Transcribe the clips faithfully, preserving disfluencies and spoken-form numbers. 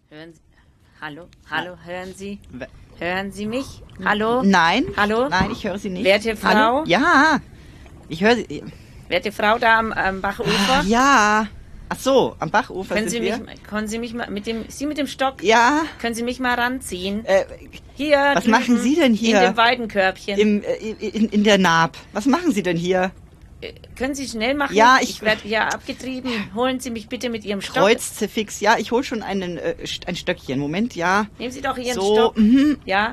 Hören Sie, hallo, hallo, hören Sie, hören Sie mich? Hallo? Nein. Hallo? Nein, ich höre Sie nicht. Werte Frau? Hallo? Ja, ich höre Sie. Werte Frau da am, am Bachufer? Ja. Ach so, am Bachufer Können sind Sie wir. mich, können Sie mich mal mit dem, Sie mit dem Stock? Ja. Können Sie mich mal ranziehen? Äh, hier. was drüben, machen Sie denn hier? In dem Weidenkörbchen. Im, äh, in, in der Naab. Was machen Sie denn hier? Äh, Können Sie schnell machen? Ja, ich- ich werde hier abgetrieben. Holen Sie mich bitte mit Ihrem Stock. Kreuzzifix. Ja, ich hole schon einen, äh, St- ein Stöckchen. Moment, ja. Nehmen Sie doch Ihren So, Stock. mhm. Ja.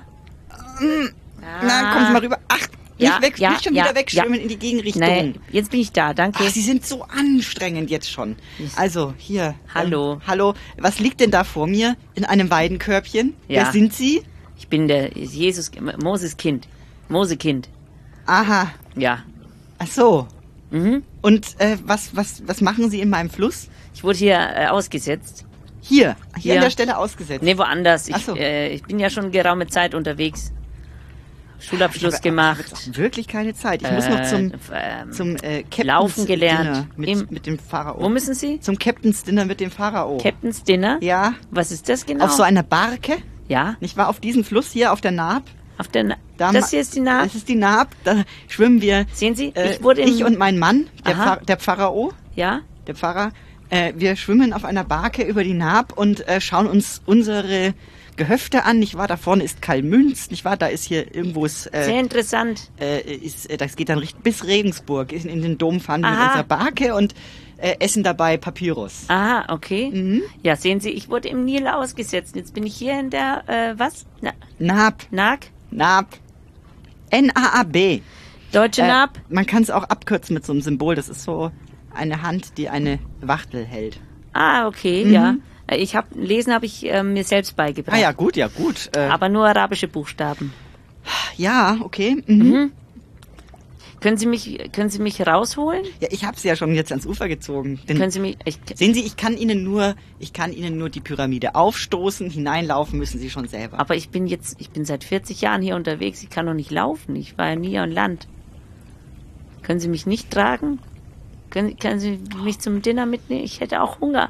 Na, kommen Sie mal rüber. Ach, Ja, nicht weg, ja, nicht schon ja, wieder wegschwimmen ja. in die Gegenrichtung. Nein, jetzt bin ich da, danke. Ach, Sie sind so anstrengend jetzt schon. Also, hier. Hallo. Ähm, hallo. Was liegt denn da vor mir in einem Weidenkörbchen? Ja. Wer sind Sie? Ich bin der Jesus, Moses Kind. Mosekind. Aha. Ja. Ach so. Mhm. Und äh, was, was, was machen Sie in meinem Fluss? Ich wurde hier äh, ausgesetzt. Hier. Hier Hier. an der Stelle ausgesetzt. Nee, woanders. Ich, Ach so. äh, ich bin ja schon geraume Zeit unterwegs. Schulabschluss ich gemacht. habe jetzt auch wirklich keine Zeit. Ich muss noch zum, ähm, zum äh, Captain's Laufen gelernt. Dinner mit, Im- mit dem Pharao. Wo müssen Sie? Zum Captain's Dinner mit dem Pharao. Captain's Dinner? Ja. Was ist das genau? Auf so einer Barke. ja, Ich war auf diesem Fluss hier auf der Naab. auf der Na Da Das ma- hier ist die Naht. Das ist die Naab. Da schwimmen wir. Sehen Sie, Äh, ich wurde im... ich und mein Mann, der, Aha. Pfarr, der Pharao, ja? der Pfarrer. Äh, wir schwimmen auf einer Barke über die Naab und äh, schauen uns unsere Gehöfte an. Nicht wahr? Da vorne ist Kalmünz. Nicht wahr? Da ist hier irgendwo ist, Sehr äh, interessant. äh, ist, äh, das geht dann richt- bis Regensburg. In, in den Dom fahren wir mit Aha. unserer Barke und äh, essen dabei Papyrus. Aha, okay. Mhm. Ja, sehen Sie, ich wurde im Nil ausgesetzt. Jetzt bin ich hier in der, äh, was? Na, Naab. Naak? Naab. N A A B. Deutsche Äh, Naab? man kann es auch abkürzen mit so einem Symbol. Das ist so eine Hand, die eine Wachtel hält. Ah, okay, Mhm. ja. Äh, Ich habe Lesen habe ich äh, mir selbst beigebracht. Ah ja, gut, ja gut. Äh, Aber nur arabische Buchstaben. ja, okay. Mhm. Mhm. Können Sie mich, können Sie mich rausholen? Ja, ich habe sie ja schon jetzt ans Ufer gezogen. Denn, Können Sie mich? Ich, sehen Sie, ich kann Ihnen nur, ich kann Ihnen nur die Pyramide aufstoßen. Hineinlaufen müssen Sie schon selber. aber ich bin jetzt, ich bin seit vierzig Jahren hier unterwegs. Ich kann noch nicht laufen. Ich war ja nie an Land. Können Sie mich nicht tragen? Können, können Sie mich zum Dinner mitnehmen? Ich hätte auch Hunger.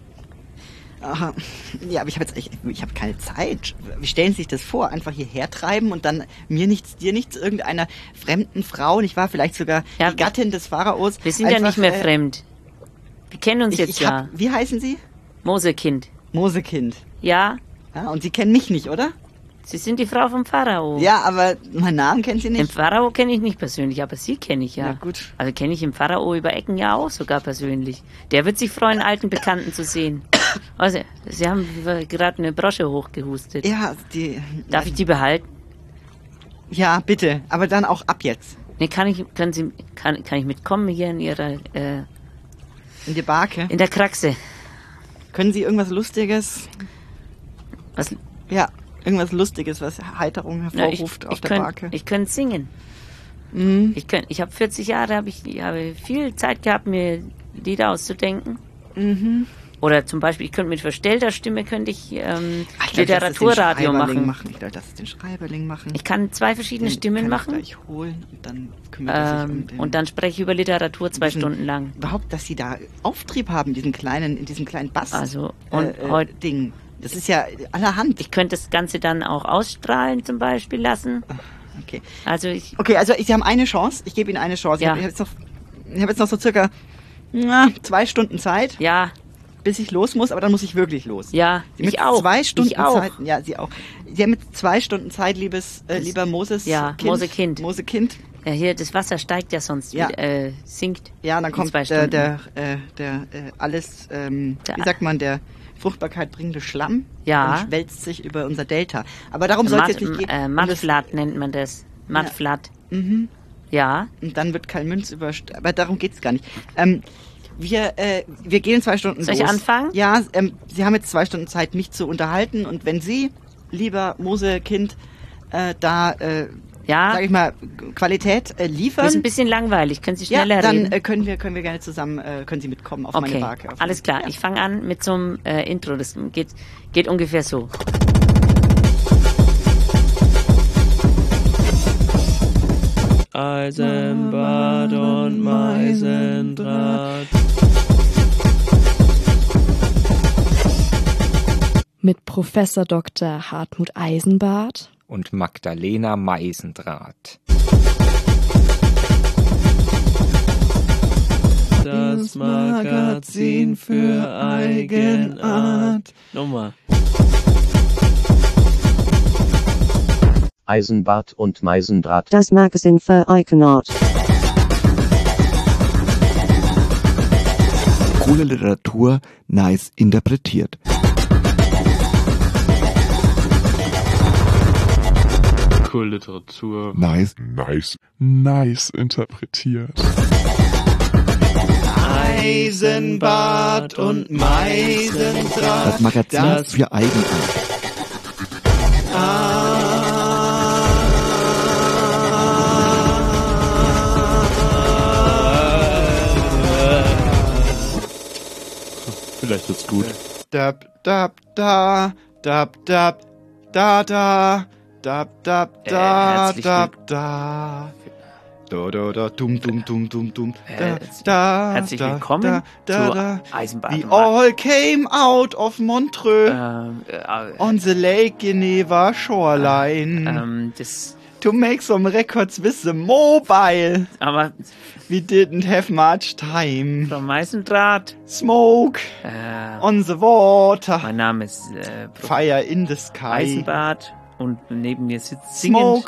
Aha. Ja, aber ich habe jetzt echt, ich habe keine Zeit. Wie stellen Sie sich das vor? Einfach hierher treiben und dann mir nichts, dir nichts, irgendeiner fremden Frau, nicht wahr? Vielleicht sogar Ja, die Gattin des Pharaos. Wir sind ja Einfach, nicht mehr äh, fremd. Wir kennen uns Ich, jetzt ich ja. hab, wie heißen Sie? Mosekind. Mosekind. Ja, Ja, und Sie kennen mich nicht, oder? Sie sind die Frau vom Pharao. Ja, aber meinen Namen kennen Sie Den nicht. Pharao kenne ich nicht persönlich, aber Sie kenne ich ja. Ja, gut. Also kenne ich den Pharao über Ecken ja auch sogar persönlich. Der wird sich freuen, einen alten Bekannten zu sehen. Also, Sie haben gerade eine Brosche hochgehustet. Ja, die. Darf ich die behalten? Ja, bitte. Aber dann auch ab jetzt. Nee, kann ich, können Sie, kann, kann ich mitkommen hier in Ihrer, äh, In die Barke. in der Kraxe? Können Sie irgendwas Lustiges? Was, Ja, irgendwas Lustiges, was Heiterung na, ich, hervorruft auf ich der könnt, Barke. Ich könnte singen. Mhm. Ich könnt, ich habe vierzig Jahre, habe ich, ich habe viel Zeit gehabt, mir Lieder auszudenken. Mhm. Oder zum Beispiel, ich könnte mit verstellter Stimme könnte ich ähm, Ach, ich glaub, lass das den Literaturradio Schreiberling machen. Ich glaube, das ist den Schreiberling machen. Ich kann zwei verschiedene Den Stimmen kann machen. Ich gleich holen und dann kümmert er sich um Ähm, den. und dann spreche ich über Literatur zwei diesen- Stunden lang. Überhaupt, dass Sie da Auftrieb haben, diesen kleinen, in diesem kleinen Bass. Also, und äh, äh, heut- Ding. Das ist ja allerhand. Ich könnte das Ganze dann auch ausstrahlen zum Beispiel lassen. Okay. Also ich, Okay, also Sie haben eine Chance. Ich gebe Ihnen eine Chance. Ja. Ich habe jetzt noch, ich habe jetzt noch so circa na, zwei Stunden Zeit, ja, bis ich los muss, aber dann muss ich wirklich los. ja, Sie mit ich auch. zwei Stunden ich auch. Zeit. Ja, Sie auch. Sie haben mit zwei Stunden Zeit, liebes, äh, lieber Moses. Ja, Kind, Mosekind. Mosekind. Ja, hier, das Wasser steigt ja sonst, Ja. wieder, äh, sinkt. Ja, dann in kommt zwei der, Stunden. der, äh, der äh, alles, ähm, Der- wie sagt man, der Fruchtbarkeit bringende Schlamm Ja. und wälzt sich über unser Delta. Aber darum soll es Matt, jetzt nicht gehen. äh, Um das- Mattflat nennt man das. Mattflat. Mhm. Ja, Und dann wird Kalmünz überst... Aber darum geht's gar nicht. Ähm, wir, äh, wir gehen in zwei Stunden Soll los. ich anfangen? Ja, ähm, Sie haben jetzt zwei Stunden Zeit, mich zu unterhalten. Und wenn Sie, lieber Mosekind, äh, da, äh, ja. sag ich mal, Qualität äh, liefern... Das ist ein bisschen langweilig. Können Sie ja, schneller dann reden? äh, können wir können wir gerne zusammen, äh, können Sie mitkommen auf meine Okay, Barke. Auf alles klar. Ja. Ich fange an mit so einem äh, Intro. Das geht, geht ungefähr so. Eisenbad und Meisendraht. mit Professor Doktor Hartmut Eisenbart und Magdalena Meisendrath. Das Magazin für Eigenart. Nochmal. Eisenbart und Meisendrath. Das Magazin für Eigenart. Coole Literatur, nice interpretiert. Coole Literatur. Nice. Nice. Nice interpretiert. Eisenbart und Meisendraht. Das Magazin das für Eigenart. Vielleicht wird's gut. Dab, dab, da, dab, dab, da, da, dab, dab, Äh, da, herzlich dab, da. Da, da, da, dum, dum, dum, dum, dum. Da, Äh, da, herzlich da, willkommen da, da, zu da. Eisenbahn. We all came out of Montreux Ähm, äh, on the Lake Geneva shoreline ähm, das, to make some records with the mobile. aber We didn't have much time. Frau Meisendrath, Smoke äh, on the water. mein Name ist äh, Prof. Fire in the sky. Eisenbart und neben mir sitzt singend Smoke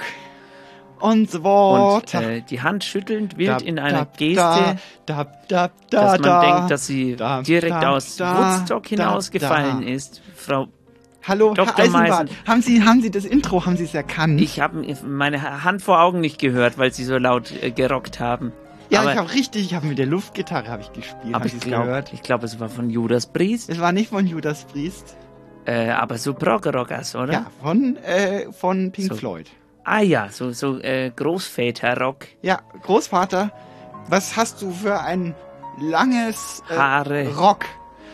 on the und water. äh, die Hand schüttelnd, wild Dab, in einer dab, Geste, da, dab, dab, da, dass man da. denkt, dass sie Da, direkt da, aus da, Woodstock da, hinausgefallen da. ist. Frau, Hallo, Doktor Herr Eisenbart. Meisen. Haben Sie, haben Sie das Intro, haben Sie es erkannt? ich habe meine Hand vor Augen nicht gehört, weil sie so laut äh, gerockt haben. ja, aber, ich habe richtig, ich habe mit der Luftgitarre habe ich gespielt. aber haben ich Sie es glaube, gehört? ich glaube, es war von Judas Priest, Es war nicht von Judas Priest. äh, aber so Prog-Rockers, oder? Ja, von, äh, von Pink So. Floyd. Ah ja, so, so äh, Großväter-Rock, Ja, Großvater, was hast du für ein langes äh, Haare. Rock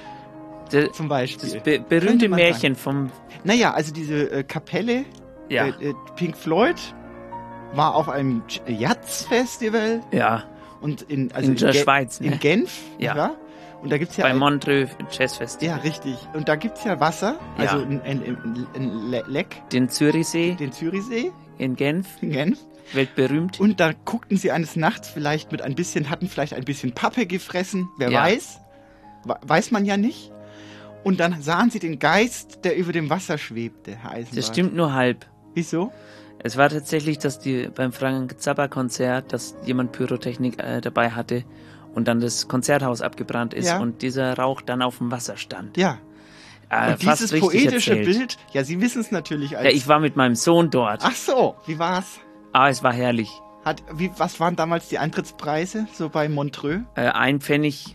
Der- zum das Beispiel? be Könnte berühmte man Märchen vom, Naja, also diese äh, Kapelle, ja, äh, äh, Pink Floyd, war auf einem J- Jazz-Festival ja, und in, also in der Ge- Schweiz, ne? in Genf, Ja. nicht wahr? Und da gibt's ja bei ein, Montreux Jazz Festival, ja, richtig. Und da gibt's ja Wasser, also Ja. ein, ein, ein, ein Le- Leck, den Zürichsee den Zürichsee in Genf, in Genf. weltberühmt. Und da guckten sie eines Nachts vielleicht mit ein bisschen, hatten vielleicht ein bisschen Pappe gefressen, wer Ja. weiß. We- Weiß man ja nicht. Und dann sahen sie den Geist, der über dem Wasser schwebte, Herr Eisenbart. Das stimmt nur halb. Wieso? Es war tatsächlich, dass die beim Frank Zappa Konzert, dass jemand Pyrotechnik äh, dabei hatte und dann das Konzerthaus abgebrannt ist Ja. und dieser Rauch dann auf dem Wasser stand. Ja. Äh, Und fast dieses richtig poetische erzählt. Bild, ja, Sie wissen es natürlich als... Ja, ich war mit meinem Sohn dort. Ach so, wie war's? Ah, es war herrlich. Hat, wie, was waren damals die Eintrittspreise, so bei Montreux? Äh, ein Pfennig.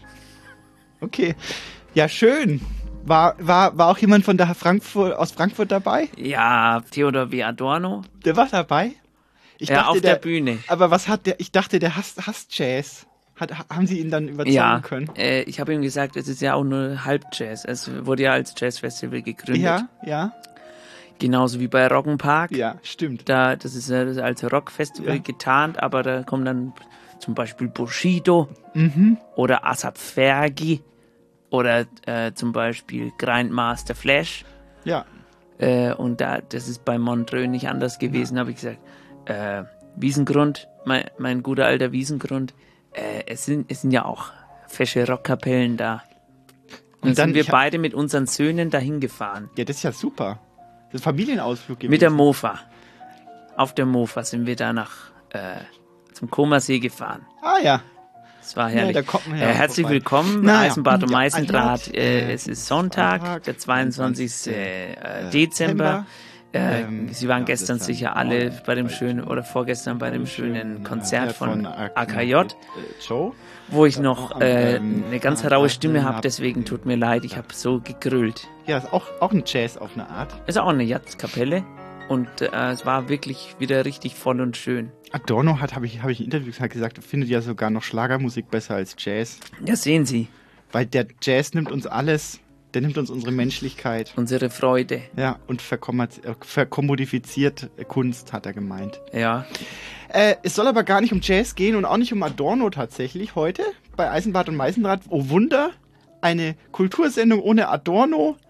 Okay. Ja, schön. War, war, war auch jemand von der Frankfurt, aus Frankfurt dabei? Ja, Theodor W. Adorno. Der war dabei? Ich Ja, auf der, der Bühne. Aber was hat der, ich dachte, der hasst, hasst Jazz. Hat, haben Sie ihn dann überzeugen Ja, können? äh, ich habe ihm gesagt, es ist ja auch nur Halbjazz. Es wurde ja als Jazzfestival gegründet. Ja, ja, Genauso wie bei Rock'n'Park. ja, stimmt. Da, das ist ja das als Rockfestival Ja. getarnt, aber da kommen dann zum Beispiel Bushido Mhm. oder Asap Fergie oder äh, zum Beispiel Grindmaster Flash. Ja, Äh, und da, das ist bei Montreux nicht anders gewesen, habe ich gesagt. Äh, Wiesengrund, mein, mein guter alter Wiesengrund, äh, es, sind, es sind ja auch fesche Rockkapellen da. Und, Und dann- sind wir ich hab- beide mit unseren Söhnen dahin gefahren. ja, das ist ja super. Das ist ein Familienausflug gewesen. Mit der Mofa. Auf der Mofa sind wir da nach äh, zum Comersee gefahren. Ah ja. Das war Ja, herrlich. da kommt man ja äh, auch herzlich vorbei. willkommen, Naja, Eisenbart und ja, Meisendraht. Eisenbart, Äh, äh, es ist Sonntag, Sonntag, der zweiundzwanzigste Äh, äh, Dezember. Äh, Ähm, Sie waren ja, gestern das ist sicher dann alle morgen bei dem bei- schönen, oder vorgestern bei dem schönen Konzert äh, von A- A K J, äh, Joe. wo ich noch äh, ähm, eine ganz äh, raue äh, Stimme äh, habe, hab- deswegen tut mir leid, ich habe so gegrüllt. Ja, ist auch, auch ein Jazz auf eine Art. Ist auch eine Jazzkapelle und äh, es war wirklich wieder richtig voll und schön. Adorno hat, habe ich, hab ich in Interviews halt gesagt, findet ja sogar noch Schlagermusik besser als Jazz. Ja, sehen Sie, Weil der Jazz nimmt uns alles, der nimmt uns unsere Menschlichkeit. unsere Freude. Ja, und verkommat- äh, verkommodifiziert Kunst, hat er gemeint. Ja, Äh, es soll aber gar nicht um Jazz gehen und auch nicht um Adorno tatsächlich heute bei Eisenbart und Meisendraht. Oh Wunder, eine Kultursendung ohne Adorno.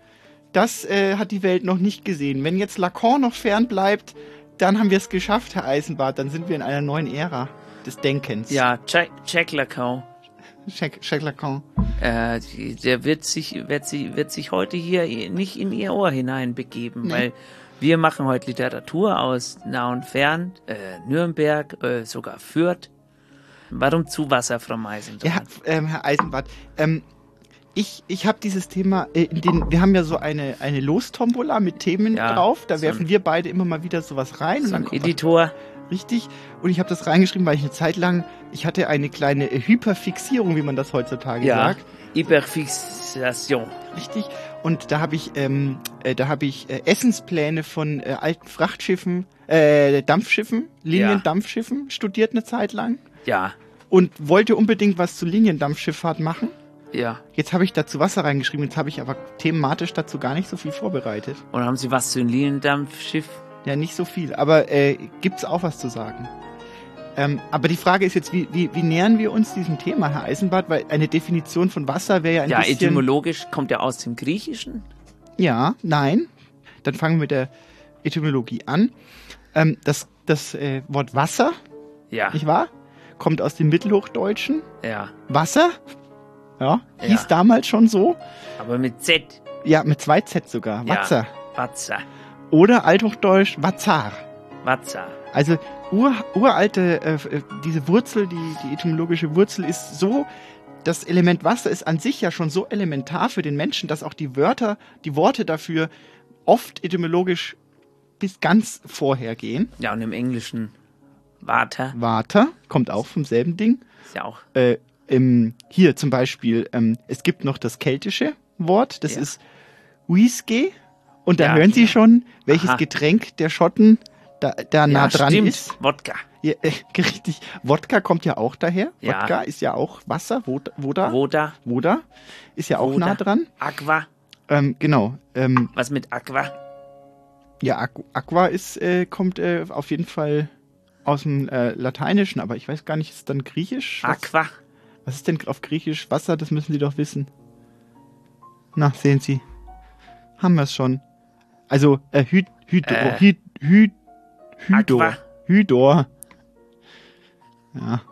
das äh, hat die Welt noch nicht gesehen. Wenn jetzt Lacan noch fern bleibt, dann haben wir es geschafft, Herr Eisenbart. Dann sind wir in einer neuen Ära des Denkens. Ja, Jack, Jack Lacan. Jack, Jack Lacan. Äh, der wird sich, wird, sich, wird sich heute hier nicht in ihr Ohr hineinbegeben, Nee. weil wir machen heute Literatur aus nah und fern, äh, Nürnberg, äh, sogar Fürth. Warum zu Wasser, Frau Meisendrath? Ja, ähm, Herr Eisenbart, ähm, ich, ich habe dieses Thema, äh, in den, wir haben ja so eine, eine Lostombola mit Themen Ja, drauf, da so werfen ein- wir beide immer mal wieder sowas rein. So und dann ein kommt Editor. Richtig. Und ich habe das reingeschrieben, weil ich eine Zeit lang, ich hatte eine kleine äh, Hyperfixierung, wie man das heutzutage Ja, sagt. Hyperfixation. Richtig. Und da habe ich, ähm, äh, da habe ich äh, Essenspläne von äh, alten Frachtschiffen, äh, Dampfschiffen, Liniendampfschiffen studiert eine Zeit lang Ja, und wollte unbedingt was zu Liniendampfschifffahrt machen. ja. Jetzt habe ich dazu Wasser reingeschrieben, jetzt habe ich aber thematisch dazu gar nicht so viel vorbereitet. Und haben Sie was zu einem Liniendampfschiff? Ja, nicht so viel, aber äh, gibt's auch was zu sagen. Ähm, aber die Frage ist jetzt, wie, wie, wie nähern wir uns diesem Thema, Herr Eisenbart? Weil eine Definition von Wasser wäre ja ein Ja, bisschen... etymologisch kommt ja aus dem Griechischen. Ja, nein. Dann fangen wir mit der Etymologie an. Ähm, das das äh, Wort Wasser, Ja, nicht wahr? Kommt aus dem Mittelhochdeutschen. ja. Wasser, ja, hieß Ja. damals schon so. Aber mit Z. Ja, mit zwei Z sogar. Ja. Watzer. Watzer. Oder althochdeutsch Watzar. Watzer. Also ur, uralte, äh, äh, diese Wurzel, die, die etymologische Wurzel ist so, das Element Wasser ist an sich ja schon so elementar für den Menschen, dass auch die Wörter, die Worte dafür oft etymologisch bis ganz vorher gehen. Ja, und im Englischen Water. Water kommt auch vom selben Ding. Ist ja auch. Äh, im, hier zum Beispiel, ähm, es gibt noch das keltische Wort, das Ja. ist Whisky. Und da Ja, hören Sie genau. schon, welches Aha. Getränk der Schotten da, da nah Ja, dran stimmt. ist. Wodka. Ja, äh, richtig. Wodka kommt ja auch daher. Ja. Wodka ist ja auch Wasser. Wod Woda. Woda. Woda ist ja auch Woda. nah dran. Aqua. Ähm, genau. Ähm, Was mit Aqua? ja, Aqu Aqua ist, äh, kommt äh, auf jeden Fall aus dem äh, Lateinischen, aber ich weiß gar nicht, ist es dann Griechisch? Was, Aqua. was ist denn auf Griechisch Wasser? Das müssen Sie doch wissen. Na, sehen Sie. Haben wir es schon. Also, äh, Hyd Hydro, Äh. Hyd Hyd Hydor. Aqua. Hydor. Ja.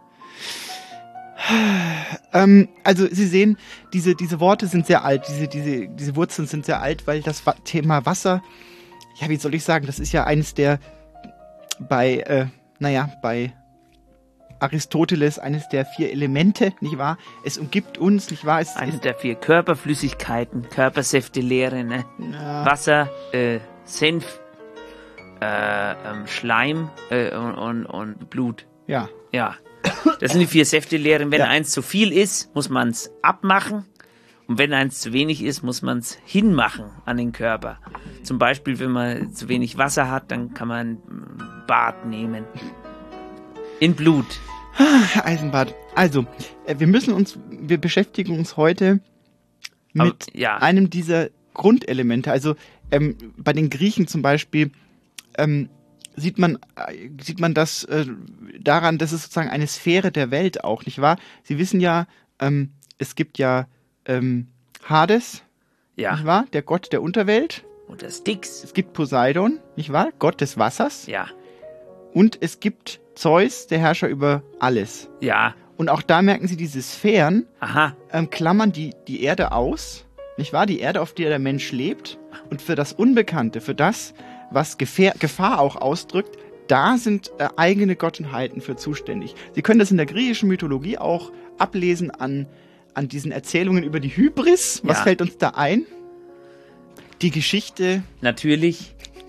Ähm, also Sie sehen, diese, diese Worte sind sehr alt, diese, diese, diese Wurzeln sind sehr alt, weil das Wa- Thema Wasser, ja, wie soll ich sagen, das ist ja eines der bei, äh, naja, bei Aristoteles eines der vier Elemente, nicht wahr? Es umgibt uns, nicht wahr? Es Eine ist, der vier Körperflüssigkeiten, Körpersäfte, Lehre, ne? ja, Wasser, äh, Senf, äh, ähm, Schleim äh, und, und, und Blut. ja, Ja. Das sind die vier Säftelehren. Wenn Ja. eins zu viel ist, muss man es abmachen. Und wenn eins zu wenig ist, muss man es hinmachen an den Körper. Zum Beispiel, wenn man zu wenig Wasser hat, dann kann man ein Bad nehmen. In Blut. Herr Eisenbart. Also, äh, wir müssen uns, wir beschäftigen uns heute Aber, mit ja. einem dieser Grundelemente. Also ähm, bei den Griechen zum Beispiel ähm, sieht man äh, sieht man das äh, daran, dass es sozusagen eine Sphäre der Welt auch, nicht wahr? Sie wissen ja, ähm, es gibt ja ähm, Hades, Ja. nicht wahr? Der Gott der Unterwelt. Und das Dix. Es gibt Poseidon, nicht wahr? Gott des Wassers. Ja. Und es gibt Zeus, der Herrscher über alles. Ja. Und auch da merken Sie, diese Sphären Aha. ähm, klammern die, die Erde aus, nicht wahr? Die Erde, auf der der Mensch lebt. Und für das Unbekannte, für das, was Gefähr, Gefahr auch ausdrückt, da sind äh, eigene Gottheiten für zuständig. Sie können das in der griechischen Mythologie auch ablesen an, an diesen Erzählungen über die Hybris. Was Ja. fällt uns da ein? Die Geschichte. Natürlich.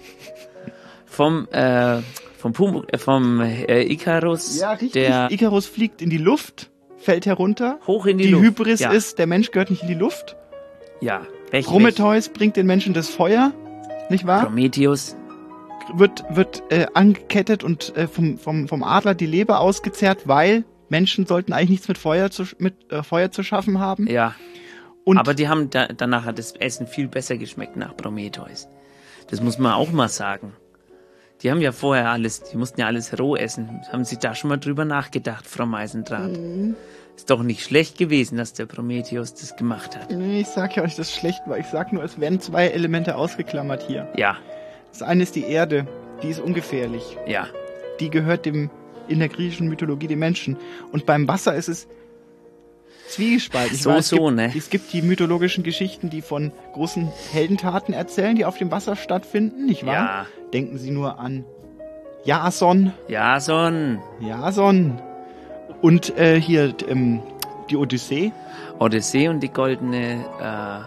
Vom, äh, vom, Pum äh, vom äh, Icarus. Der Icarus fliegt in die Luft, fällt herunter. hoch in die, Die Luft. Hybris ja. ist, der Mensch gehört nicht in die Luft. Ja. Welch, Prometheus bringt den Menschen das Feuer, nicht wahr? Prometheus. Wird, wird äh, angekettet und äh, vom, vom, vom Adler die Leber ausgezerrt, weil Menschen sollten eigentlich nichts mit Feuer zu, mit, äh, Feuer zu schaffen haben. Ja. Und Aber die haben da, danach hat das Essen viel besser geschmeckt nach Prometheus. Das muss man auch mal sagen. Die haben ja vorher alles, die mussten ja alles roh essen. Haben Sie da schon mal drüber nachgedacht, Frau Meisendrath? Ist doch nicht schlecht gewesen, dass der Prometheus das gemacht hat. Nee, ich sag ja euch, dass es schlecht war. Ich sag nur, es werden zwei Elemente ausgeklammert hier. Ja. Das eine ist die Erde. Die ist ungefährlich. Ja. Die gehört dem, in der griechischen Mythologie dem Menschen. Und beim Wasser ist es zwiegespalten. So, weiß, es so, gibt, ne? Es gibt die mythologischen Geschichten, die von großen Heldentaten erzählen, die auf dem Wasser stattfinden, nicht wahr? Ja. Denken Sie nur an Jason. Jason. Jason. Und äh, hier ähm, die Odyssee. Odyssee und die goldene, äh,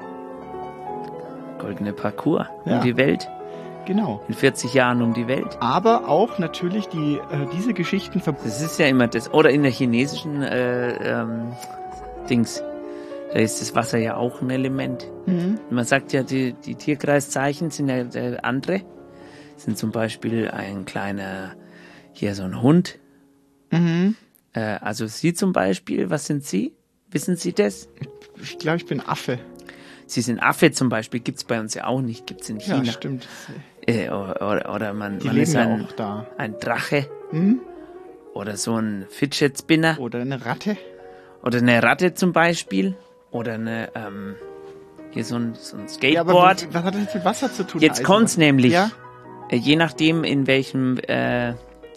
goldene Parcours Ja. um die Welt. Genau. In vierzig Jahren um die Welt. Aber auch natürlich die, äh, diese Geschichten ver- Das ist ja immer das. Oder in der chinesischen äh, ähm, Dings. Da ist das Wasser ja auch ein Element. Mhm. Man sagt ja, die, die Tierkreiszeichen sind ja äh, andere. Sind zum Beispiel ein kleiner, hier so ein Hund. Mhm. Äh, also Sie zum Beispiel, was sind Sie? Wissen Sie das? Ich glaube, ich bin Affe. Sie sind Affe zum Beispiel, gibt's bei uns ja auch nicht, gibt's in China. Ja, stimmt. Äh, oder, oder man, Die man leben ist ja ein, auch da. ein Drache. Hm? Oder so ein Fidget Spinner. Oder eine Ratte. Oder eine Ratte zum Beispiel. Oder eine, ähm, hier so ein, so ein Ja, aber Skateboard. was, was hat das jetzt mit Wasser zu tun? Jetzt Eisen? kommt's nämlich. Ja? Äh, Je nachdem, in welchem, äh,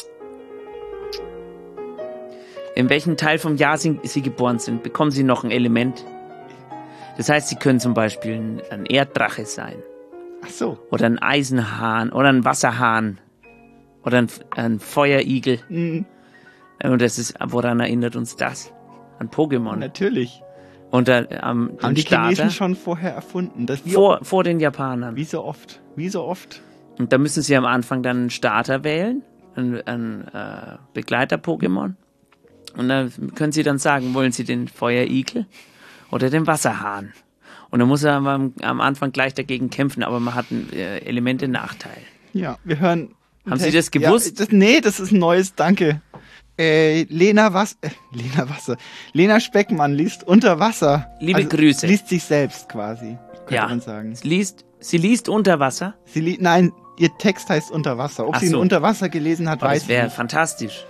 in welchem Teil vom Jahr sie, sie geboren sind, bekommen sie noch ein Element. Das heißt, sie können zum Beispiel ein, ein Erddrache sein. Ach so. Oder ein Eisenhahn. Oder ein Wasserhahn. Oder ein, ein Feuerigel. Mhm. Und das ist, woran erinnert uns das? An Pokémon. Natürlich. Und da, am Haben die Starter, Chinesen schon vorher erfunden. Das wie, vor, vor den Japanern. wie so oft. Wie so oft. Und da müssen sie am Anfang dann einen Starter wählen, einen, einen äh, Begleiter-Pokémon. Und dann können sie dann sagen, wollen sie den Feuerigel oder den Wasserhahn. Und dann muss er am, am Anfang gleich dagegen kämpfen, aber man hat einen äh, Elemente-Nachteil. Ja, wir hören. Haben Sie das gewusst? Ja, das, nee, das ist ein neues, danke. Äh, Lena Was äh, Lena Wasser. Lena Speckmann liest Unter Wasser. Liebe also, Grüße. Liest sich selbst quasi, könnte Ja. man sagen. Sie liest, sie liest unter Wasser. Sie li Nein, ihr Text heißt Unter Wasser. Ob Ach sie ihn so. Unter Wasser gelesen hat, Oh, weiß das ich wäre nicht. fantastisch.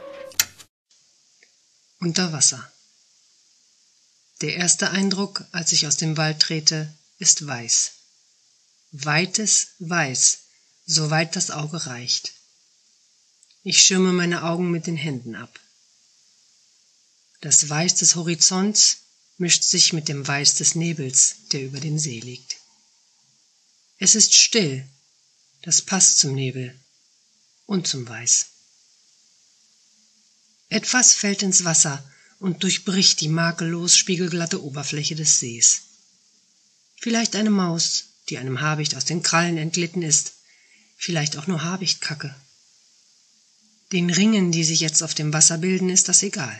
Unter Wasser. Der erste Eindruck, als ich aus dem Wald trete, ist weiß. Weites Weiß, soweit das Auge reicht. Ich schirme meine Augen mit den Händen ab. Das Weiß des Horizonts mischt sich mit dem Weiß des Nebels, der über dem See liegt. Es ist still, das passt zum Nebel und zum Weiß. Etwas fällt ins Wasser und durchbricht die makellos spiegelglatte Oberfläche des Sees. Vielleicht eine Maus, die einem Habicht aus den Krallen entglitten ist, vielleicht auch nur Habichtkacke. Den Ringen, die sich jetzt auf dem Wasser bilden, ist das egal.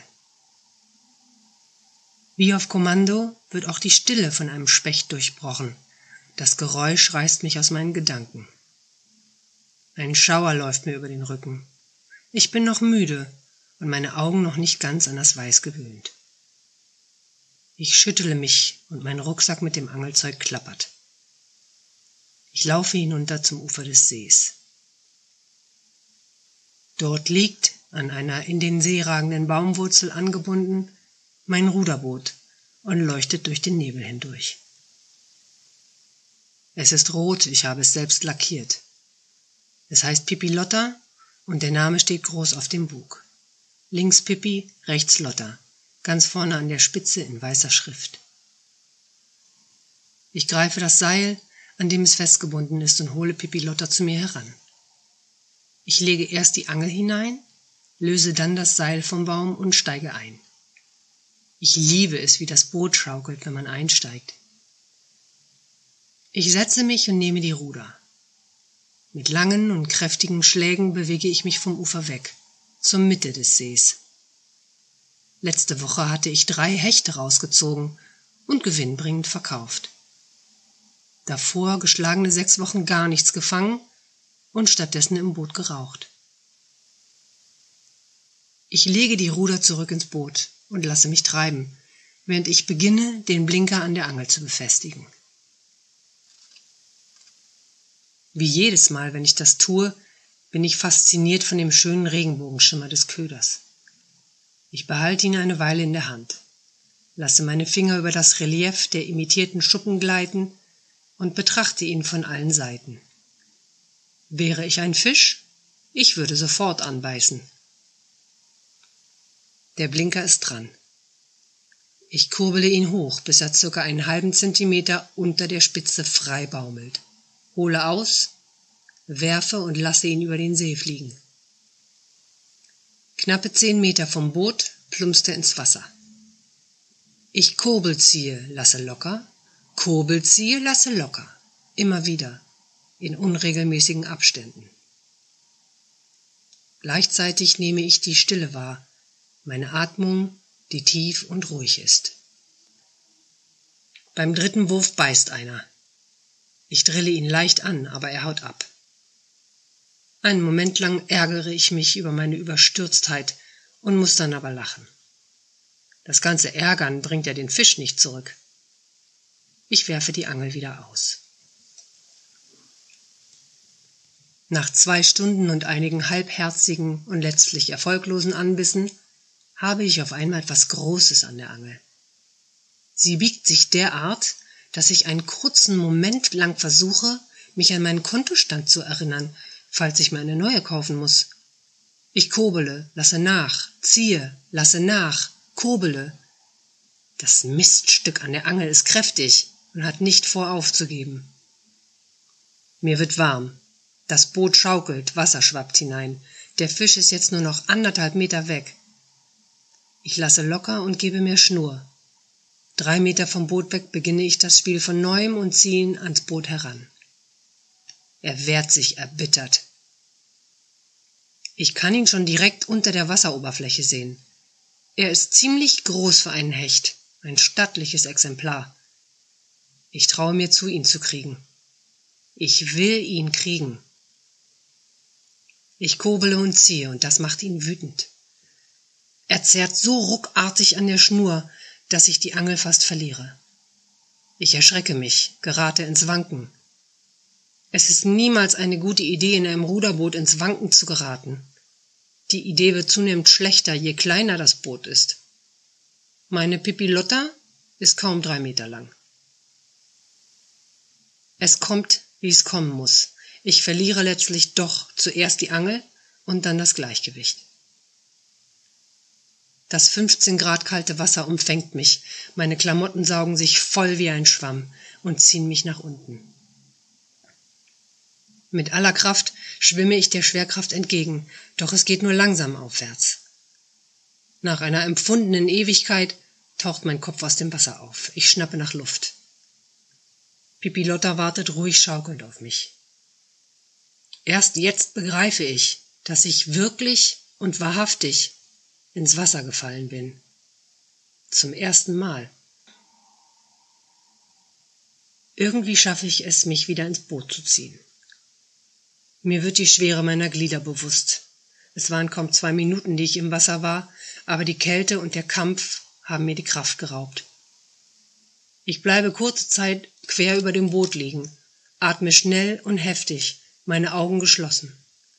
Wie auf Kommando wird auch die Stille von einem Specht durchbrochen. Das Geräusch reißt mich aus meinen Gedanken. Ein Schauer läuft mir über den Rücken. Ich bin noch müde und meine Augen noch nicht ganz an das Weiß gewöhnt. Ich schüttele mich und mein Rucksack mit dem Angelzeug klappert. Ich laufe hinunter zum Ufer des Sees. Dort liegt, an einer in den See ragenden Baumwurzel angebunden, mein Ruderboot und leuchtet durch den Nebel hindurch. Es ist rot, ich habe es selbst lackiert. Es heißt Pippi Lotta und der Name steht groß auf dem Bug. Links Pippi, rechts Lotta, ganz vorne an der Spitze in weißer Schrift. Ich greife das Seil, an dem es festgebunden ist, und hole Pippi Lotta zu mir heran. Ich lege erst die Angel hinein, löse dann das Seil vom Baum und steige ein. Ich liebe es, wie das Boot schaukelt, wenn man einsteigt. Ich setze mich und nehme die Ruder. Mit langen und kräftigen Schlägen bewege ich mich vom Ufer weg, zur Mitte des Sees. Letzte Woche hatte ich drei Hechte rausgezogen und gewinnbringend verkauft. Davor geschlagene sechs Wochen gar nichts gefangen und stattdessen im Boot geraucht. Ich lege die Ruder zurück ins Boot und lasse mich treiben, während ich beginne, den Blinker an der Angel zu befestigen. Wie jedes Mal, wenn ich das tue, bin ich fasziniert von dem schönen Regenbogenschimmer des Köders. Ich behalte ihn eine Weile in der Hand, lasse meine Finger über das Relief der imitierten Schuppen gleiten und betrachte ihn von allen Seiten. Wäre ich ein Fisch, ich würde sofort anbeißen. Der Blinker ist dran. Ich kurbele ihn hoch, bis er circa einen halben Zentimeter unter der Spitze frei baumelt. Hole aus, werfe und lasse ihn über den See fliegen. Knappe zehn Meter vom Boot plumpst er ins Wasser. Ich kurbelziehe, lasse locker, kurbelziehe, lasse locker. Immer wieder, in unregelmäßigen Abständen. Gleichzeitig nehme ich die Stille wahr, meine Atmung, die tief und ruhig ist. Beim dritten Wurf beißt einer. Ich drille ihn leicht an, aber er haut ab. Einen Moment lang ärgere ich mich über meine Überstürztheit und muss dann aber lachen. Das ganze Ärgern bringt ja den Fisch nicht zurück. Ich werfe die Angel wieder aus. Nach zwei Stunden und einigen halbherzigen und letztlich erfolglosen Anbissen habe ich auf einmal etwas Großes an der Angel. Sie biegt sich derart, dass ich einen kurzen Moment lang versuche, mich an meinen Kontostand zu erinnern, falls ich mir eine neue kaufen muss. Ich kurbele, lasse nach, ziehe, lasse nach, kurbele. Das Miststück an der Angel ist kräftig und hat nicht vor aufzugeben. Mir wird warm. Das Boot schaukelt, Wasser schwappt hinein. Der Fisch ist jetzt nur noch anderthalb Meter weg. Ich lasse locker und gebe mir Schnur. Drei Meter vom Boot weg beginne ich das Spiel von neuem und ziehe ihn ans Boot heran. Er wehrt sich erbittert. Ich kann ihn schon direkt unter der Wasseroberfläche sehen. Er ist ziemlich groß für einen Hecht, ein stattliches Exemplar. Ich traue mir zu, ihn zu kriegen. Ich will ihn kriegen. Ich kurbele und ziehe, und das macht ihn wütend. Er zerrt so ruckartig an der Schnur, dass ich die Angel fast verliere. Ich erschrecke mich, gerate ins Wanken. Es ist niemals eine gute Idee, in einem Ruderboot ins Wanken zu geraten. Die Idee wird zunehmend schlechter, je kleiner das Boot ist. Meine Pipilotta ist kaum drei Meter lang. Es kommt, wie es kommen muss. Ich verliere letztlich doch zuerst die Angel und dann das Gleichgewicht. Das fünfzehn Grad kalte Wasser umfängt mich, meine Klamotten saugen sich voll wie ein Schwamm und ziehen mich nach unten. Mit aller Kraft schwimme ich der Schwerkraft entgegen, doch es geht nur langsam aufwärts. Nach einer empfundenen Ewigkeit taucht mein Kopf aus dem Wasser auf. Ich schnappe nach Luft. Pipilotta wartet ruhig schaukelnd auf mich. Erst jetzt begreife ich, dass ich wirklich und wahrhaftig ins Wasser gefallen bin. Zum ersten Mal. Irgendwie schaffe ich es, mich wieder ins Boot zu ziehen. Mir wird die Schwere meiner Glieder bewusst. Es waren kaum zwei Minuten, die ich im Wasser war, aber die Kälte und der Kampf haben mir die Kraft geraubt. Ich bleibe kurze Zeit quer über dem Boot liegen, atme schnell und heftig, meine Augen geschlossen.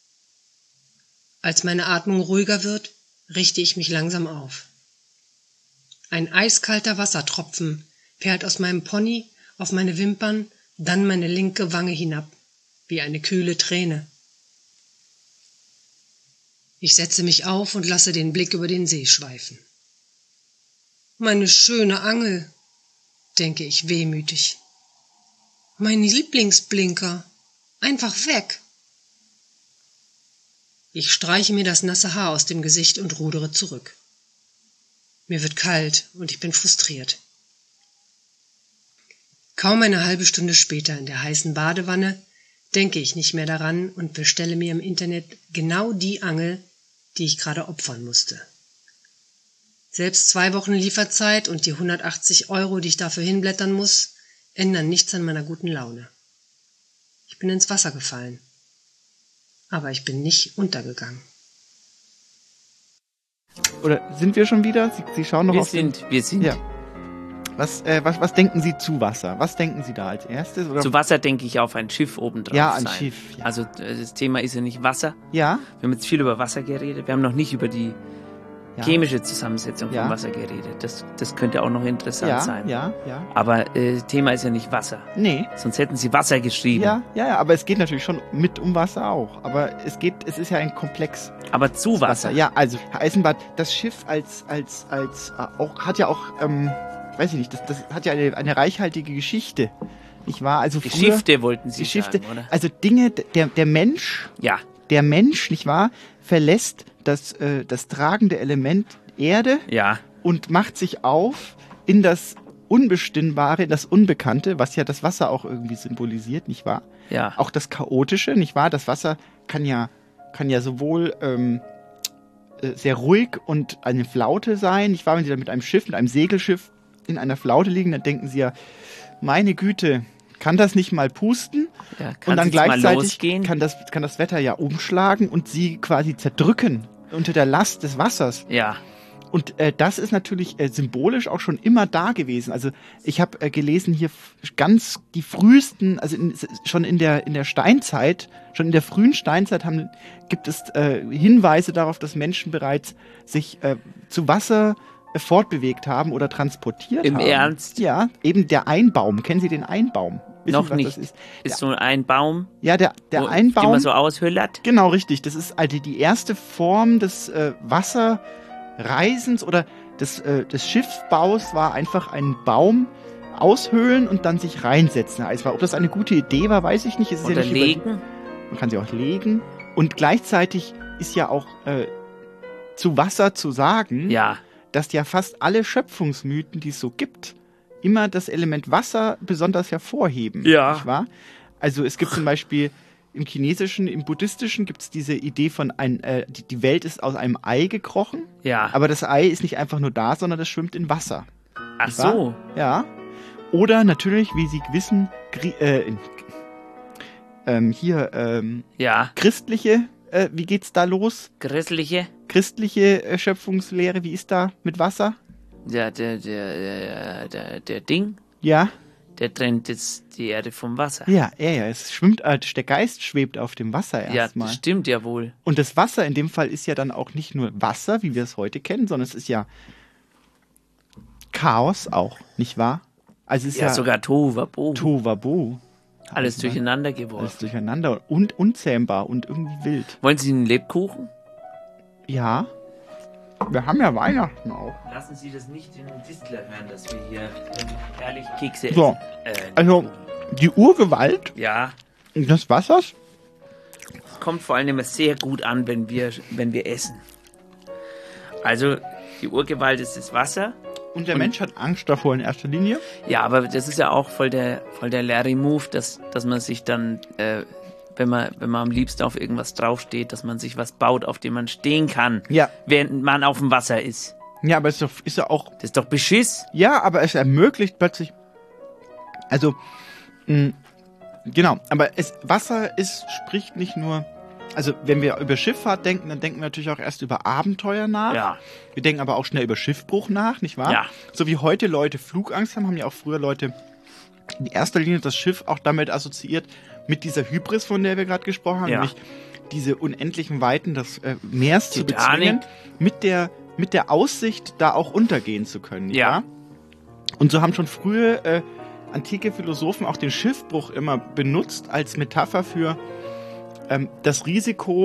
Als meine Atmung ruhiger wird, richte ich mich langsam auf. Ein eiskalter Wassertropfen perlt aus meinem Pony auf meine Wimpern, dann meine linke Wange hinab, wie eine kühle Träne. Ich setze mich auf und lasse den Blick über den See schweifen. Meine schöne Angel, denke ich wehmütig. Mein Lieblingsblinker, einfach weg. Ich streiche mir das nasse Haar aus dem Gesicht und rudere zurück. Mir wird kalt und ich bin frustriert. Kaum eine halbe Stunde später in der heißen Badewanne denke ich nicht mehr daran und bestelle mir im Internet genau die Angel, die ich gerade opfern musste. Selbst zwei Wochen Lieferzeit und die hundertachtzig Euro, die ich dafür hinblättern muss, ändern nichts an meiner guten Laune. Ich bin ins Wasser gefallen. Aber ich bin nicht untergegangen. Oder sind wir schon wieder? Sie, Sie schauen noch wir auf sind, den... Wir sind, ja. Was, äh, was, was denken Sie zu Wasser? Was denken Sie da als erstes? Oder? Zu Wasser denke ich auf ein Schiff obendrauf Ja, ein sein. Schiff. Ja. Also das Thema ist ja nicht Wasser. Ja. Wir haben jetzt viel über Wasser geredet. Wir haben noch nicht über die Ja. chemische Zusammensetzung Ja. vom Wasser geredet. Das, das könnte auch noch interessant Ja, sein. ja, ja. Aber äh, Thema ist ja nicht Wasser. Nee. Sonst hätten sie Wasser geschrieben. Ja, ja, ja, aber es geht natürlich schon mit um Wasser auch. Aber es geht, es ist ja ein Komplex. Aber zu Wasser. Ja, also Eisenbad, das Schiff als, als, als, äh, auch, hat ja auch, ähm, weiß ich nicht, das, das hat ja eine, eine reichhaltige Geschichte. Nicht wahr? Also früher, Geschichte wollten Sie Geschichte, sagen, oder? also Dinge, der, der Mensch, Ja. der Mensch, nicht wahr, verlässt das, äh, das tragende Element Erde Ja. und macht sich auf in das Unbestimmbare, in das Unbekannte, was ja das Wasser auch irgendwie symbolisiert, nicht wahr? Ja. Auch das Chaotische, nicht wahr? Das Wasser kann ja, kann ja sowohl ähm, äh, sehr ruhig und eine Flaute sein, nicht wahr? Wenn Sie da mit einem Schiff, mit einem Segelschiff in einer Flaute liegen, dann denken Sie ja, meine Güte, kann das nicht mal pusten? Ja, kann und dann jetzt mal gleichzeitig losgehen? kann das, kann das Wetter ja umschlagen und Sie quasi zerdrücken unter der Last des Wassers. Ja. Und äh, das ist natürlich äh, symbolisch auch schon immer da gewesen. Also ich habe äh, gelesen hier f- ganz die frühesten, also in, schon in der in der Steinzeit, schon in der frühen Steinzeit haben, gibt es äh, Hinweise darauf, dass Menschen bereits sich äh, zu Wasser äh, fortbewegt haben oder transportiert Im haben. Ernst? Ja, eben der Einbaum. Kennen Sie den Einbaum? Wissen Noch Sie, was nicht. das ist? Ist so ein Baum, Ja, der der wo, Einbaum. den man so aushöllert? Genau, richtig. Das ist also die erste Form des äh, Wasserreisens oder des, äh, des Schiffsbaus war einfach einen Baum aushöhlen und dann sich reinsetzen. Also, ob das eine gute Idee war, weiß ich nicht. Es ist Oder ja nicht legen? Über, man kann sie auch legen. Und gleichzeitig ist ja auch äh, zu Wasser zu sagen, Ja. dass ja fast alle Schöpfungsmythen, die es so gibt, immer das Element Wasser besonders hervorheben. Ja. Nicht wahr? Also es gibt zum Beispiel im Chinesischen, im Buddhistischen gibt es diese Idee von, ein, äh, die, die Welt ist aus einem Ei gekrochen, Ja. aber das Ei ist nicht einfach nur da, sondern das schwimmt in Wasser. Ach Nicht wahr? so. Ja. Oder natürlich, wie Sie wissen, Grie äh, in- ähm, hier ähm, Ja. christliche, äh, wie geht's da los? Grässliche? Christliche äh, Schöpfungslehre, wie ist da mit Wasser? Der, der, der, der, der, der Ding, Ja. der trennt jetzt die Erde vom Wasser. Ja, ja, ja, es schwimmt, äh, der Geist schwebt auf dem Wasser Ja, erstmal. das stimmt ja wohl. Und das Wasser in dem Fall ist ja dann auch nicht nur Wasser, wie wir es heute kennen, sondern es ist ja Chaos auch, nicht wahr? Also es ist Ja, ja, sogar Tohuwabohu. Tohuwabohu. Alles Also, durcheinander Alles geworfen. durcheinander und unzähmbar und irgendwie wild. Wollen Sie einen Lebkuchen? Ja. Wir haben ja Weihnachten auch. Lassen Sie das nicht in den Distler hören, dass wir hier herrlich Kekse So, essen. Äh, also die Urgewalt ja, des Wassers. es kommt vor allem immer sehr gut an, wenn wir, wenn wir essen. Also, die Urgewalt ist das Wasser. Und der Mensch hat Angst davor in erster Linie. Ja, aber das ist ja auch voll der, voll der Larry Move, dass, dass man sich dann, äh, wenn man, wenn man am liebsten auf irgendwas draufsteht, dass man sich was baut, auf dem man stehen kann, Ja. während man auf dem Wasser ist. Ja, aber es ist, doch, ist ja auch. Das ist doch Beschiss. Ja, aber es ermöglicht plötzlich. Also, mh, genau, aber es, Wasser ist, spricht nicht nur. Also, wenn wir über Schifffahrt denken, dann denken wir natürlich auch erst über Abenteuer nach. Ja. Wir denken aber auch schnell über Schiffbruch nach, nicht wahr? Ja. So wie heute Leute Flugangst haben, haben ja auch früher Leute in erster Linie das Schiff auch damit assoziiert, mit dieser Hybris, von der wir gerade gesprochen haben, Ja. nämlich diese unendlichen Weiten des äh, Meers zu Titanic. bezwingen, mit der, mit der Aussicht, da auch untergehen zu können. Nicht Ja. wahr? Und so haben schon frühe äh, antike Philosophen auch den Schiffbruch immer benutzt als Metapher für ähm, das Risiko,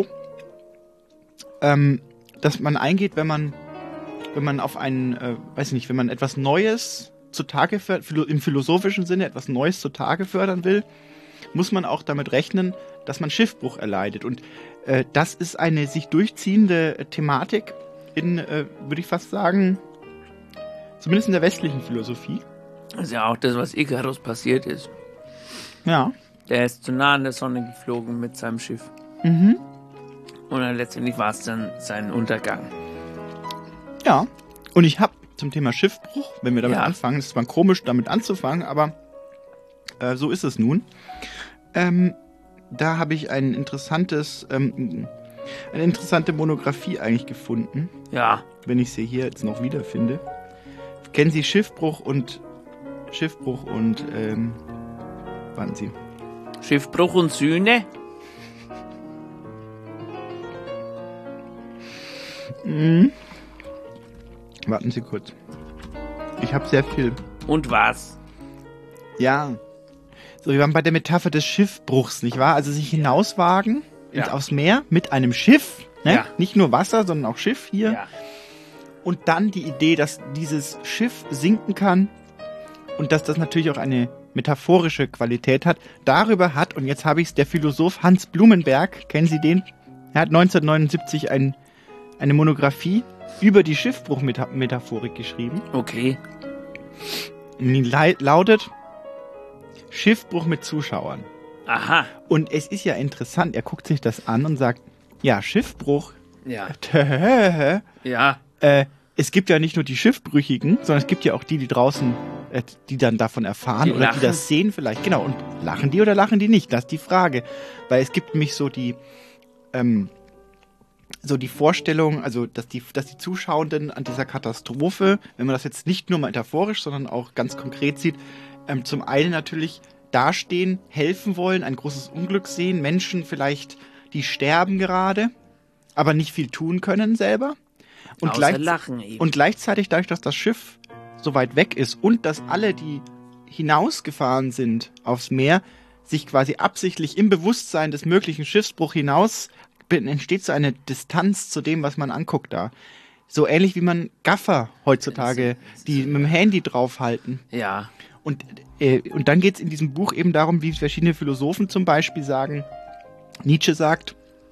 ähm, das man eingeht, wenn man, wenn man auf einen, äh, weiß nicht, wenn man etwas Neues zutage fördert, philo im philosophischen Sinne etwas Neues zutage fördern will, muss man auch damit rechnen, dass man Schiffbruch erleidet. Und äh, das ist eine sich durchziehende äh, Thematik in, äh, würde ich fast sagen, zumindest in der westlichen Philosophie. Das ist ja auch das, was Icarus passiert ist. Ja. Der ist zu nah an der Sonne geflogen mit seinem Schiff. Mhm. Und dann letztendlich war es dann sein Untergang. Ja. Und ich habe zum Thema Schiffbruch, wenn wir damit Ja. anfangen, ist zwar komisch, damit anzufangen, aber äh, so ist es nun. Ähm, da habe ich ein interessantes, ähm, eine interessante Monographie eigentlich gefunden. Ja. Wenn ich sie hier jetzt noch wiederfinde. Kennen Sie Schiffbruch und Schiffbruch und ähm, warten Sie. Schiffbruch und Sühne? Mhm. Warten Sie kurz. Ich habe sehr viel. Und was? Ja. So, wir waren bei der Metapher des Schiffbruchs, nicht wahr? Also sich hinauswagen Ja. ins, aufs Meer mit einem Schiff. Ne? Ja. Nicht nur Wasser, sondern auch Schiff hier. Ja. Und dann die Idee, dass dieses Schiff sinken kann und dass das natürlich auch eine metaphorische Qualität hat. Darüber hat, und jetzt habe ich es, der Philosoph Hans Blumenberg, kennen Sie den? Er hat neunzehnhundertneunundsiebzig ein, eine Monographie über die Schiffbruchmetaphorik geschrieben. Okay. Und die lei- lautet Schiffbruch mit Zuschauern. Aha. Und es ist ja interessant, er guckt sich das an und sagt, ja, Schiffbruch, Ja. Töhöhö. Ja. Äh, es gibt ja nicht nur die Schiffbrüchigen, sondern es gibt ja auch die, die draußen, äh, die dann davon erfahren Die oder lachen. die das sehen vielleicht. Genau, und lachen die oder lachen die nicht? Das ist die Frage. Weil es gibt nämlich so die, ähm, so die Vorstellung, also dass die, dass die Zuschauenden an dieser Katastrophe, wenn man das jetzt nicht nur metaphorisch, sondern auch ganz konkret sieht, ähm, zum einen natürlich dastehen, helfen wollen, ein großes Unglück sehen, Menschen vielleicht, die sterben gerade, aber nicht viel tun können selber. Und, Außer gleich, lachen eben. und gleichzeitig dadurch, dass das Schiff so weit weg ist und dass alle, die hinausgefahren sind aufs Meer, sich quasi absichtlich im Bewusstsein des möglichen Schiffsbruchs hinaus, entsteht so eine Distanz zu dem, was man anguckt da. So ähnlich wie man Gaffer heutzutage, die mit dem Handy draufhalten. Ja. Und, äh, und dann geht es in diesem Buch eben darum, wie verschiedene Philosophen zum Beispiel sagen, Nietzsche sagt,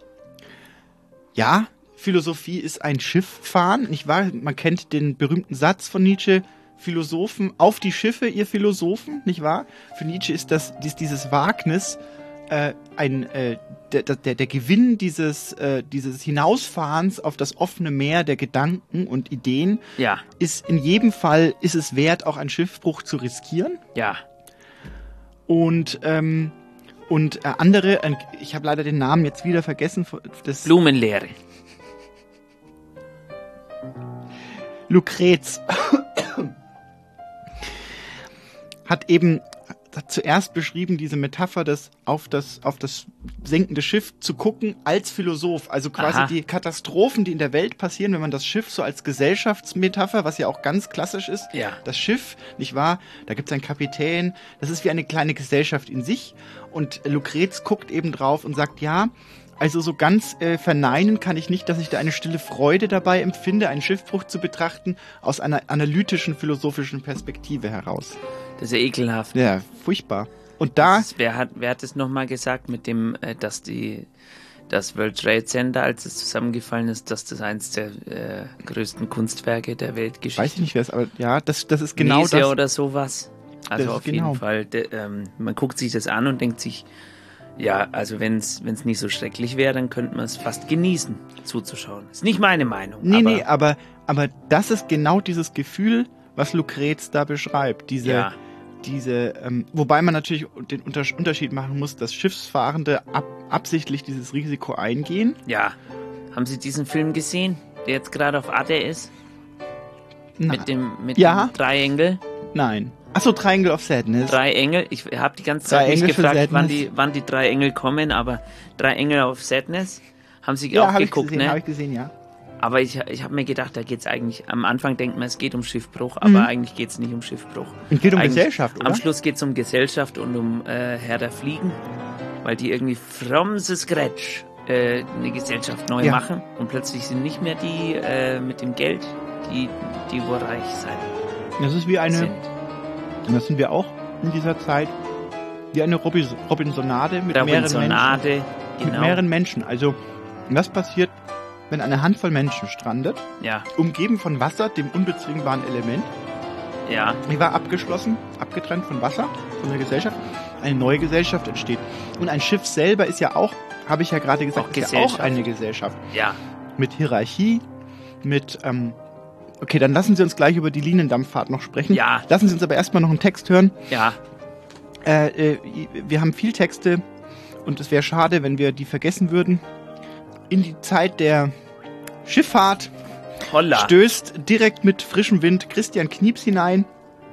ja, Philosophie ist ein Schifffahren, nicht wahr? Man kennt den berühmten Satz von Nietzsche, Philosophen, auf die Schiffe, ihr Philosophen, nicht wahr? Für Nietzsche ist das dies, dieses Wagnis äh, ein äh, der, der, der Gewinn dieses, äh, dieses Hinausfahrens auf das offene Meer der Gedanken und Ideen Ja. ist in jedem Fall ist es wert, auch einen Schiffbruch zu riskieren. Ja. Und ähm, und äh, andere, äh, ich habe leider den Namen jetzt wieder vergessen. Das Blumenlehre. Lucrez hat eben hat zuerst beschrieben, diese Metapher, des auf das auf das sinkende Schiff zu gucken als Philosoph. Also quasi Aha. die Katastrophen, die in der Welt passieren, wenn man das Schiff so als Gesellschaftsmetapher, was ja auch ganz klassisch ist, Ja. das Schiff, nicht wahr? Da gibt es einen Kapitän, das ist wie eine kleine Gesellschaft in sich. Und Lucrez guckt eben drauf und sagt, ja, also so ganz äh, verneinen kann ich nicht, dass ich da eine stille Freude dabei empfinde, einen Schiffbruch zu betrachten, aus einer analytischen, philosophischen Perspektive heraus. Das ist ja ekelhaft. Ja, furchtbar. Und da... Das ist, wer hat, wer hat es nochmal gesagt mit dem, äh, dass die, das World Trade Center, als es zusammengefallen ist, dass das eins der äh, größten Kunstwerke der Weltgeschichte Weiß ich nicht, wer es, aber ja, das, das ist genau Mese das. oder sowas. Also Das ist auf genau. jeden Fall. De, ähm, man guckt sich das an und denkt sich, ja, also wenn es nicht so schrecklich wäre, dann könnte man es fast genießen, zuzuschauen. Ist nicht meine Meinung. Nee, aber, nee, aber, aber das ist genau dieses Gefühl, was Lucrez da beschreibt. Diese, Ja. diese, ähm, wobei man natürlich den Unter- Unterschied machen muss, dass Schiffsfahrende ab, absichtlich dieses Risiko eingehen. Ja. Haben Sie diesen Film gesehen, der jetzt gerade auf Arte ist? Na, Mit dem, mit Ja. dem Dreiengel? Nein. Achso, Triangle of Sadness. Drei Engel. Ich habe die ganze Drei Zeit mich Engel für gefragt, wann Sadness. die, wann die drei Engel kommen, aber drei Engel auf Sadness haben Sie ja, auch habe ich geguckt, gesehen, ne? habe ich gesehen, ja. Aber ich, ich habe mir gedacht, da geht's eigentlich, am Anfang denkt man, es geht um Schiffbruch, aber Mhm. eigentlich geht's nicht um Schiffbruch. Es geht um Eigentlich- Gesellschaft, oder? Am Schluss geht's um Gesellschaft und um äh, Herr der Fliegen, weil die irgendwie from the scratch äh, eine Gesellschaft neu Ja. machen und plötzlich sind nicht mehr die äh, mit dem Geld, die, die wo reich sein Das ist wie eine, sind. und das sind wir auch in dieser Zeit, wie eine Robis Robinsonade mit mehreren Menschen. Robinsonade, Mit genau. mehreren Menschen. Also, was passiert, wenn eine Handvoll Menschen strandet, Ja, umgeben von Wasser, dem unbezwingbaren Element, ja, die war abgeschlossen, abgetrennt von Wasser, von der Gesellschaft, eine neue Gesellschaft entsteht. Und ein Schiff selber ist ja auch, habe ich ja gerade gesagt, Auch ist ja auch Gesellschaft. eine Gesellschaft. ja. Mit Hierarchie, mit, ähm, okay, dann lassen Sie uns gleich über die Liniendampffahrt noch sprechen. Ja. Lassen Sie uns aber erstmal noch einen Text hören. Ja, Äh, äh, wir haben viel Texte und es wäre schade, wenn wir die vergessen würden. In die Zeit der Schifffahrt holla. stößt direkt mit frischem Wind Christian Knieps hinein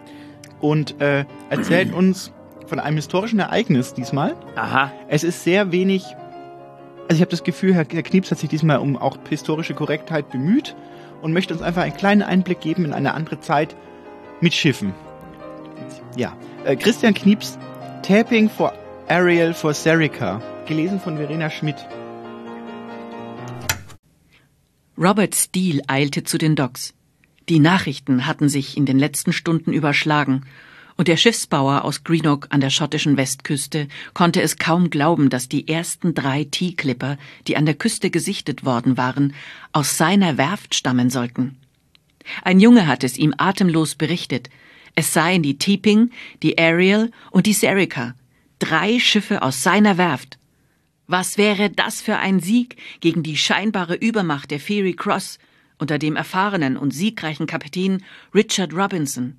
und äh, erzählt uns von einem historischen Ereignis diesmal. Aha, Es ist sehr wenig, also ich habe das Gefühl, Herr, Herr Knieps hat sich diesmal um auch historische Korrektheit bemüht und möchte uns einfach einen kleinen Einblick geben in eine andere Zeit mit Schiffen. Ja, äh, Christian Knieps, Taping for Ariel for Serica, gelesen von Verena Schmidt. Robert Steele eilte zu den Docks. Die Nachrichten hatten sich in den letzten Stunden überschlagen, und der Schiffsbauer aus Greenock an der schottischen Westküste konnte es kaum glauben, dass die ersten drei T-Clipper, die an der Küste gesichtet worden waren, aus seiner Werft stammen sollten. Ein Junge hatte es ihm atemlos berichtet. Es seien die Teeping, die Ariel und die Serica, drei Schiffe aus seiner Werft. Was wäre das für ein Sieg gegen die scheinbare Übermacht der Fiery Cross unter dem erfahrenen und siegreichen Kapitän Richard Robinson?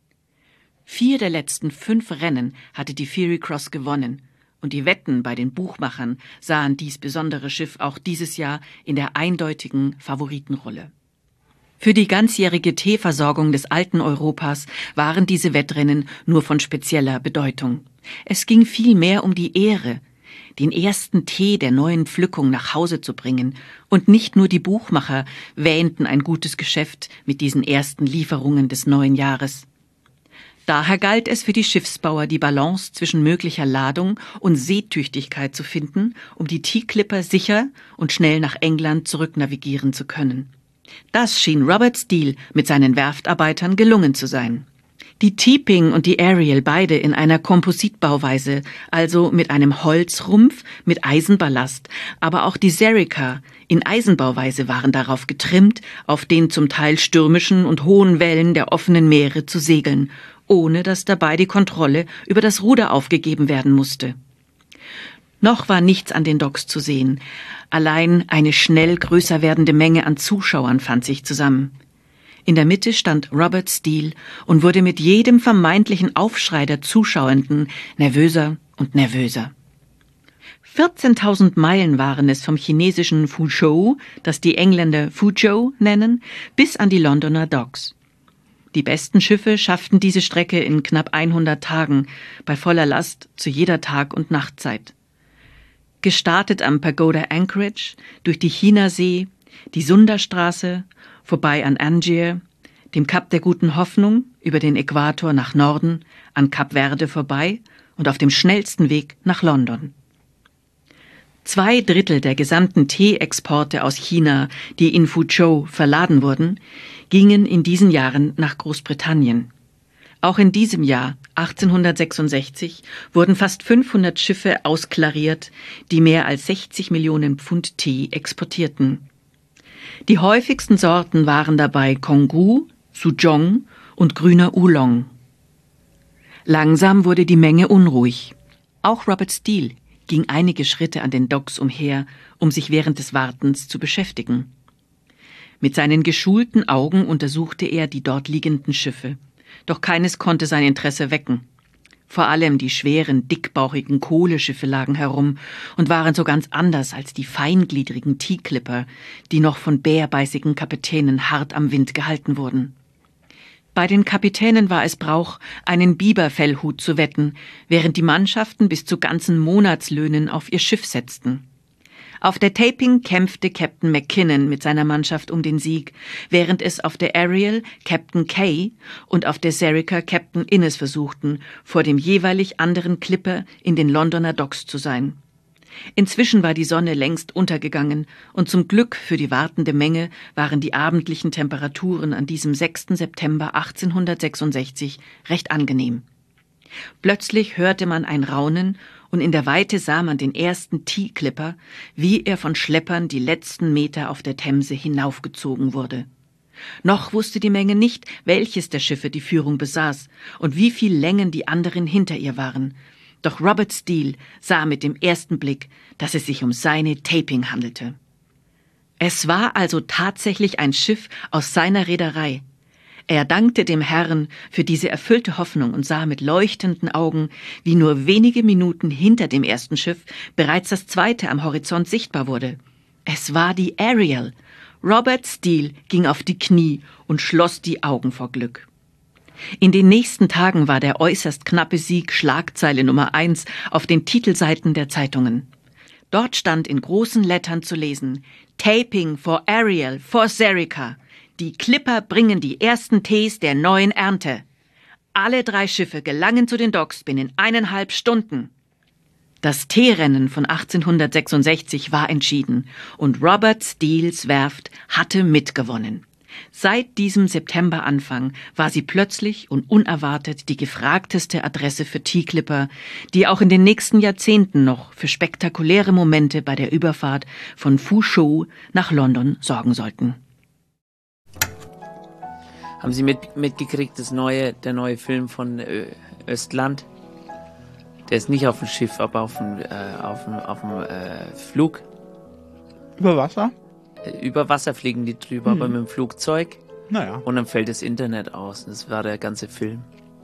Vier der letzten fünf Rennen hatte die Fiery Cross gewonnen, und die Wetten bei den Buchmachern sahen dies besondere Schiff auch dieses Jahr in der eindeutigen Favoritenrolle. Für die ganzjährige Teeversorgung des alten Europas waren diese Wettrennen nur von spezieller Bedeutung. Es ging vielmehr um die Ehre, den ersten Tee der neuen Pflückung nach Hause zu bringen, und nicht nur die Buchmacher wähnten ein gutes Geschäft mit diesen ersten Lieferungen des neuen Jahres. Daher galt es für die Schiffsbauer, die Balance zwischen möglicher Ladung und Seetüchtigkeit zu finden, um die T-Clipper sicher und schnell nach England zurücknavigieren zu können. Das schien Robert Steele mit seinen Werftarbeitern gelungen zu sein. Die Teeping und die Ariel beide in einer Kompositbauweise, also mit einem Holzrumpf mit Eisenballast, aber auch die Serica in Eisenbauweise waren darauf getrimmt, auf den zum Teil stürmischen und hohen Wellen der offenen Meere zu segeln, ohne dass dabei die Kontrolle über das Ruder aufgegeben werden musste. Noch war nichts an den Docks zu sehen, allein eine schnell größer werdende Menge an Zuschauern fand sich zusammen. In der Mitte stand Robert Steele und wurde mit jedem vermeintlichen Aufschrei der Zuschauenden nervöser und nervöser. vierzehntausend Meilen waren es vom chinesischen Fuzhou, das die Engländer Fuzhou nennen, bis an die Londoner Docks. Die besten Schiffe schafften diese Strecke in knapp hundert Tagen, bei voller Last zu jeder Tag- und Nachtzeit. Gestartet am Pagoda Anchorage, durch die Chinasee, die Sundastraße, vorbei an Angier, dem Kap der Guten Hoffnung, über den Äquator nach Norden, an Kap Verde vorbei und auf dem schnellsten Weg nach London. Zwei Drittel der gesamten Teeexporte aus China, die in Fuzhou verladen wurden, gingen in diesen Jahren nach Großbritannien. Auch in diesem Jahr, achtzehnhundertsechsundsechzig, wurden fast fünfhundert Schiffe ausklariert, die mehr als sechzig Millionen Pfund Tee exportierten. Die häufigsten Sorten waren dabei Konggu, Suzhong und grüner Oolong. Langsam wurde die Menge unruhig. Auch Robert Steele ging einige Schritte an den Docks umher, um sich während des Wartens zu beschäftigen. Mit seinen geschulten Augen untersuchte er die dort liegenden Schiffe, doch keines konnte sein Interesse wecken. Vor allem die schweren, dickbauchigen Kohleschiffe lagen herum und waren so ganz anders als die feingliedrigen T-Clipper, die noch von bärbeißigen Kapitänen hart am Wind gehalten wurden. Bei den Kapitänen war es Brauch, einen Biberfellhut zu wetten, während die Mannschaften bis zu ganzen Monatslöhnen auf ihr Schiff setzten. Auf der Taping kämpfte Captain McKinnon mit seiner Mannschaft um den Sieg, während es auf der Ariel Captain Kay und auf der Serica Captain Innes versuchten, vor dem jeweilig anderen Clipper in den Londoner Docks zu sein. Inzwischen war die Sonne längst untergegangen und zum Glück für die wartende Menge waren die abendlichen Temperaturen an diesem sechsten September achtzehnhundertsechsundsechzig recht angenehm. Plötzlich hörte man ein Raunen und in der Weite sah man den ersten T-Clipper, wie er von Schleppern die letzten Meter auf der Themse hinaufgezogen wurde. Noch wusste die Menge nicht, welches der Schiffe die Führung besaß und wie viel Längen die anderen hinter ihr waren. Doch Robert Steele sah mit dem ersten Blick, dass es sich um seine Taping handelte. Es war also tatsächlich ein Schiff aus seiner Reederei. Er dankte dem Herrn für diese erfüllte Hoffnung und sah mit leuchtenden Augen, wie nur wenige Minuten hinter dem ersten Schiff bereits das zweite am Horizont sichtbar wurde. Es war die Ariel. Robert Steele ging auf die Knie und schloss die Augen vor Glück. In den nächsten Tagen war der äußerst knappe Sieg Schlagzeile Nummer eins auf den Titelseiten der Zeitungen. Dort stand in großen Lettern zu lesen: Taping for Ariel for Serica. Die Clipper bringen die ersten Tees der neuen Ernte. Alle drei Schiffe gelangen zu den Docks binnen eineinhalb Stunden. Das Teerennen von achtzehnhundertsechsundsechzig war entschieden und Robert Steeles Werft hatte mitgewonnen. Seit diesem Septemberanfang war sie plötzlich und unerwartet die gefragteste Adresse für Teeclipper, die auch in den nächsten Jahrzehnten noch für spektakuläre Momente bei der Überfahrt von Fuzhou nach London sorgen sollten. Haben Sie mit, mitgekriegt, das neue, der neue Film von Ö, Östland? Der ist nicht auf dem Schiff, aber auf dem, äh, auf dem, auf dem äh, Flug. Über Wasser? Äh, über Wasser fliegen die drüber, hm. aber mit dem Flugzeug. Naja. Und dann fällt das Internet aus. Das war der ganze Film.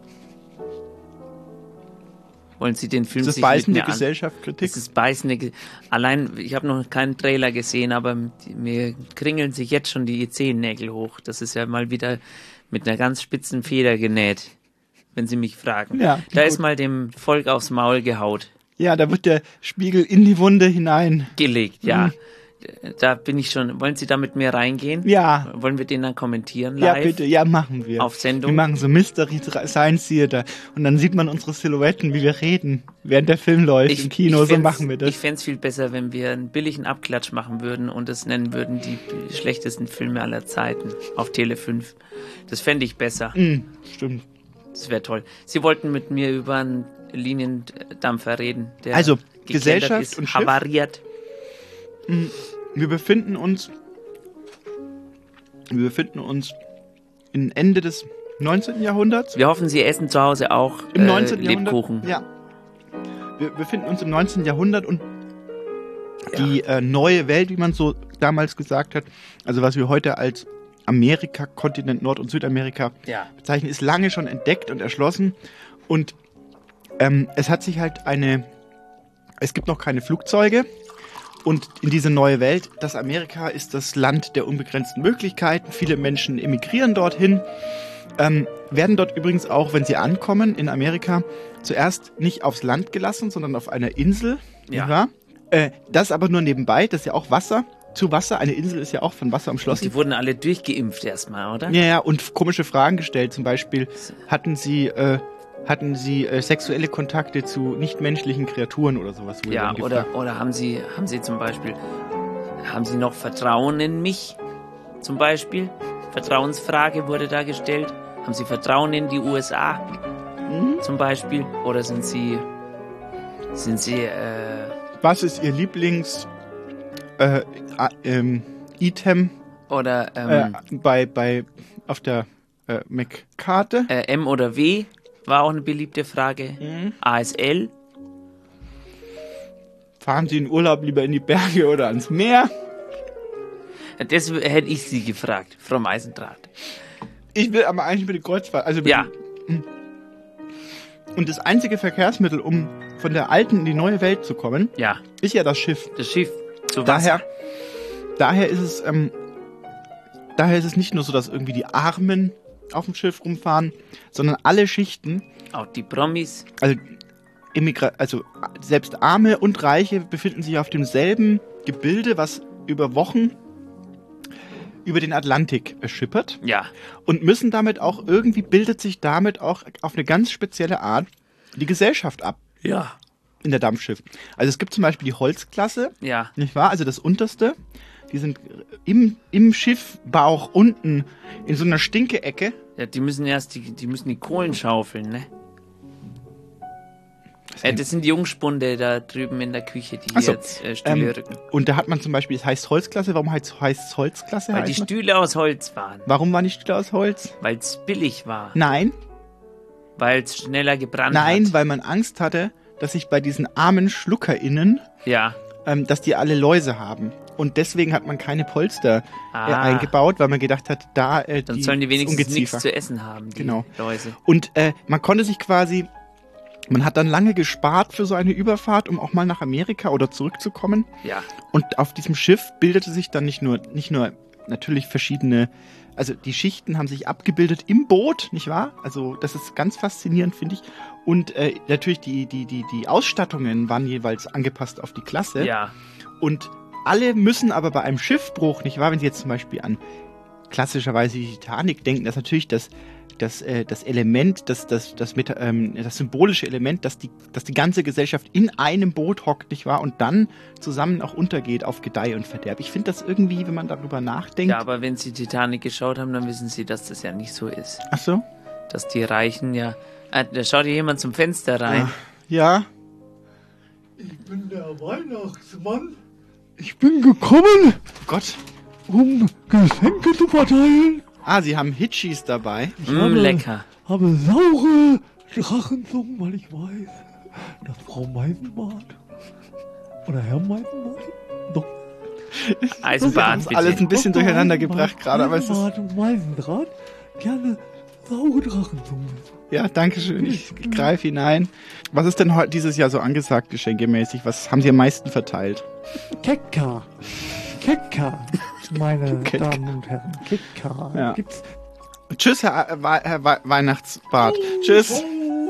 Wollen Sie den Film sich sich beißende mit mir Gesellschaftskritik? Das ist beißende. Ge Allein, ich habe noch keinen Trailer gesehen, aber mir kringeln sich jetzt schon die Zehennägel hoch. Das ist ja mal wieder mit einer ganz spitzen Feder genäht, wenn Sie mich fragen. Ja, da gut. ist mal dem Volk aufs Maul gehaut. Ja, da wird der Spiegel in die Wunde hinein. Gelegt, ja. Mhm. Da bin ich schon. Wollen Sie da mit mir reingehen? Ja. Wollen wir den dann kommentieren live? Ja, bitte. Ja, machen wir. Auf Sendung? Wir machen so Mystery Science Theater. Und dann sieht man unsere Silhouetten, wie wir reden, während der Film läuft Ich, im Kino. So machen wir das. Ich fände es viel besser, wenn wir einen billigen Abklatsch machen würden und es nennen würden die schlechtesten Filme aller Zeiten auf Tele fünf. Das fände ich besser. Mm, stimmt. Das wäre toll. Sie wollten mit mir über einen Liniendampfer reden, der also, gekentert Gesellschaft ist, und havariert. Schiff. Wir befinden uns wir befinden uns in Ende des neunzehnten Jahrhunderts. Wir hoffen, Sie essen zu Hause auch Im äh, neunzehnten Lebkuchen. Jahrhundert. Ja. Wir befinden uns im neunzehnten Jahrhundert und ja. die äh, neue Welt, wie man so damals gesagt hat, also was wir heute als Amerika, Kontinent Nord- und Südamerika ja. bezeichnen, ist lange schon entdeckt und erschlossen. Und ähm, es hat sich halt eine, es gibt noch keine Flugzeuge. Und in diese neue Welt, das Amerika ist das Land der unbegrenzten Möglichkeiten. Viele Menschen emigrieren dorthin, ähm, werden dort übrigens auch, wenn sie ankommen in Amerika, zuerst nicht aufs Land gelassen, sondern auf einer Insel. Ja. Nicht wahr? Äh, das aber nur nebenbei, das ist ja auch Wasser. Zu Wasser, eine Insel ist ja auch von Wasser umschlossen. Und die wurden alle durchgeimpft erstmal, oder? Ja, ja, und komische Fragen gestellt. Zum Beispiel, hatten sie... Äh, Hatten Sie äh, sexuelle Kontakte zu nichtmenschlichen Kreaturen oder sowas? Ja, oder, oder haben Sie, haben Sie zum Beispiel, haben Sie noch Vertrauen in mich? Zum Beispiel? Vertrauensfrage wurde da gestellt. Haben Sie Vertrauen in die U S A? Mhm. Zum Beispiel? Oder sind Sie, sind Sie, äh... Was ist Ihr Lieblings, äh, ähm, Item? Oder, ähm... Äh, bei, bei, auf der, äh, Mac-Karte? Äh, M oder W? War auch eine beliebte Frage. Mhm. A S L. Fahren Sie in Urlaub lieber in die Berge oder ans Meer? Das hätte ich Sie gefragt, Frau Meisendrath. Ich will aber eigentlich mit der Kreuzfahrt. Also ja. Den, und das einzige Verkehrsmittel, um von der alten in die neue Welt zu kommen, ja. ist ja das Schiff. Das Schiff. Zu daher, Wasser. daher ist es, ähm, daher ist es nicht nur so, dass irgendwie die Armen auf dem Schiff rumfahren, sondern alle Schichten. Auch die Promis. Also, Immigra also selbst Arme und Reiche befinden sich auf demselben Gebilde, was über Wochen über den Atlantik schippert. Ja. Und müssen damit auch, irgendwie bildet sich damit auch auf eine ganz spezielle Art die Gesellschaft ab. Ja. In der Dampfschiff. Also es gibt zum Beispiel die Holzklasse. Ja. Nicht wahr? Also das unterste. Die sind im, im Schiffbauch unten in so einer Stinke-Ecke. Ja, die müssen erst, die, die müssen die Kohlen schaufeln, ne? Äh, das sind die Jungspunde da drüben in der Küche, die so, jetzt äh, Stühle ähm, rücken. Und da hat man zum Beispiel, es heißt Holzklasse. Warum heißt es Holzklasse? Weil die Stühle aus Holz waren. Warum waren die Stühle aus Holz? Weil es billig war. Nein. Weil es schneller gebrannt Nein, hat. weil man Angst hatte, dass sich bei diesen armen SchluckerInnen, ja. ähm, dass die alle Läuse haben. Und deswegen hat man keine Polster ah. äh, eingebaut, weil man gedacht hat, da äh, Dann die sollen die wenigstens Ungeziefer. nichts zu essen haben, die genau. Läuse. Und äh, man konnte sich quasi, man hat dann lange gespart für so eine Überfahrt, um auch mal nach Amerika oder zurückzukommen. Ja. Und auf diesem Schiff bildete sich dann nicht nur, nicht nur natürlich verschiedene, also die Schichten haben sich abgebildet im Boot, nicht wahr? Also das ist ganz faszinierend, finde ich. Und äh, natürlich die, die, die, die Ausstattungen waren jeweils angepasst auf die Klasse. Ja. Und alle müssen aber bei einem Schiffbruch, nicht wahr, wenn sie jetzt zum Beispiel an klassischerweise die Titanic denken, dass natürlich das, das, äh, das Element, das, das, das, mit, ähm, das symbolische Element, dass die, dass die ganze Gesellschaft in einem Boot hockt, nicht wahr? Und dann zusammen auch untergeht auf Gedeih und Verderb. Ich finde das irgendwie, wenn man darüber nachdenkt... Ja, aber wenn Sie Titanic geschaut haben, dann wissen Sie, dass das ja nicht so ist. Ach so? Dass die Reichen ja... Äh, da schaut hier jemand zum Fenster rein. Ja. Ich bin der Weihnachtsmann. Ich bin gekommen, Gott, um Geschenke zu verteilen. Ah, Sie haben Hitchis dabei. Ich Mm, habe, lecker. habe saure Drachenzungen, weil ich weiß, dass Frau Meisenbart oder Herr Meisenbart doch Eisenbahn, bitte. Alles ein bisschen durcheinander gebracht gerade, aber es ist... Eisenbart und Meisendraht gerne saure Drachenzungen. Ja, danke schön. Ich greife hinein. Was ist denn heute dieses Jahr so angesagt, geschenkemäßig? Was haben Sie am meisten verteilt? Kekka. Kekka, meine Kekka. Damen und Herren. Kekka. Ja. Gibt's Tschüss, Herr, äh, Wei- Herr Wei- Weihnachtsbart. Tschüss.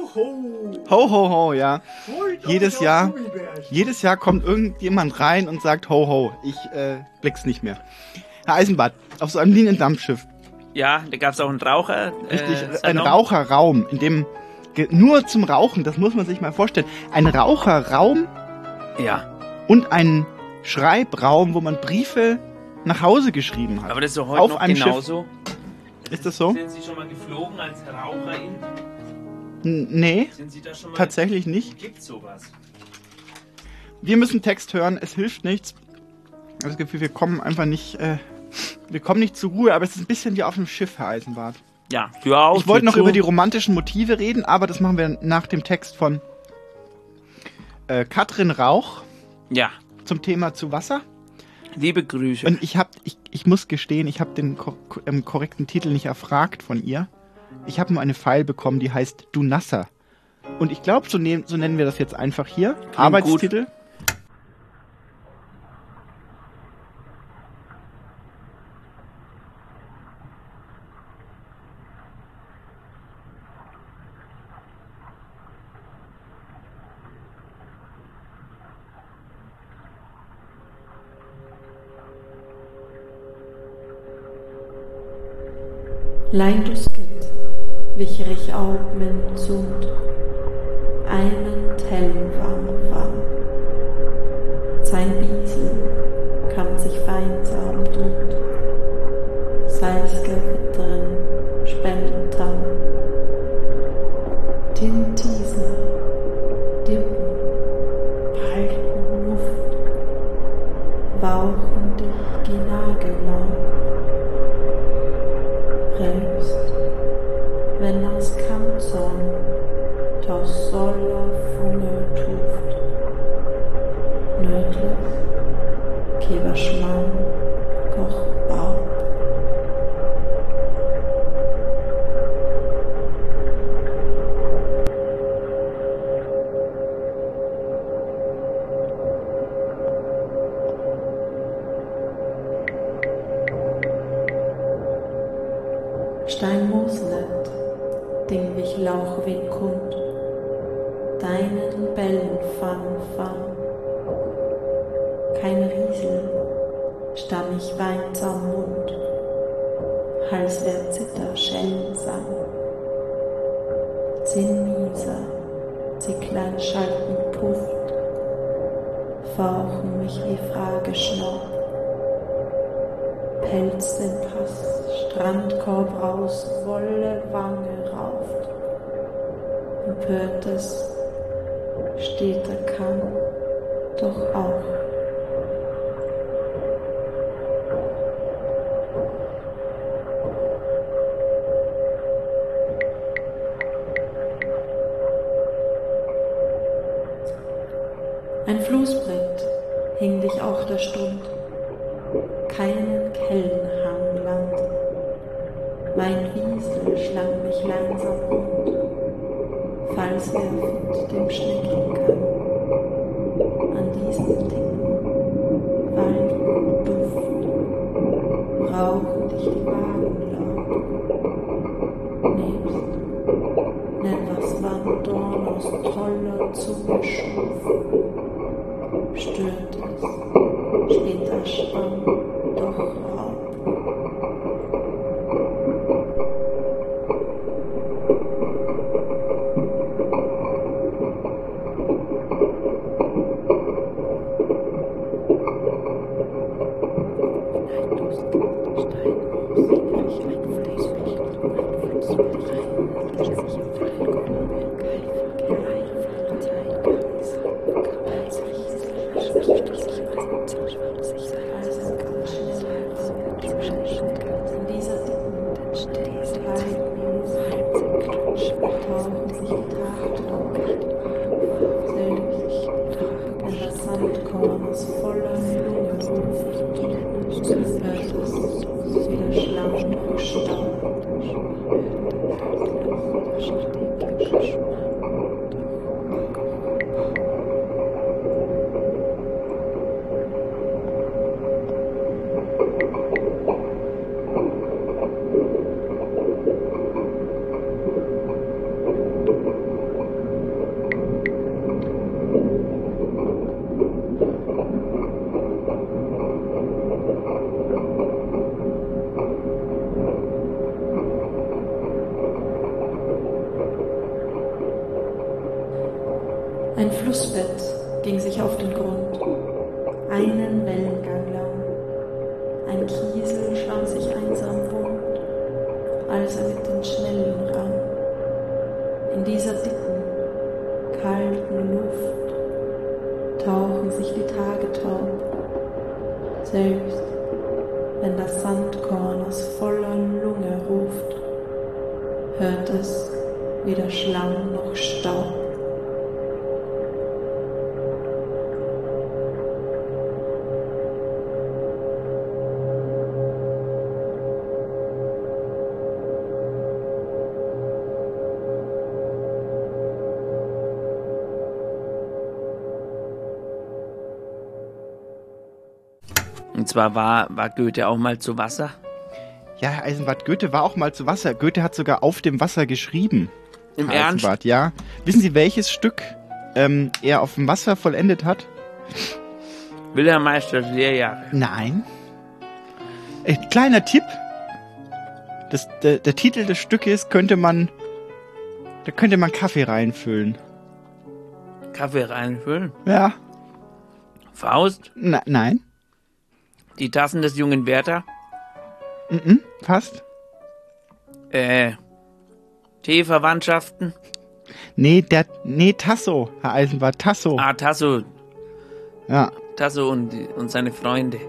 Ho, ho, ho, ja. Jedes Jahr, jedes Jahr kommt irgendjemand rein und sagt ho, ho. Ich äh, blick's nicht mehr. Herr Eisenbart, auf so einem Liniendampfschiff. Ja, da gab es auch einen Raucher. Richtig, äh, ein Salon. Raucherraum, in dem ge- nur zum Rauchen, das muss man sich mal vorstellen. Ein Raucherraum Ja, und ein Schreibraum, wo man Briefe nach Hause geschrieben hat. aber das ist doch heute Auf noch einem genauso. Schiff. Ist das so? Sind Sie schon mal geflogen als Raucherin? N- Nee, Sind Sie da schon mal... tatsächlich nicht. Gibt's sowas? Wir müssen Text hören, es hilft nichts. Ich habe das Gefühl, wir kommen einfach nicht, äh, wir kommen nicht zur Ruhe, aber es ist ein bisschen wie auf einem Schiff, Herr Eisenbart. Ja, Tür auf, Ich wollte Tür noch zu. über die romantischen Motive reden, aber das machen wir nach dem Text von äh, Katrin Rauch Ja, zum Thema zu Wasser. liebe Grüße. Und ich habe, ich, ich muss gestehen, ich habe den ko ähm, korrekten Titel nicht erfragt von ihr. Ich habe nur eine File bekommen, die heißt Du Nasser. Und ich glaube, so, nehm, so nennen wir das jetzt einfach hier. Klingt Arbeitstitel. Leindusket, Wicherich Aub min Sund, einen hellen warm warm. Sein Biesel kam sich weinsam und salzge Witteren Spendentam. Den Tiese, Dippen, halten Luft, wauchen dich die Nagellaub. Rälst, wenn das Kampfson tos soller Funge tuft. Nötlich, Keberschmann, Koch, Baub. Steinmoslet, Dingwich Lauchweg kund, deinen Bellen fang fang. Kein Riesel, stammig weinsam Mund, Hals der Zitter Schellen sang. Zehn Mieser, sie klein schalten pufft, fauchen mich wie Frage schnaub. Pelz den Pass, Strandkorb raus, Wolle Wange rauft. Empörtes, steter kann, doch auch. Ein Flussbrett hing dich auch der Stund, keinen Kellenhang land. Mein Wiesel schlang mich langsam rund, falls werfend dem Schnecken kann. An diesen Ticken, Wald und Duft, rauchen dich die Wagenlaub. Nebst, nenn was Wand Dorn aus toller Zunge schuf. Stört es, steht der Schwamm doch Raub. Ein Flussbett ging sich auf den Grund, einen Wellengang lang. Ein Kiesel schwamm sich einsam wund, als er mit den Schnellen rann. In dieser dicken, kalten Luft tauchen sich die Tage taub, selbst wenn das Sandkorn aus voller Lunge ruft, hört es weder Schlamm noch Staub. Und zwar war, war Goethe auch mal zu Wasser. Ja, Herr Eisenbart, Goethe war auch mal zu Wasser. Goethe hat sogar auf dem Wasser geschrieben. Im Herr Ernst? Eisenbart, ja. Wissen Sie, welches Stück ähm, er auf dem Wasser vollendet hat? Wilhelm Meisters Lehrjahre. Nein. Äh, kleiner Tipp. Das, der, der Titel des Stückes könnte man, da könnte man Kaffee reinfüllen. Kaffee reinfüllen? Ja. Faust? Na, nein. Die Tassen des jungen Werther? Mhm, passt. Äh, Teeverwandtschaften? Nee, der, nee, Tasso, Herr Eisenbart, Tasso. Ah, Tasso. Ja. Tasso und, und seine Freunde.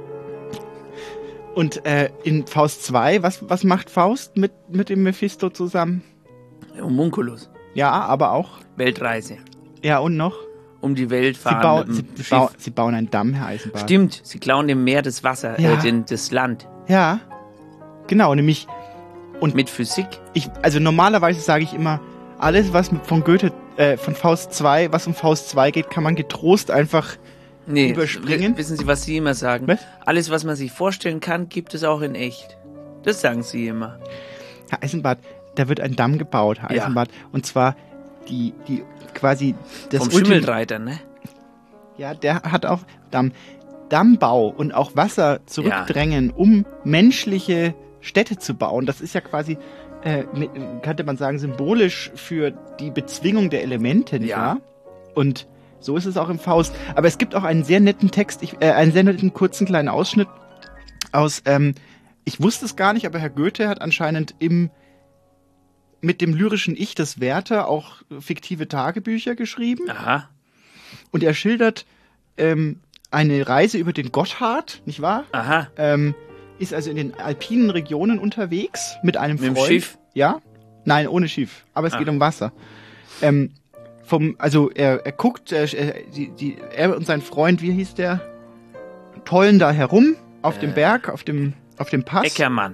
Und äh, in Faust zwei, was, was macht Faust mit, mit dem Mephisto zusammen? Homunculus. Ja, aber auch? Weltreise. Ja, und noch? Um die Welt fahren. Sie, bau, mit sie, dem bau, Schiff. sie bauen einen Damm, Herr Eisenbart. Stimmt, sie klauen dem Meer das Wasser, Ja. äh, den, das Land. Ja, genau, nämlich... Und mit Physik? Ich, also normalerweise sage ich immer, alles, was mit, von Goethe, äh, von Faust zwei, was um Faust zwei geht, kann man getrost einfach Nee, überspringen. w- wissen Sie, was Sie immer sagen? Was? Alles, was man sich vorstellen kann, gibt es auch in echt. Das sagen Sie immer. Herr Eisenbart, da wird ein Damm gebaut, Herr Ja. Eisenbart. Und zwar die, die quasi das Vom Ultim- Schimmelreiter, ne? Ja, der hat auch Damm. Dammbau und auch Wasser zurückdrängen, um menschliche Städte zu bauen. Das ist ja quasi, äh, mit, könnte man sagen, symbolisch für die Bezwingung der Elemente, nicht Ja. wahr? Und so ist es auch im Faust. Aber es gibt auch einen sehr netten Text, ich, äh, einen sehr netten kurzen kleinen Ausschnitt aus, ähm, ich wusste es gar nicht, aber Herr Goethe hat anscheinend im mit dem lyrischen Ich des Werther auch fiktive Tagebücher geschrieben. Aha. Und er schildert ähm, eine Reise über den Gotthard, nicht wahr? Aha. Ähm, ist also in den alpinen Regionen unterwegs mit einem Mit dem Freund. Schiff? Ja? Nein, ohne Schiff. Aber es Ah. geht um Wasser. Ähm, vom, also er, er guckt, äh, die, die, er und sein Freund, wie hieß der? Tollen da herum auf Äh. dem Berg, auf dem, auf dem Pass. Eckermann.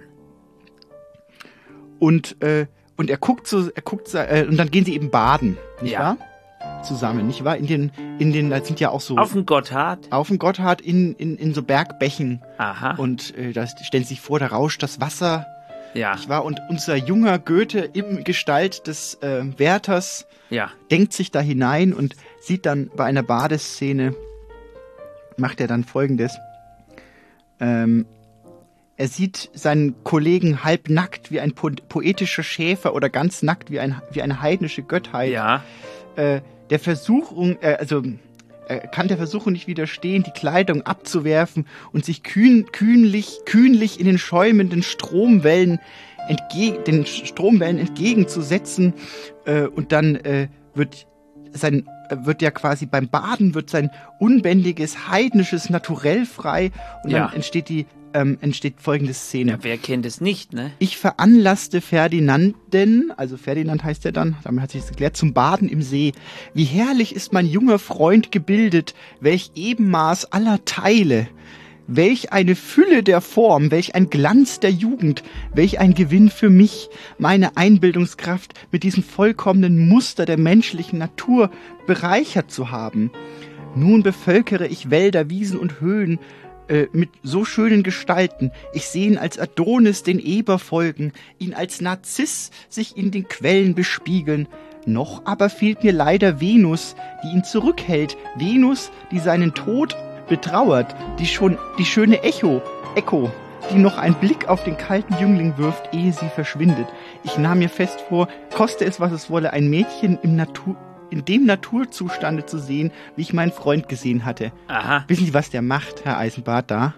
Und, äh, und er guckt so, er guckt so, äh, und dann gehen sie eben baden, nicht Ja. wahr? Zusammen, nicht wahr? In den, in den, da sind ja auch so. Auf dem Gotthard? Auf dem Gotthard in, in, in so Bergbächen. Aha. Und äh, da stellen Sie sich vor, da rauscht das Wasser. Ja. Nicht wahr? Und unser junger Goethe im Gestalt des äh, Werthers Ja. denkt sich da hinein und sieht dann bei einer Badeszene, macht er dann Folgendes. Ähm, er sieht seinen Kollegen halb nackt wie ein po poetischer Schäfer oder ganz nackt wie, ein, wie eine heidnische Göttheit. Ja. Äh, der Versuchung, äh, also er kann der Versuchung nicht widerstehen, die Kleidung abzuwerfen und sich kühn, kühnlich, kühnlich in den schäumenden Stromwellen entge den Stromwellen entgegenzusetzen. Äh, und dann äh, wird sein wird ja quasi beim Baden wird sein unbändiges, heidnisches Naturell frei und Ja. dann entsteht die ähm, entsteht folgende Szene. Ja, wer kennt es nicht, ne? Ich veranlasste Ferdinanden, also Ferdinand heißt er dann, damit hat sich das geklärt, zum Baden im See. Wie herrlich ist mein junger Freund gebildet, welch Ebenmaß aller Teile, welch eine Fülle der Form, welch ein Glanz der Jugend, welch ein Gewinn für mich, meine Einbildungskraft mit diesem vollkommenen Muster der menschlichen Natur bereichert zu haben. Nun bevölkere ich Wälder, Wiesen und Höhen, äh, mit so schönen Gestalten. Ich seh ihn als Adonis den Eber folgen, ihn als Narziss sich in den Quellen bespiegeln. Noch aber fehlt mir leider Venus, die ihn zurückhält. Venus, die seinen Tod betrauert, die schon, die schöne Echo, Echo, die noch einen Blick auf den kalten Jüngling wirft, ehe sie verschwindet. Ich nahm mir fest vor, koste es, was es wolle, ein Mädchen im Natur, in dem Naturzustande zu sehen, wie ich meinen Freund gesehen hatte. Aha. Wissen Sie, was der macht, Herr Eisenbart, da?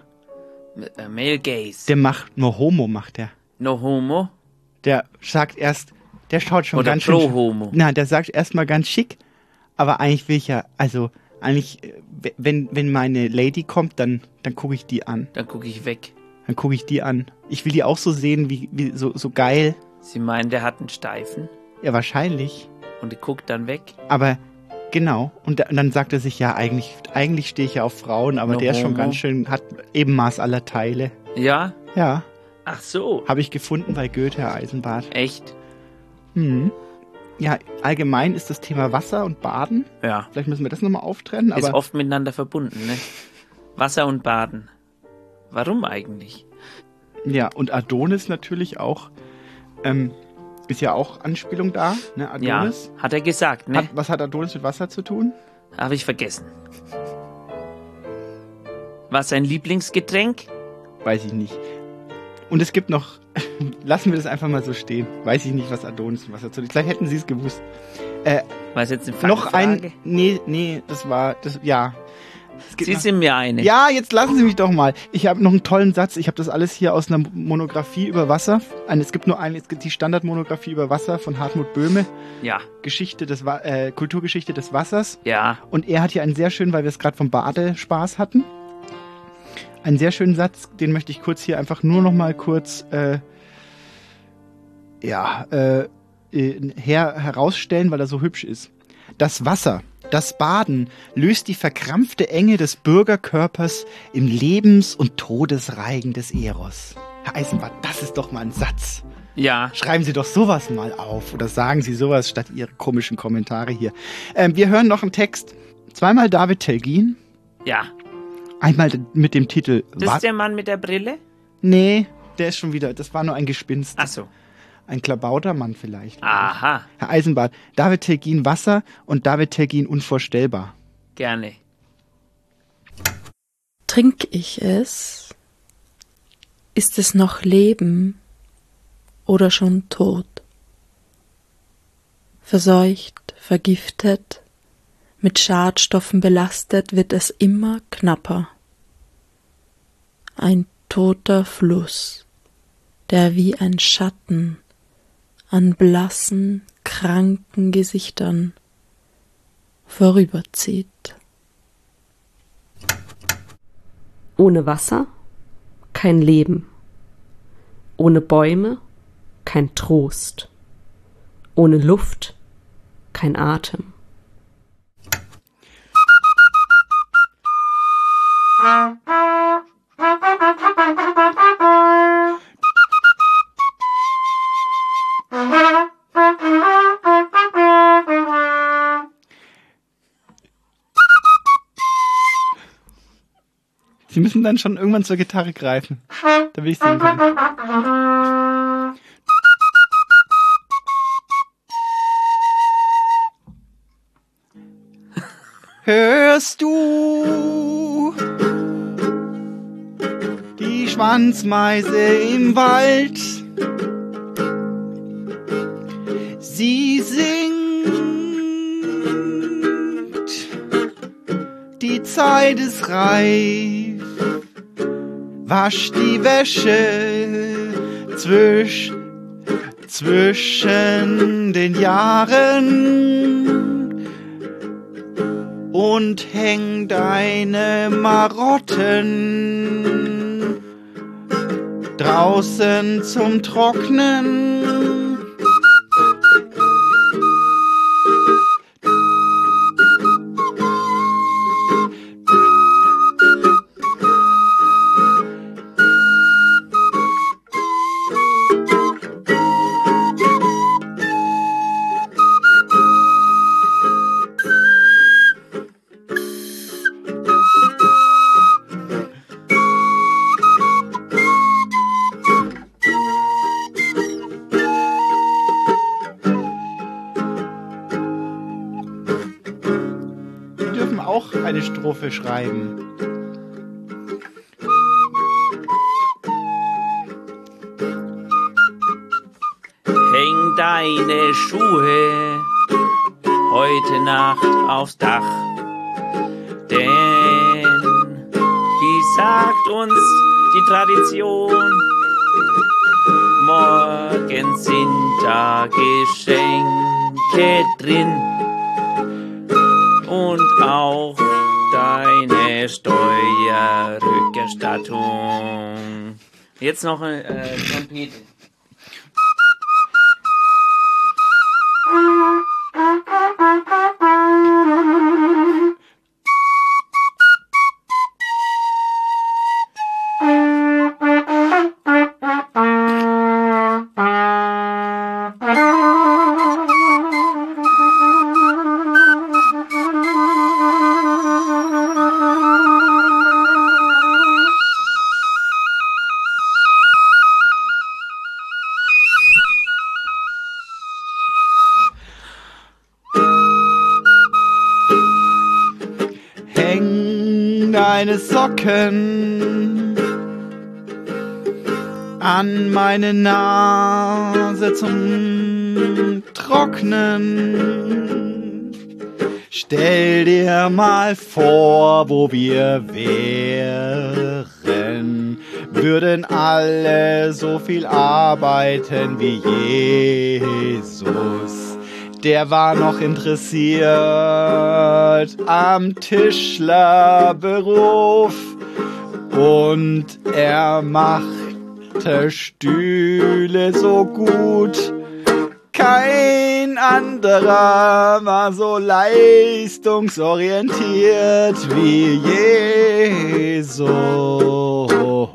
Äh, Male Gaze. Der macht, nur Homo macht der. No homo? Der sagt erst, der schaut schon Oder ganz pro schön... homo. Na, der sagt erstmal ganz schick, aber eigentlich will ich ja, also, eigentlich, äh, wenn, wenn meine Lady kommt, dann, dann gucke ich die an. Dann gucke ich weg. Dann gucke ich die an. Ich will die auch so sehen, wie, wie so, so geil. Sie meinen, der hat einen Steifen? Ja, wahrscheinlich. Und die guckt dann weg? Aber, genau. Und, da, und dann sagt er sich, ja, eigentlich, eigentlich stehe ich ja auf Frauen, aber No der ist schon homo. ganz schön, hat Ebenmaß aller Teile. Ja? Ja. Ach so. Habe ich gefunden bei Goethe, Herr Eisenbart. Echt? Hm. Ja, allgemein ist das Thema Wasser und Baden. Ja. Vielleicht müssen wir das nochmal auftrennen. Ist Aber oft miteinander verbunden, ne? Wasser und Baden. Warum eigentlich? ja, und Adonis natürlich auch. Ähm, ist ja auch Anspielung da, ne? Adonis. Ja, hat er gesagt, ne? Hat, was hat Adonis mit Wasser zu tun? Habe ich vergessen. Was sein Lieblingsgetränk? Weiß ich nicht. Und es gibt noch, lassen wir das einfach mal so stehen. Weiß ich nicht, was Adonis mit Wasser zu tun hat. Vielleicht hätten Sie es gewusst. Äh, War es jetzt eine noch Fangfrage? ein, nee, nee, das war, das, ja. Es gibt Sie noch- sind mir eine. Ja, jetzt lassen Sie mich doch mal. Ich habe noch einen tollen Satz. Ich habe das alles hier aus einer Monographie über Wasser. Ein, es gibt nur eine, es gibt die Standardmonographie über Wasser von Hartmut Böhme. Ja. Geschichte des, Wa- äh, Kulturgeschichte des Wassers. Ja. Und er hat hier einen sehr schönen, weil wir es gerade vom Badespaß hatten. Einen sehr schönen Satz, den möchte ich kurz hier einfach nur noch mal kurz äh, ja, äh, äh, her, herausstellen, weil er so hübsch ist. Das Wasser, das Baden löst die verkrampfte Enge des Bürgerkörpers im Lebens- und Todesreigen des Eros. Herr Eisenbart, das ist doch mal ein Satz. Ja. Schreiben Sie doch sowas mal auf oder sagen Sie sowas statt Ihre komischen Kommentare hier. Ähm, wir hören noch einen Text. Zweimal David Telgin. Ja. Einmal mit dem Titel Das ist der Mann mit der Brille? Nee, der ist schon wieder, das war nur ein Gespinst. Ach so. Ein Klabautermann vielleicht. Aha. Herr Eisenbart, David Telgin Wasser und David Telgin unvorstellbar. Gerne. Trink ich es? Ist es noch Leben oder schon tot? Verseucht, vergiftet, mit Schadstoffen belastet, wird es immer knapper. Ein toter Fluss, der wie ein Schatten an blassen, kranken Gesichtern vorüberzieht. Ohne Wasser kein Leben. Ohne Bäume kein Trost. Ohne Luft kein Atem. Sie müssen dann schon irgendwann zur Gitarre greifen, damit ich singen kann. Hörst du die Schwanzmeise im Wald? Sie singt, die Zeit ist reif, wasch die Wäsche zwisch, zwischen den Jahren. und häng deine Marotten draußen zum Trocknen. Eine Strophe schreiben. Häng deine Schuhe heute Nacht aufs Dach, denn wie sagt uns die Tradition, morgen sind da Geschenke drin und auch deine Steuerrückerstattung. Jetzt noch eine äh, Trompete. Deine Socken an meine Nase zum Trocknen. Stell dir mal vor, wo wir wären, würden alle so viel arbeiten wie Jesus. Der war noch interessiert am Tischlerberuf und er machte Stühle so gut. Kein anderer war so leistungsorientiert wie Jesus.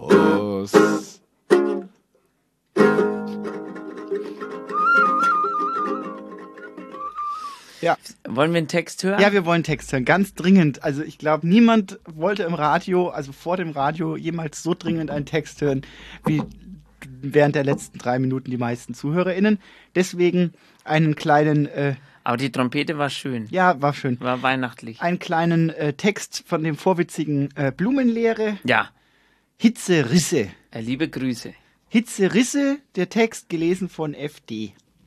Ja. Wollen wir einen Text hören? Ja, wir wollen Text hören, ganz dringend. Also ich glaube, niemand wollte im Radio, also vor dem Radio, jemals so dringend einen Text hören, wie während der letzten drei Minuten die meisten ZuhörerInnen. Deswegen einen kleinen... Äh, Aber die Trompete war schön. Ja, war schön. War weihnachtlich. Einen kleinen äh, Text von dem vorwitzigen äh, Blumenlehre. Ja. Hitzerisse. Äh, liebe Grüße. Hitzerisse, der Text gelesen von F D.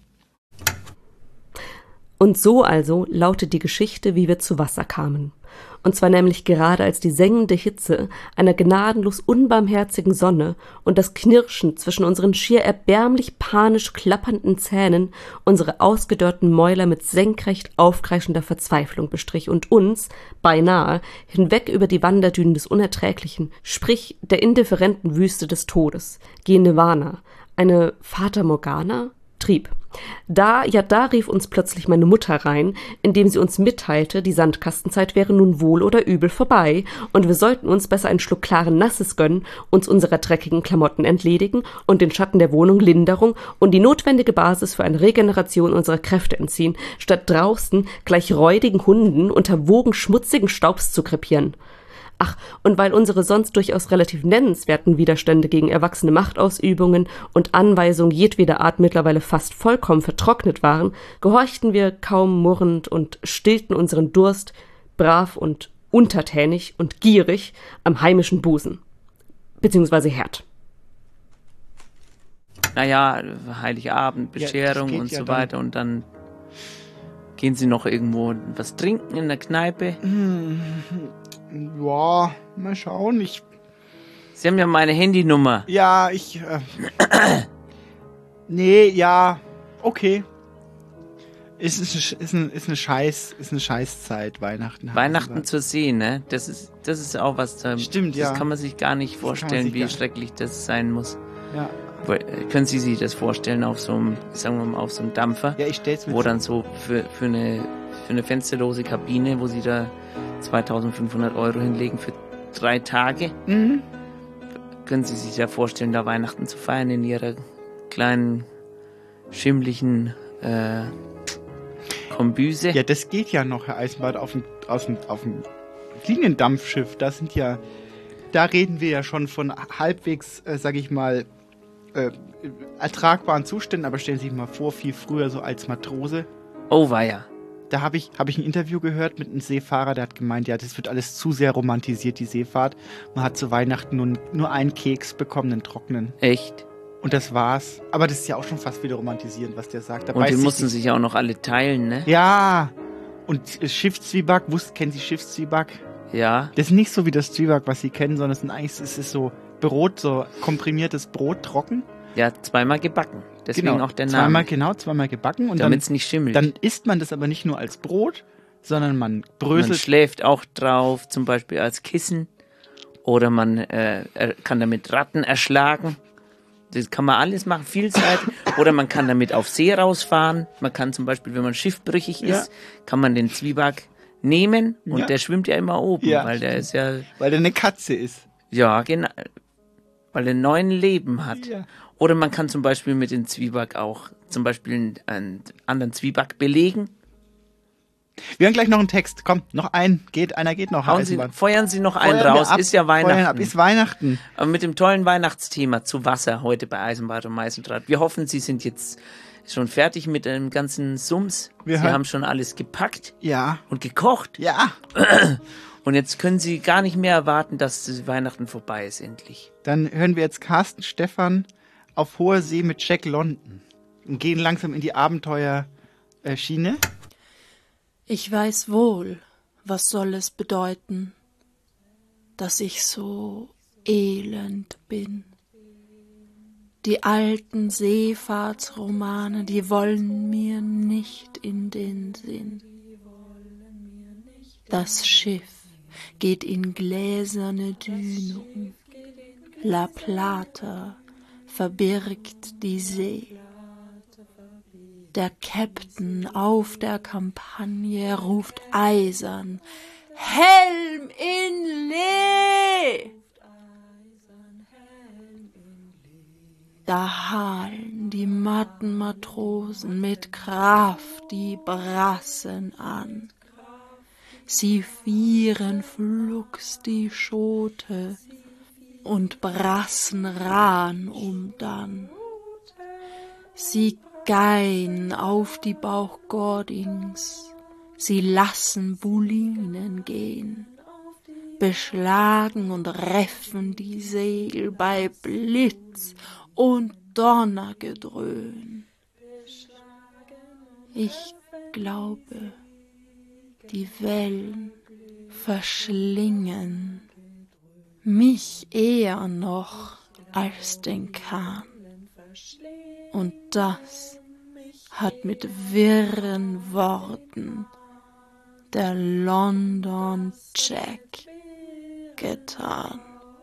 Und so also lautet die Geschichte, wie wir zu Wasser kamen. Und zwar nämlich gerade als die sengende Hitze einer gnadenlos unbarmherzigen Sonne und das Knirschen zwischen unseren schier erbärmlich panisch klappernden Zähnen unsere ausgedörrten Mäuler mit senkrecht aufkreischender Verzweiflung bestrich und uns, beinahe, hinweg über die Wanderdünen des Unerträglichen, sprich der indifferenten Wüste des Todes, gen Nirvana, eine Fata Morgana, trieb. Da, ja da rief uns plötzlich meine Mutter rein, indem sie uns mitteilte, die Sandkastenzeit wäre nun wohl oder übel vorbei und wir sollten uns besser einen Schluck klaren Nasses gönnen, uns unserer dreckigen Klamotten entledigen und den Schatten der Wohnung Linderung und die notwendige Basis für eine Regeneration unserer Kräfte entziehen, statt draußen gleich räudigen Hunden unter Wogen schmutzigen Staubs zu krepieren. Ach, und weil unsere sonst durchaus relativ nennenswerten Widerstände gegen erwachsene Machtausübungen und Anweisungen jedweder Art mittlerweile fast vollkommen vertrocknet waren, gehorchten wir kaum murrend und stillten unseren Durst, brav und untertänig und gierig am heimischen Busen, beziehungsweise Herd. Naja, Heiligabend, Bescherung ja, und so ja weiter und dann gehen Sie noch irgendwo was trinken in der Kneipe? Hm. Ja, mal schauen. Ich Sie haben ja meine Handynummer. Ja, ich... Äh, nee, ja, okay. Ist, ist, ist, ein, ist eine Scheiß, ist eine Scheißzeit, Weihnachten. Weihnachten zur See, ne? Das ist, das ist auch was. Da, Stimmt, das ja. Das kann man sich gar nicht vorstellen, wie schrecklich das sein muss. Ja. Können Sie sich das vorstellen auf so einem, sagen wir mal, auf so einem Dampfer? Ja, ich stell's mir Wo dann so für, für eine, für eine fensterlose Kabine, wo Sie da zweitausendfünfhundert Euro hinlegen für drei Tage. Mhm. Können Sie sich da vorstellen, da Weihnachten zu feiern in Ihrer kleinen, schimmlichen, äh, Kombüse? Ja, das geht ja noch, Herr Eisenbart, auf dem, auf dem, auf dem Liniendampfschiff. Da sind ja, da reden wir ja schon von halbwegs, äh, sag ich mal, äh, ertragbaren Zuständen. Aber stellen Sie sich mal vor, viel früher so als Matrose. Oh, weia. Da habe ich, hab ich ein Interview gehört mit einem Seefahrer, der hat gemeint, ja, das wird alles zu sehr romantisiert, die Seefahrt. Man hat zu Weihnachten nur, nur einen Keks bekommen, einen trockenen. Echt? Und das war's. Aber das ist ja auch schon fast wieder romantisierend, was der sagt. Da Und die beißt mussten sich sich auch noch alle teilen, ne? Ja. Und äh, Schiffszwieback, wusst, kennen Sie Schiffszwieback? Ja. Das ist nicht so wie das Zwieback, was Sie kennen, sondern es ist eigentlich, es ist so Brot, so komprimiertes Brot, trocken. Ja, zweimal gebacken. Deswegen genau. auch der Name. Zweimal, genau, zweimal gebacken. Und damit es dann, nicht schimmelt. Dann isst man das aber nicht nur als Brot, sondern man bröselt. Man schläft auch drauf, zum Beispiel als Kissen. Oder man äh, kann damit Ratten erschlagen. Das kann man alles machen, vielseitig. Oder man kann damit auf See rausfahren. Man kann zum Beispiel, wenn man schiffbrüchig ist, ja. kann man den Zwieback nehmen und ja. der schwimmt ja immer oben, ja, weil der ist ja... Weil der eine Katze ist. Ja, genau. Weil er neun Leben hat. Ja. Oder man kann zum Beispiel mit dem Zwieback auch zum Beispiel einen, einen anderen Zwieback belegen. Wir haben gleich noch einen Text. Komm, noch ein. Geht, einer geht noch. Hauen Sie, feuern Sie noch einen raus. Ab, ist ja Weihnachten. Ab, ist Weihnachten. Aber mit dem tollen Weihnachtsthema zu Wasser heute bei Eisenbart und Meisendraht. Wir hoffen, Sie sind jetzt schon fertig mit dem ganzen Sums. Wir Sie hören. haben schon alles gepackt. Ja. Und gekocht. Ja. Und jetzt können Sie gar nicht mehr erwarten, dass Weihnachten vorbei ist, endlich. Dann hören wir jetzt Carsten Stephan auf hoher See mit Jack London und gehen langsam in die Abenteuerschiene. Ich weiß wohl, was soll es bedeuten, dass ich so elend bin. Die alten Seefahrtsromane, die wollen mir nicht in den Sinn. Das Schiff geht in gläserne Dünung. La Plata verbirgt die See. Der Käpt'n auf der Kampagne ruft eisern: Helm in Lee! Da hahlen die matten Matrosen mit Kraft die Brassen an. Sie vieren flugs die Schote und brassen ran um dann. Sie gein auf die Bauchgordings, sie lassen Bulinen gehen, beschlagen und reffen die Segel bei Blitz und Donnergedröhn. Ich glaube, die Wellen verschlingen mich eher noch als den Kahn. Und das hat mit wirren Worten der London Jack getan.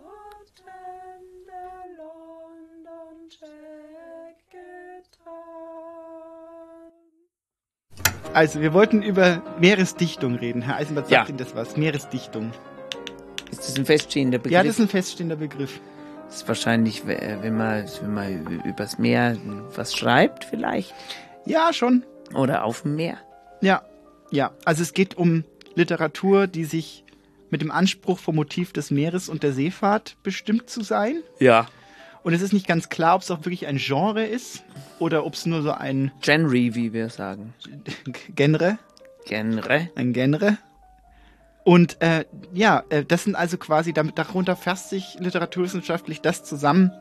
Also, wir wollten über Meeresdichtung reden. Herr Eisenbart sagt Ja. Ihnen das was. Meeresdichtung. Ist das ein feststehender Begriff? Ja, das ist ein feststehender Begriff. Das ist wahrscheinlich, wenn man, wenn man übers Meer was schreibt, vielleicht. Ja, schon. Oder auf dem Meer. Ja, ja. Also es geht um Literatur, die sich mit dem Anspruch vom Motiv des Meeres und der Seefahrt bestimmt zu sein. Ja. Und es ist nicht ganz klar, ob es auch wirklich ein Genre ist oder ob es nur so ein... Genre, wie wir sagen. Genre. Genre. Ein Genre. Und äh, ja, äh, das sind also quasi, damit darunter fasst sich literaturwissenschaftlich das zusammen.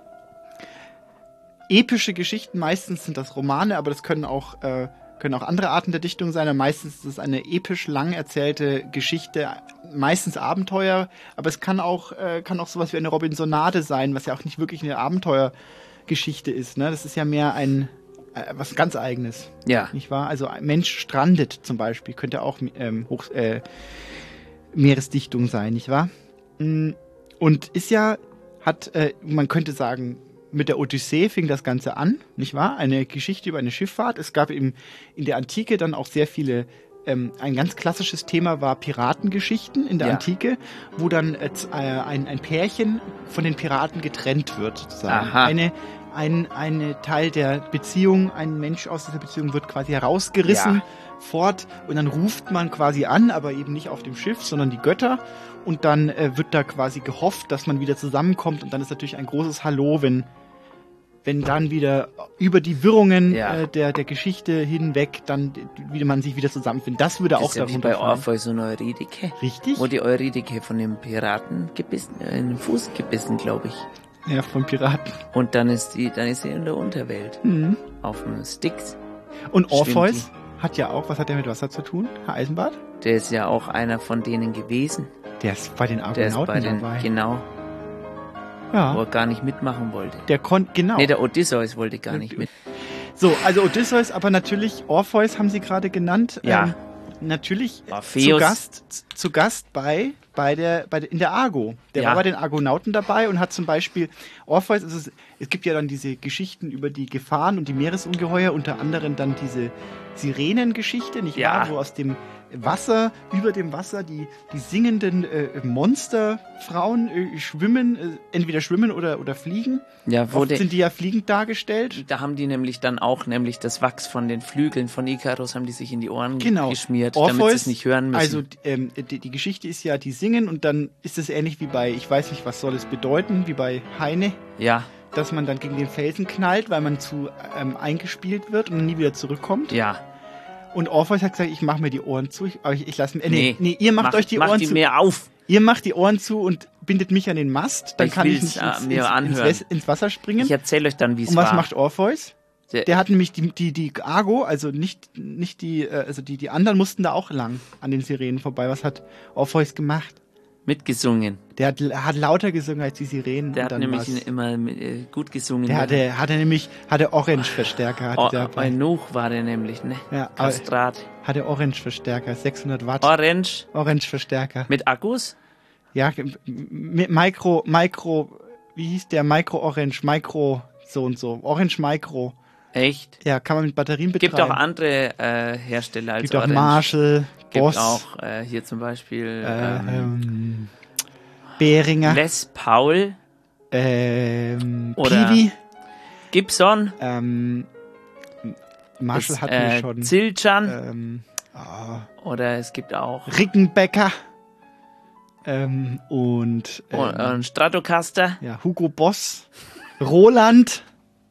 Epische Geschichten, meistens sind das Romane, aber das können auch, äh, können auch andere Arten der Dichtung sein. Meistens ist es eine episch lang erzählte Geschichte, meistens Abenteuer, aber es kann auch, äh, kann auch sowas wie eine Robinsonade sein, was ja auch nicht wirklich eine Abenteuergeschichte ist. Ne? Das ist ja mehr ein, äh, was ganz Eigenes. Ja. Nicht wahr? Also ein Mensch strandet zum Beispiel, könnte auch ähm, Hoch, äh, Meeresdichtung sein, nicht wahr? Und ist ja, hat, äh, man könnte sagen, mit der Odyssee fing das Ganze an, nicht wahr? Eine Geschichte über eine Schifffahrt. Es gab im, in der Antike dann auch sehr viele, ähm, ein ganz klassisches Thema war Piratengeschichten in der Ja. Antike, wo dann äh, ein, ein Pärchen von den Piraten getrennt wird, sozusagen. Aha. Eine, ein eine Teil der Beziehung, ein Mensch aus dieser Beziehung wird quasi herausgerissen, Ja. fort, und dann ruft man quasi an, aber eben nicht auf dem Schiff, sondern die Götter, und dann äh, wird da quasi gehofft, dass man wieder zusammenkommt, und dann ist natürlich ein großes Hallo, wenn wenn dann wieder über die Wirrungen Ja. äh, der der Geschichte hinweg dann wieder man sich wieder zusammenfindet. Das würde Das auch ist ja wie darunter bei fallen. Orpheus und Eurydike. Richtig? Wo die Eurydike von dem Piraten gebissen, äh, in den Fuß gebissen, glaube ich. Ja, von Piraten. Und dann ist die, dann ist sie in der Unterwelt. Mhm. Auf dem Styx. Und schwimmt Orpheus hat ja auch, was hat der mit Wasser zu tun, Herr Eisenbart? die. Der ist ja auch einer von denen gewesen. Der ist bei den Der ist Argonauten bei den, dabei. genau, Ja. wo er gar nicht mitmachen wollte. Der konnte, genau. Nee, der Odysseus wollte gar nicht mit. So, also Odysseus, aber natürlich Orpheus haben Sie gerade genannt. Ja. Ähm, natürlich zu Orpheus. Gast, zu Gast bei, bei der, bei der, in der Argo. Der Ja. war bei den Argonauten dabei und hat zum Beispiel Orpheus, also es, es gibt ja dann diese Geschichten über die Gefahren und die Meeresungeheuer, unter anderem dann diese Sirenengeschichte, nicht Ja. wahr? Wo aus dem Wasser, über dem Wasser die, die singenden äh, Monsterfrauen äh, schwimmen, äh, entweder schwimmen oder, oder fliegen. Ja, wo Oft der- sind die ja fliegend dargestellt. Da haben die nämlich dann auch nämlich das Wachs von den Flügeln von Ikarus haben die sich in die Ohren Genau. geschmiert, damit sie es nicht hören müssen. Also ähm, die, die Geschichte ist ja, die singen und dann ist es ähnlich wie bei, ich weiß nicht, was soll es bedeuten, wie bei Heine, ja, dass man dann gegen den Felsen knallt, weil man zu ähm, eingespielt wird und nie wieder zurückkommt. ja. Und Orpheus hat gesagt, ich mache mir die Ohren zu, ich, aber ich, ich lasse mir, äh, nee, Nee. nee, ihr macht Mach- euch die mach Ohren die zu. mir auf. Ihr macht die Ohren zu und bindet mich an den Mast, dann Ich kann ich will's, nicht äh, ins, mir ins, ins, anhören. Wes- ins Wasser springen. Ich erzähle euch dann, wie es Und war. was macht Orpheus? Der- Der hat nämlich die, die, die Argo, also nicht, nicht die, äh, also die, die anderen mussten da auch lang an den Sirenen vorbei. Was hat Orpheus gemacht? Mitgesungen. Der hat, hat lauter gesungen als die Sirenen. Der und hat dann nämlich war's- immer äh, gut gesungen. der hatte, hatte nämlich, hatte Orange-Verstärker. Hatte O- der bei. Eunuch war der nämlich, ne? Ja, aber- Kastrat. Hatte Orange-Verstärker, sechshundert Watt. Orange. Orange-Verstärker. Mit Akkus? Ja, mit Micro, Micro, wie hieß der? Micro Orange, Micro, so und so. Orange Micro. Echt? Ja, kann man mit Batterien betreiben. Gibt auch andere äh, Hersteller als Gibt auch Orange. Marshall, Gibt Boss. auch äh, hier zum Beispiel Äh, ähm, ähm, Behringer. Les Paul. Ähm, Oder Peavey. Gibson. Ähm, Marshall Das, hatten wir äh, schon. Zildjian. Ähm, ah, Oder es gibt auch Rickenbacker. Ähm, und, ähm, oh, äh, Stratocaster. ja, Hugo Boss. Roland.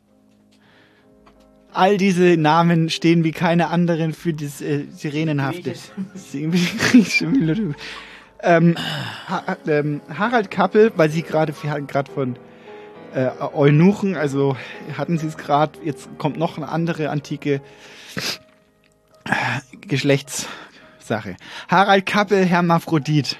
All diese Namen stehen wie keine anderen für das äh, Sirenenhafte. Griechische Melodie. ähm, ha ähm, Harald Kappel, weil Sie gerade, wir hatten gerade von äh, Eunuchen, also hatten Sie es gerade, jetzt kommt noch eine andere antike äh, Geschlechtssache. Harald Kappel, Hermaphrodit.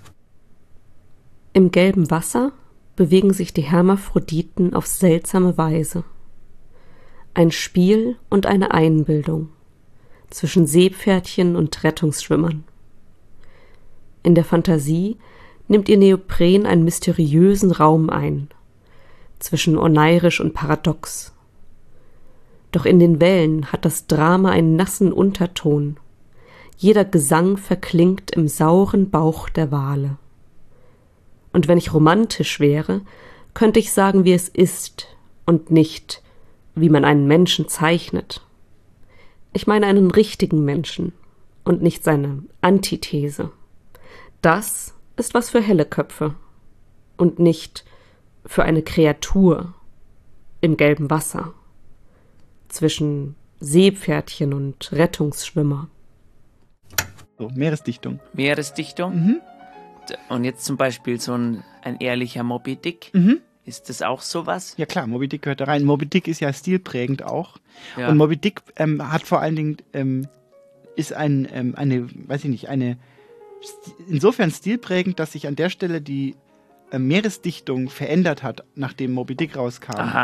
Im gelben Wasser bewegen sich die Hermaphroditen auf seltsame Weise. Ein Spiel und eine Einbildung zwischen Seepferdchen und Rettungsschwimmern. In der Fantasie nimmt ihr Neopren einen mysteriösen Raum ein, zwischen oneirisch und paradox. Doch in den Wellen hat das Drama einen nassen Unterton. Jeder Gesang verklingt im sauren Bauch der Wale. Und wenn ich romantisch wäre, könnte ich sagen, wie es ist und nicht, wie man einen Menschen zeichnet. Ich meine einen richtigen Menschen und nicht seine Antithese. Das ist was für helle Köpfe und nicht für eine Kreatur im gelben Wasser zwischen Seepferdchen und Rettungsschwimmer. So, Meeresdichtung. Meeresdichtung. Mhm. Und jetzt zum Beispiel so ein, ein ehrlicher Moby Dick. Mhm. Ist das auch sowas? Ja klar, Moby Dick gehört da rein. Moby Dick ist ja stilprägend auch. Ja. Und Moby Dick ähm, hat vor allen Dingen, ähm, ist ein, ähm, eine, weiß ich nicht, eine, insofern stilprägend, dass sich an der Stelle die äh, Meeresdichtung verändert hat, nachdem Moby Dick rauskam. Aha.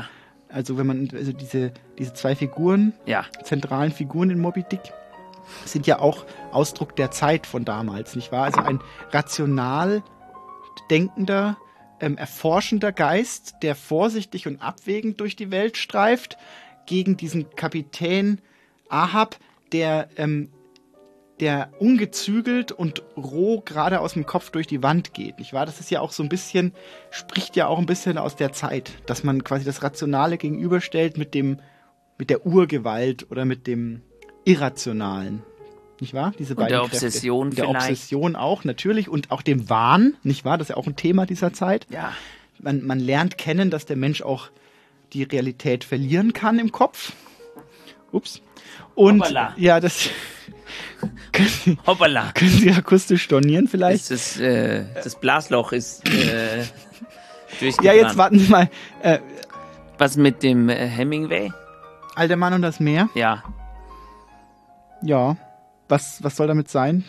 Also wenn man, also diese, diese zwei Figuren, ja. zentralen Figuren in Moby Dick, sind ja auch Ausdruck der Zeit von damals, nicht wahr? Also ein rational denkender, ähm, erforschender Geist, der vorsichtig und abwägend durch die Welt streift, gegen diesen Kapitän Ahab, der, ähm, der ungezügelt und roh gerade aus dem Kopf durch die Wand geht, nicht wahr? Das ist ja auch so ein bisschen, spricht ja auch ein bisschen aus der Zeit, dass man quasi das Rationale gegenüberstellt mit dem, mit der Urgewalt oder mit dem Irrationalen, nicht wahr? Diese beiden der Obsession Kräfte. Der vielleicht. Obsession auch, natürlich. Und auch dem Wahn, nicht wahr? Das ist ja auch ein Thema dieser Zeit. Ja. Man, man lernt kennen, dass der Mensch auch die Realität verlieren kann im Kopf. Ups. Und Hoppala. ja, das können Sie, Hoppala. können Sie akustisch stornieren vielleicht? Das, ist, äh, das Blasloch ist äh, durchgebrannt. Ja, jetzt warten Sie mal. Äh, Was mit dem äh, Hemingway? Alter Mann und das Meer? Ja. Ja. Was, was soll damit sein?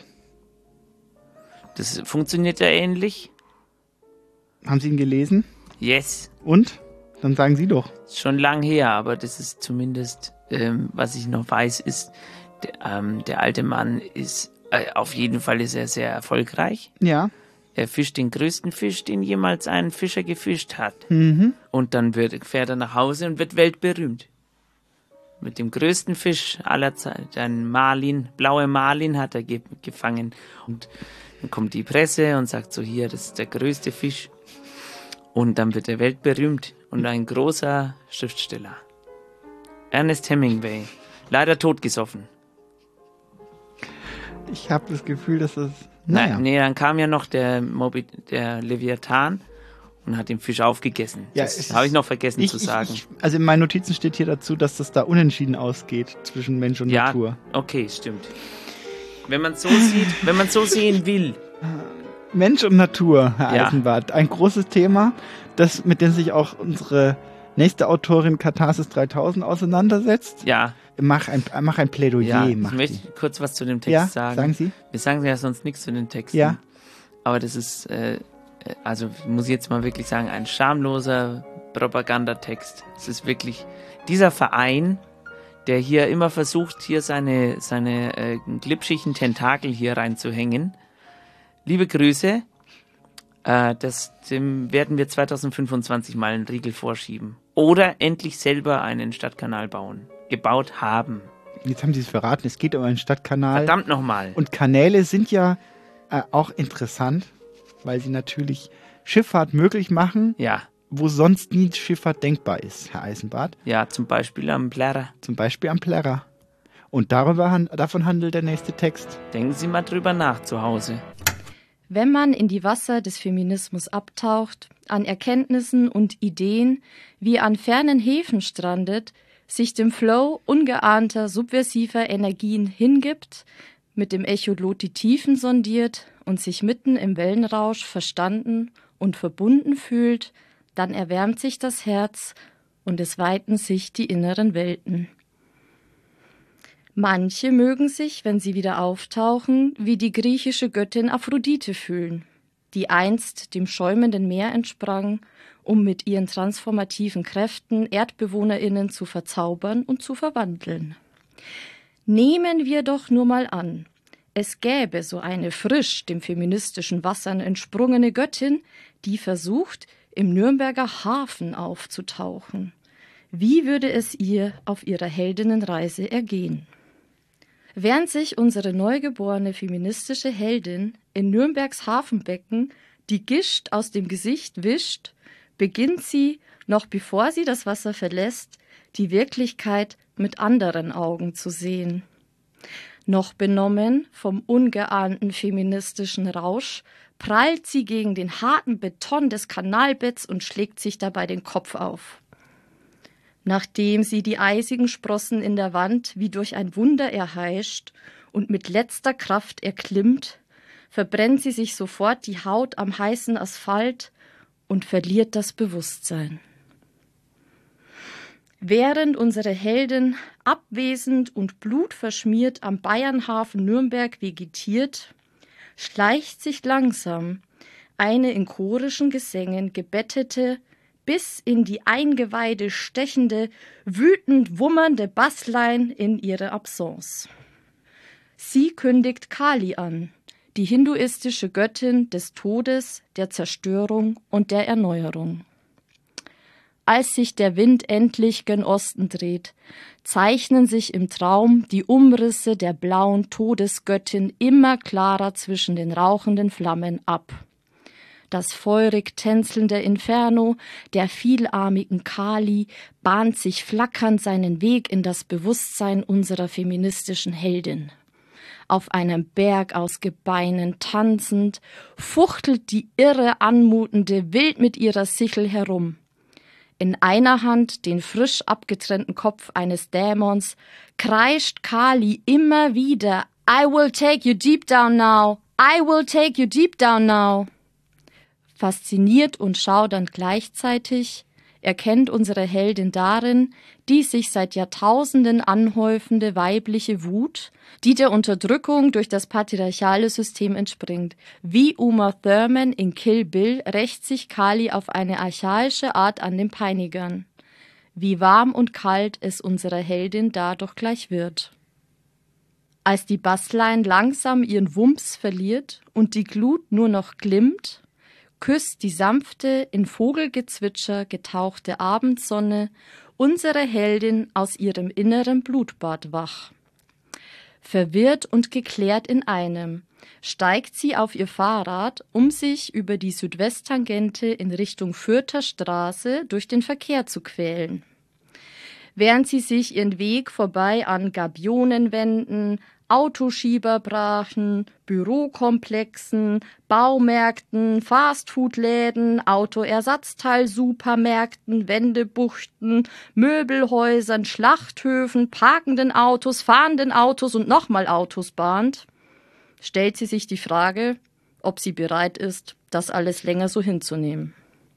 Das funktioniert ja ähnlich. Haben Sie ihn gelesen? Yes. Und? Dann sagen Sie doch. Ist schon lang her, aber das ist zumindest, ähm, was ich noch weiß, ist, der, ähm, der alte Mann ist, äh, auf jeden Fall ist er sehr erfolgreich. Ja. Er fischt den größten Fisch, den jemals ein Fischer gefischt hat. Mhm. Und dann wird, fährt er nach Hause und wird weltberühmt. Mit dem größten Fisch aller Zeit, ein Marlin, blaue Marlin hat er ge- gefangen. Und dann kommt die Presse und sagt so, hier, das ist der größte Fisch. Und dann wird er weltberühmt und ein großer Schriftsteller. Ernest Hemingway, leider totgesoffen. Ich habe das Gefühl, dass das... Naja. Naja. Nee, dann kam ja noch der, Moby, der Leviathan und hat den Fisch aufgegessen. Ja, das habe ich noch vergessen ich, zu ich, sagen. Ich, also in meinen Notizen steht hier dazu, dass das da unentschieden ausgeht zwischen Mensch und ja, Natur. Okay, stimmt. Wenn man so sieht, wenn man so sehen will. Mensch und Natur, Herr Ja. Eisenbart. Ein großes Thema, das, mit dem sich auch unsere nächste Autorin Katharsis dreitausend auseinandersetzt. Ja. Mach ein, mach ein Plädoyer. Ja, ich mach möchte die. kurz was zu dem Text Ja, sagen. sagen Sie. Wir sagen ja sonst nichts zu den Texten. Ja. Aber das ist, äh, also muss ich jetzt mal wirklich sagen, ein schamloser Propagandatext. Es ist wirklich dieser Verein, der hier immer versucht, hier seine, seine äh, glitschigen Tentakel hier reinzuhängen. Liebe Grüße. Äh, das, dem werden wir zweitausendfünfundzwanzig mal einen Riegel vorschieben. Oder endlich selber einen Stadtkanal bauen. Gebaut haben. Jetzt haben Sie es verraten, es geht um einen Stadtkanal. Verdammt nochmal. Und Kanäle sind ja äh, auch interessant, weil sie natürlich Schifffahrt möglich machen, ja. wo sonst nie Schifffahrt denkbar ist, Herr Eisenbart. Ja, zum Beispiel am Plärrer. Zum Beispiel am Plärrer. Und darüber, davon handelt der nächste Text. Denken Sie mal drüber nach zu Hause. Wenn man in die Wasser des Feminismus abtaucht, an Erkenntnissen und Ideen wie an fernen Häfen strandet, sich dem Flow ungeahnter subversiver Energien hingibt, mit dem Echolot die Tiefen sondiert und sich mitten im Wellenrausch verstanden und verbunden fühlt, dann erwärmt sich das Herz und es weiten sich die inneren Welten. Manche mögen sich, wenn sie wieder auftauchen, wie die griechische Göttin Aphrodite fühlen, die einst dem schäumenden Meer entsprang, um mit ihren transformativen Kräften ErdbewohnerInnen zu verzaubern und zu verwandeln. Nehmen wir doch nur mal an, es gäbe so eine frisch dem feministischen Wassern entsprungene Göttin, die versucht, im Nürnberger Hafen aufzutauchen. Wie würde es ihr auf ihrer Heldinnenreise ergehen? Während sich unsere neugeborene feministische Heldin in Nürnbergs Hafenbecken die Gischt aus dem Gesicht wischt, beginnt sie, noch bevor sie das Wasser verlässt, die Wirklichkeit mit anderen Augen zu sehen. Noch benommen vom ungeahnten feministischen Rausch, prallt sie gegen den harten Beton des Kanalbetts und schlägt sich dabei den Kopf auf. Nachdem sie die eisigen Sprossen in der Wand wie durch ein Wunder erheischt und mit letzter Kraft erklimmt, verbrennt sie sich sofort die Haut am heißen Asphalt und verliert das Bewusstsein. Während unsere Heldin abwesend und blutverschmiert am Bayernhafen Nürnberg vegetiert, schleicht sich langsam eine in chorischen Gesängen gebettete, bis in die Eingeweide stechende, wütend wummernde Bassline in ihre Absence. Sie kündigt Kali an, die hinduistische Göttin des Todes, der Zerstörung und der Erneuerung. Als sich der Wind endlich gen Osten dreht, zeichnen sich im Traum die Umrisse der blauen Todesgöttin immer klarer zwischen den rauchenden Flammen ab. Das feurig tänzelnde Inferno der vielarmigen Kali bahnt sich flackernd seinen Weg in das Bewusstsein unserer feministischen Heldin. Auf einem Berg aus Gebeinen tanzend, fuchtelt die irre anmutende wild mit ihrer Sichel herum. In einer Hand den frisch abgetrennten Kopf eines Dämons kreischt Kali immer wieder I will take you deep down now, I will take you deep down now. Fasziniert und schaudernd gleichzeitig erkennt unsere Heldin darin die sich seit Jahrtausenden anhäufende weibliche Wut, die der Unterdrückung durch das patriarchale System entspringt. Wie Uma Thurman in Kill Bill rächt sich Kali auf eine archaische Art an den Peinigern. Wie warm und kalt es unserer Heldin dadurch gleich wird. Als die Bassline langsam ihren Wumms verliert und die Glut nur noch glimmt, küsst die sanfte, in Vogelgezwitscher getauchte Abendsonne unsere Heldin aus ihrem inneren Blutbad wach. Verwirrt und geklärt in einem steigt sie auf ihr Fahrrad, um sich über die Südwesttangente in Richtung Fürther Straße durch den Verkehr zu quälen. Während sie sich ihren Weg vorbei an Gabionenwänden, Autoschieberbrachen, Bürokomplexen, Baumärkten, Fastfoodläden, Autoersatzteilsupermärkten, Wendebuchten, Möbelhäusern, Schlachthöfen, parkenden Autos, fahrenden Autos und nochmal Autos bahnt, stellt sie sich die Frage, ob sie bereit ist, das alles länger so hinzunehmen.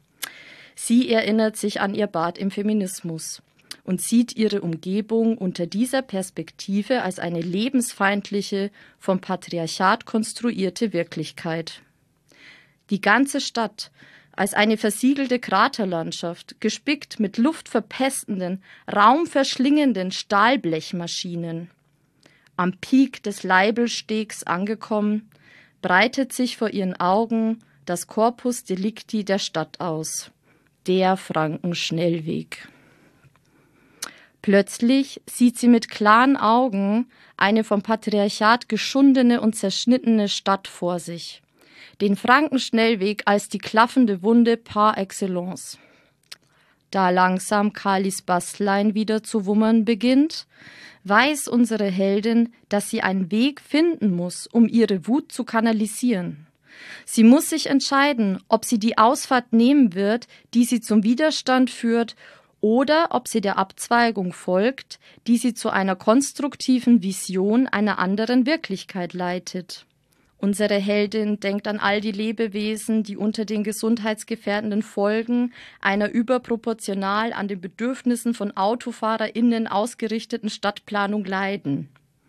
Sie erinnert sich an ihr Bad im Feminismus und sieht ihre Umgebung unter dieser Perspektive als eine lebensfeindliche, vom Patriarchat konstruierte Wirklichkeit. Die ganze Stadt als eine versiegelte Kraterlandschaft, gespickt mit luftverpestenden, raumverschlingenden Stahlblechmaschinen. Am Peak des Leibelstegs angekommen, breitet sich vor ihren Augen das Corpus Delicti der Stadt aus, der Frankenschnellweg. Plötzlich sieht sie mit klaren Augen eine vom Patriarchat geschundene und zerschnittene Stadt vor sich. Den Frankenschnellweg als die klaffende Wunde par excellence. Da langsam Kalis Bassline wieder zu wummern beginnt, weiß unsere Heldin, dass sie einen Weg finden muss, um ihre Wut zu kanalisieren. Sie muss sich entscheiden, ob sie die Ausfahrt nehmen wird, die sie zum Widerstand führt, oder ob sie der Abzweigung folgt, die sie zu einer konstruktiven Vision einer anderen Wirklichkeit leitet. Unsere Heldin denkt an all die Lebewesen, die unter den gesundheitsgefährdenden Folgen einer überproportional an den Bedürfnissen von AutofahrerInnen ausgerichteten Stadtplanung leiden.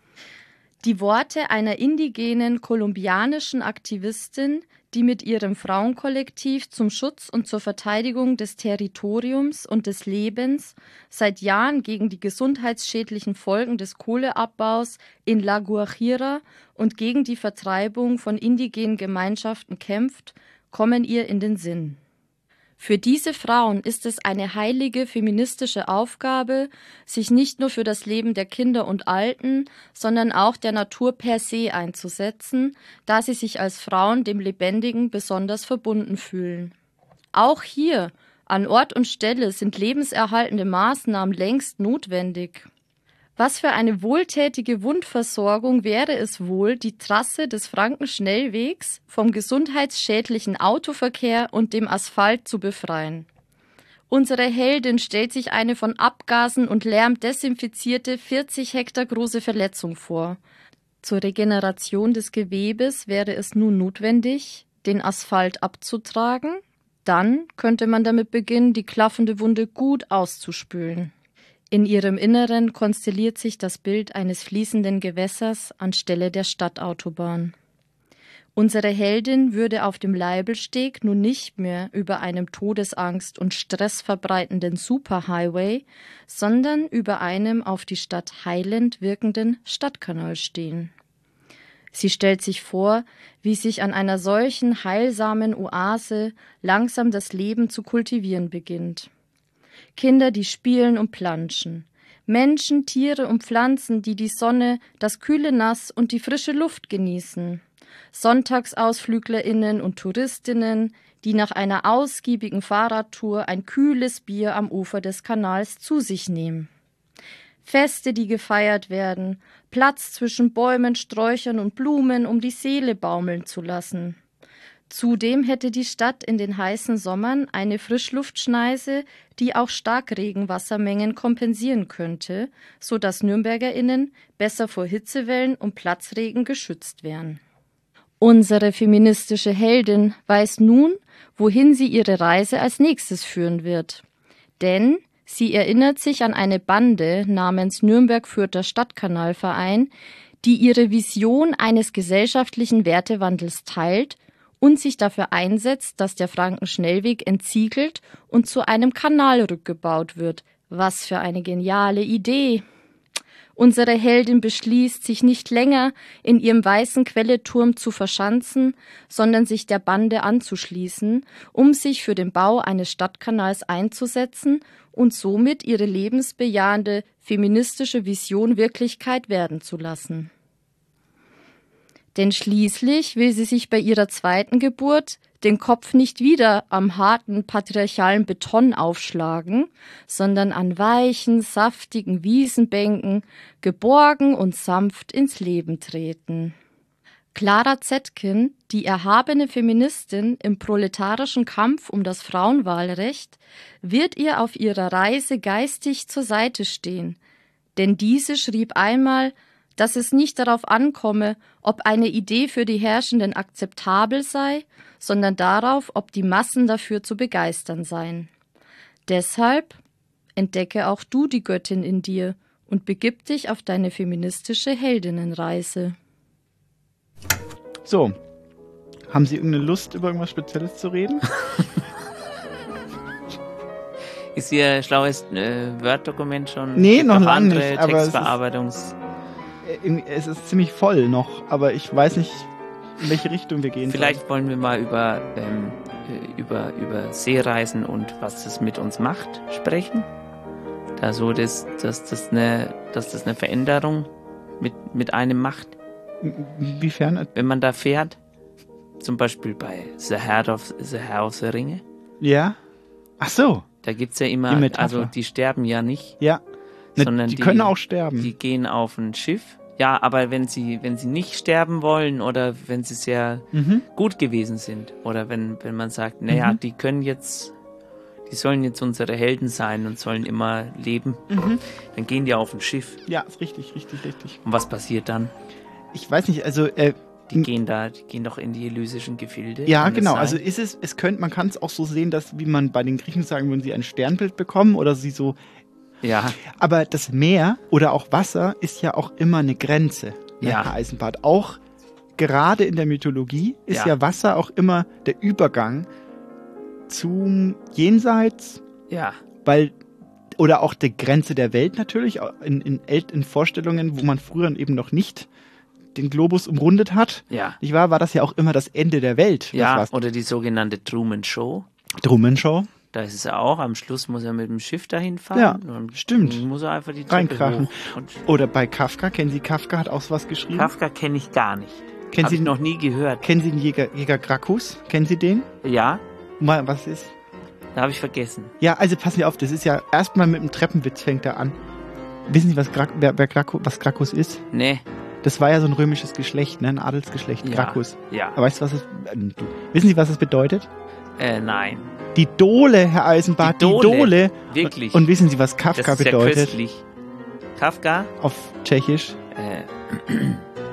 Die Worte einer indigenen kolumbianischen Aktivistin, die mit ihrem Frauenkollektiv zum Schutz und zur Verteidigung des Territoriums und des Lebens seit Jahren gegen die gesundheitsschädlichen Folgen des Kohleabbaus in La Guajira und gegen die Vertreibung von indigenen Gemeinschaften kämpft, kommen ihr in den Sinn. Für diese Frauen ist es eine heilige feministische Aufgabe, sich nicht nur für das Leben der Kinder und Alten, sondern auch der Natur per se einzusetzen, da sie sich als Frauen dem Lebendigen besonders verbunden fühlen. Auch hier, an Ort und Stelle, sind lebenserhaltende Maßnahmen längst notwendig. Was für eine wohltätige Wundversorgung wäre es wohl, die Trasse des Frankenschnellwegs vom gesundheitsschädlichen Autoverkehr und dem Asphalt zu befreien. Unsere Heldin stellt sich eine von Abgasen und Lärm desinfizierte vierzig Hektar große Verletzung vor. Zur Regeneration des Gewebes wäre es nun notwendig, den Asphalt abzutragen. Dann könnte man damit beginnen, die klaffende Wunde gut auszuspülen. In ihrem Inneren konstelliert sich das Bild eines fließenden Gewässers anstelle der Stadtautobahn. Unsere Heldin würde auf dem Leibelsteg nun nicht mehr über einem Todesangst und Stress verbreitenden Superhighway, sondern über einem auf die Stadt Highland wirkenden Stadtkanal stehen. Sie stellt sich vor, wie sich an einer solchen heilsamen Oase langsam das Leben zu kultivieren beginnt. Kinder, die spielen und planschen. Menschen, Tiere und Pflanzen, die die Sonne, das kühle Nass und die frische Luft genießen. SonntagsausflüglerInnen und Touristinnen, die nach einer ausgiebigen Fahrradtour ein kühles Bier am Ufer des Kanals zu sich nehmen. Feste, die gefeiert werden, Platz zwischen Bäumen, Sträuchern und Blumen, um die Seele baumeln zu lassen. Zudem hätte die Stadt in den heißen Sommern eine Frischluftschneise, die auch Starkregenwassermengen kompensieren könnte, so dass NürnbergerInnen besser vor Hitzewellen und Platzregen geschützt wären. Unsere feministische Heldin weiß nun, wohin sie ihre Reise als nächstes führen wird. Denn sie erinnert sich an eine Bande namens Nürnberg-Fürther Stadtkanalverein, die ihre Vision eines gesellschaftlichen Wertewandels teilt und sich dafür einsetzt, dass der Frankenschnellweg entsiegelt und zu einem Kanal rückgebaut wird. Was für eine geniale Idee! Unsere Heldin beschließt, sich nicht länger in ihrem weißen Quelleturm zu verschanzen, sondern sich der Bande anzuschließen, um sich für den Bau eines Stadtkanals einzusetzen und somit ihre lebensbejahende feministische Vision Wirklichkeit werden zu lassen. Denn schließlich will sie sich bei ihrer zweiten Geburt den Kopf nicht wieder am harten patriarchalen Beton aufschlagen, sondern an weichen, saftigen Wiesenbänken geborgen und sanft ins Leben treten. Clara Zetkin, die erhabene Feministin im proletarischen Kampf um das Frauenwahlrecht, wird ihr auf ihrer Reise geistig zur Seite stehen, denn diese schrieb einmal, dass es nicht darauf ankomme, ob eine Idee für die Herrschenden akzeptabel sei, sondern darauf, ob die Massen dafür zu begeistern seien. Deshalb entdecke auch du die Göttin in dir und begib dich auf deine feministische Heldinnenreise. So, haben Sie irgendeine Lust, über irgendwas Spezielles zu reden? Ist Ihr schlaues äh, Word-Dokument schon? Nee, noch lange andere nicht, aber es ist- Textbearbeitungs... Es ist ziemlich voll noch, aber ich weiß nicht, in welche Richtung wir gehen. Vielleicht wollen wir mal über, ähm, äh, über, über Seereisen und was das mit uns macht sprechen. Da so, das, dass, das eine, dass das eine Veränderung mit, mit einem macht. Inwiefern? Wenn man da fährt, zum Beispiel bei The Herr of the, Herr of the Ringe. Ja? Ach so. Da gibt's ja immer, Die Metapher. also die sterben ja nicht. Ja. Ne, Sondern die können auch sterben. Die gehen auf ein Schiff. Ja, aber wenn sie, wenn sie nicht sterben wollen oder wenn sie sehr Mhm. gut gewesen sind oder wenn, wenn man sagt, naja, Mhm. die können jetzt, die sollen jetzt unsere Helden sein und sollen immer leben, Mhm. dann gehen die auf ein Schiff. Ja, ist richtig, richtig, richtig. Und was passiert dann? Ich weiß nicht, also äh, Die gehen da, die gehen doch in die elysischen Gefilde. ja, Kann das genau. sein? Also ist es, es könnte, man kann es auch so sehen, dass, wie man bei den Griechen sagen, wenn sie ein Sternbild bekommen oder sie so. Ja. Aber das Meer oder auch Wasser ist ja auch immer eine Grenze, ne, Ja. Herr Eisenbart. Auch gerade in der Mythologie ist Ja. ja Wasser auch immer der Übergang zum Jenseits. Ja. Weil, oder auch die Grenze der Welt natürlich, in, in, El- in Vorstellungen, wo man früher eben noch nicht den Globus umrundet hat. Ja. Nicht wahr? War das ja auch immer das Ende der Welt. Ja, Das war's. oder die sogenannte Truman Show. Truman Show. Da ist es ja auch, am Schluss muss er mit dem Schiff dahin fahren. Ja, und stimmt. Dann muss er einfach die Treppe Reinkrachen. hoch. Und Oder bei Kafka, kennen Sie Kafka, hat auch sowas geschrieben? Kafka kenne ich gar nicht. Kennen Hab Sie ich noch nie gehört. Kennen Sie den Jäger, Jäger Gracchus? Kennen Sie den? Ja, Mal, was ist? da habe ich vergessen. Ja, also passen Sie auf, das ist ja erstmal mit einem Treppenwitz fängt er an. Wissen Sie, was, Gra wer, wer Gracchus, was Gracchus ist? Nee. Das war ja so ein römisches Geschlecht, ne? Ein Adelsgeschlecht, Ja, Gracchus. ja. Aber weißt du, was es, äh, du, wissen Sie, was es bedeutet? Äh, nein. Die Dole, Herr Eisenbart, die Die Dole. Dole. Wirklich. Und wissen Sie, was Kafka Das ist ja bedeutet? köstlich. Kafka? Auf Tschechisch. Äh,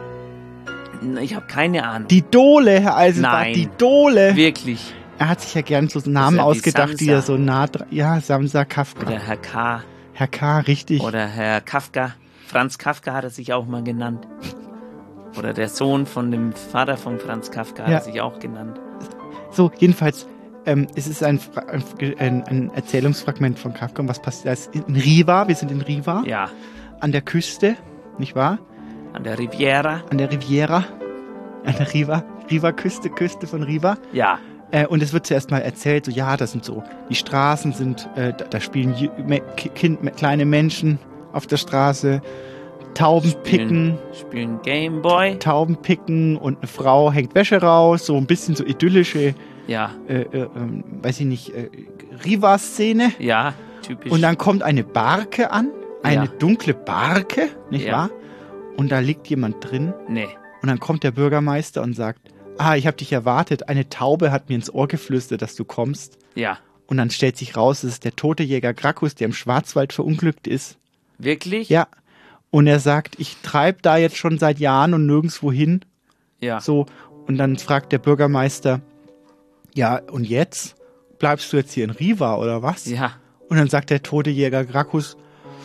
ich habe keine Ahnung. Die Dole, Herr Eisenbart, Nein. die Dole. Wirklich. Er hat sich ja gern so Namen Das ist ja wie ausgedacht, die Samsa. er so nah dran. Ja, Samsa Kafka. Oder Herr K. Herr K., richtig. Oder Herr Kafka. Franz Kafka hat er sich auch mal genannt. Oder der Sohn von dem Vater von Franz Kafka Ja. hat er sich auch genannt. So, jedenfalls, ähm, es ist ein, Fra- ein, ein Erzählungsfragment von Kafka. Und was passiert? Das ist in Riva, wir sind in Riva. Ja. An der Küste, nicht wahr? An der Riviera. An der Riviera. An der Riva. Riva-Küste, Küste von Riva. Ja. Äh, und es wird zuerst mal erzählt, so ja, das sind so, die Straßen sind, äh, da, da spielen Ju- Me- Ki- kind, me- kleine Menschen auf der Straße, Tauben picken, Spielen Gameboy. Tauben picken und eine Frau hängt Wäsche raus, so ein bisschen so idyllische, Ja. äh, äh, ähm, weiß ich nicht, äh, Riva-Szene. Ja, typisch. Und dann kommt eine Barke an, eine Ja. dunkle Barke, nicht Ja. wahr? Und da liegt jemand drin. Nee. Und dann kommt der Bürgermeister und sagt, ah, ich habe dich erwartet, eine Taube hat mir ins Ohr geflüstert, dass du kommst. Ja. Und dann stellt sich raus, es ist der tote Jäger Gracchus, der im Schwarzwald verunglückt ist. Wirklich? Ja. Und er sagt, ich treibe da jetzt schon seit Jahren und nirgendwo hin. Ja. So. Und dann fragt der Bürgermeister, ja, und jetzt? Bleibst du jetzt hier in Riva oder was? Ja. Und dann sagt der tote Jäger Gracchus,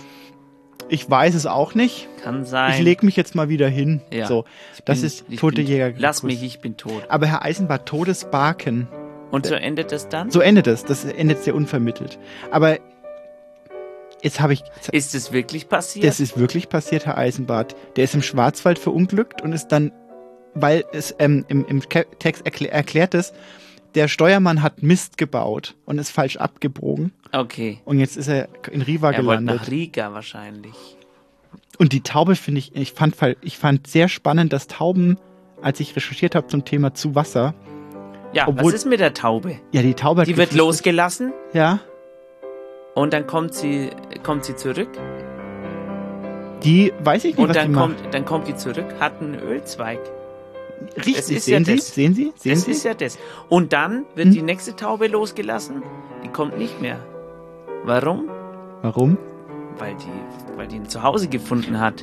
ich weiß es auch nicht. Kann sein. Ich leg mich jetzt mal wieder hin. Ja. So, Ich das bin- ist ich tote bin- Jäger Gracchus. Lass mich, ich bin tot. Aber Herr Eisenbart, Todesbarken. Und so endet es dann? So endet es. Das endet sehr unvermittelt. Aber jetzt habe ich... Ist es wirklich passiert? Das ist wirklich passiert, Herr Eisenbart. Der ist im Schwarzwald verunglückt und ist dann, weil es ähm, im, im Ke- Text erklä erklärt es, der Steuermann hat Mist gebaut und ist falsch abgebogen. Okay. Und jetzt ist er in Riva Er wollte gelandet. nach Riga wahrscheinlich. Und die Taube finde ich, ich fand, ich fand sehr spannend, dass Tauben, als ich recherchiert habe zum Thema zu Wasser. Ja, obwohl, was ist mit der Taube? Ja, die Taube hat Die wird geflüstert- losgelassen Ja. und dann kommt sie, kommt sie zurück. Die weiß ich nicht, Und was dann die kommt, macht. dann kommt die zurück, hat einen Ölzweig. Richtig, Das ist sehen ja Sie? das. Sehen Sie? Sehen das Sie? ist ja das. Und dann wird Hm? die nächste Taube losgelassen, die kommt nicht mehr. Warum? Warum? Weil die, weil die ein Zuhause gefunden hat.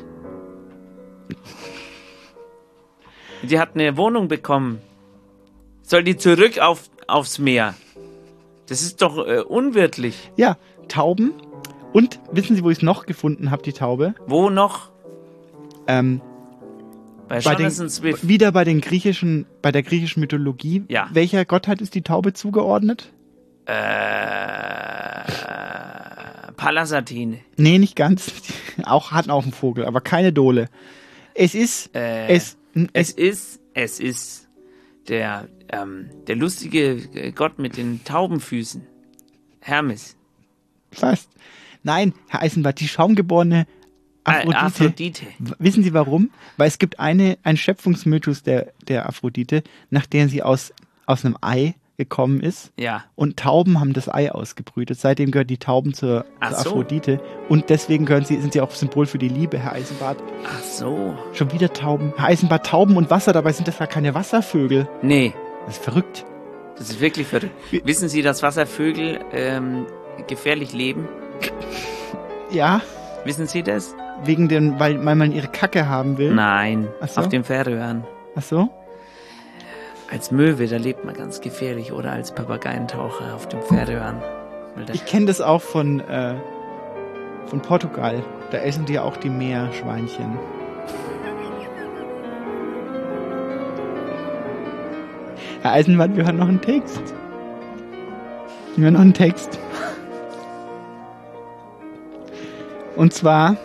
Die hat eine Wohnung bekommen. Soll die zurück auf, aufs Meer? Das ist doch äh, unwirtlich. Ja, Tauben. Und wissen Sie, wo ich es noch gefunden habe, die Taube? Wo noch? Ähm, Bei bei den, Jonathan Swift. wieder bei den griechischen, bei der griechischen Mythologie. Ja. Welcher Gottheit ist die Taube zugeordnet? Äh, Pallas Athene. Nee, nicht ganz. auch hat auch einen Vogel, aber keine Dole. Es ist, Äh, es, es ist, es ist der, ähm, der lustige Gott mit den Taubenfüßen. Hermes. fast. Nein, Herr Eisenbart, die schaumgeborene Aphrodite. Äh, Aphrodite. W- Wissen Sie warum? Weil es gibt eine, einen Schöpfungsmythos der, der Aphrodite, nach der sie aus, aus einem Ei gekommen ist. Ja. Und Tauben haben das Ei ausgebrütet. Seitdem gehören die Tauben zur, Ach zur so. Aphrodite. Und deswegen gehören sie, sind sie auch Symbol für die Liebe, Herr Eisenbart. Ach so. Schon wieder Tauben. Herr Eisenbart, Tauben und Wasser, dabei sind das gar keine Wasservögel. Nee. Das ist verrückt. Das ist wirklich verrückt. Wissen Sie, dass Wasservögel ähm, gefährlich leben? Ja, Wissen Sie das? wegen den, weil, weil man ihre Kacke haben will. Nein, Ach so? auf den Färöern. Ach so? Als Möwe, da lebt man ganz gefährlich. Oder als Papageientaucher auf den Färöern. Weil da- Ich kenne das auch von, äh, von Portugal. Da essen die ja auch die Meerschweinchen. Herr Eisenbart, wir hören noch einen Text. Wir hören noch einen Text. Und zwar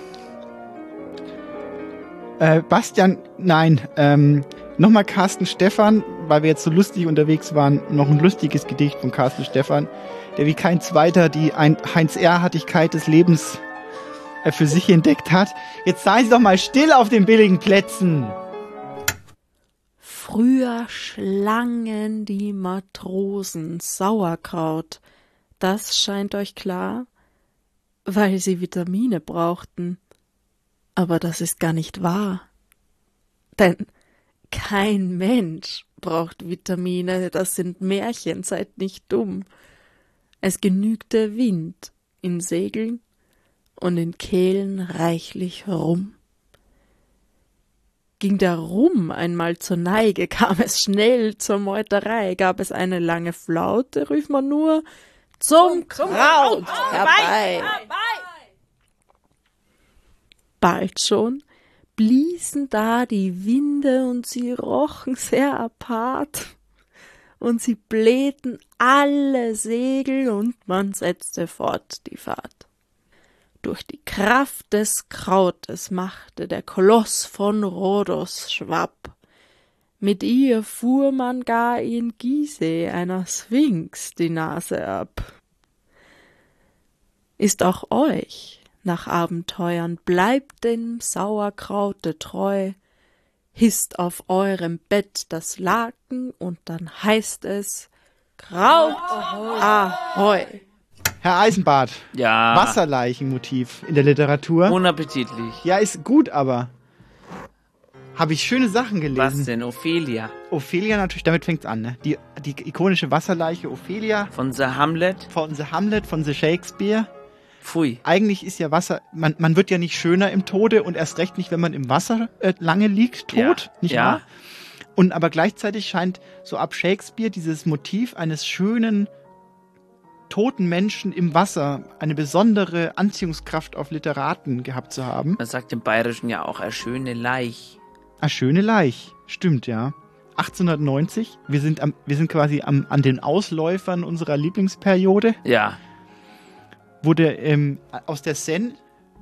äh, Bastian, nein, ähm, nochmal Carsten Stephan, weil wir jetzt so lustig unterwegs waren, noch ein lustiges Gedicht von Carsten Stephan, der wie kein zweiter die ein Heinz-Erhartigkeit des Lebens äh, für sich entdeckt hat. Jetzt seien Sie doch mal still auf den billigen Plätzen. Früher schlangen die Matrosen Sauerkraut. Das scheint euch klar, weil sie Vitamine brauchten. Aber das ist gar nicht wahr. Denn kein Mensch braucht Vitamine, das sind Märchen, seid nicht dumm. Es genügte Wind in Segeln und in Kehlen reichlich Rum. Ging der Rum einmal zur Neige, kam es schnell zur Meuterei, gab es eine lange Flaute, rief man nur zum Kraut herbei. Bald schon bliesen da die Winde und sie rochen sehr apart. Und sie blähten alle Segel und man setzte fort die Fahrt. Durch die Kraft des Krautes machte der Koloss von Rhodos Schwapp. Mit ihr fuhr man gar in Gizeh einer Sphinx die Nase ab. Ist auch euch nach Abenteuern, bleibt dem Sauerkraute treu, hisst auf eurem Bett das Laken und dann heißt es Kraut Ahoi. Herr Eisenbart, Ja. Wasserleichenmotiv in der Literatur. Unappetitlich. Ja, ist gut, aber habe ich schöne Sachen gelesen. Was denn? Ophelia. Ophelia natürlich, damit fängt's an, ne? Die, die ikonische Wasserleiche Ophelia. Von The Hamlet. Von The Hamlet, von The Shakespeare. Pfui. Eigentlich ist ja Wasser, man, man wird ja nicht schöner im Tode und erst recht nicht, wenn man im Wasser äh, lange liegt, tot, Ja, nicht ja. wahr? Und aber gleichzeitig scheint so ab Shakespeare dieses Motiv eines schönen, toten Menschen im Wasser eine besondere Anziehungskraft auf Literaten gehabt zu haben. Man sagt im Bayerischen ja auch eine schöne Laich. Ah, schöne Laich. Stimmt, ja. achtzehnhundertneunzig. Wir sind, am, wir sind quasi am, an den Ausläufern unserer Lieblingsperiode. Ja. Wurde ähm, aus der Seine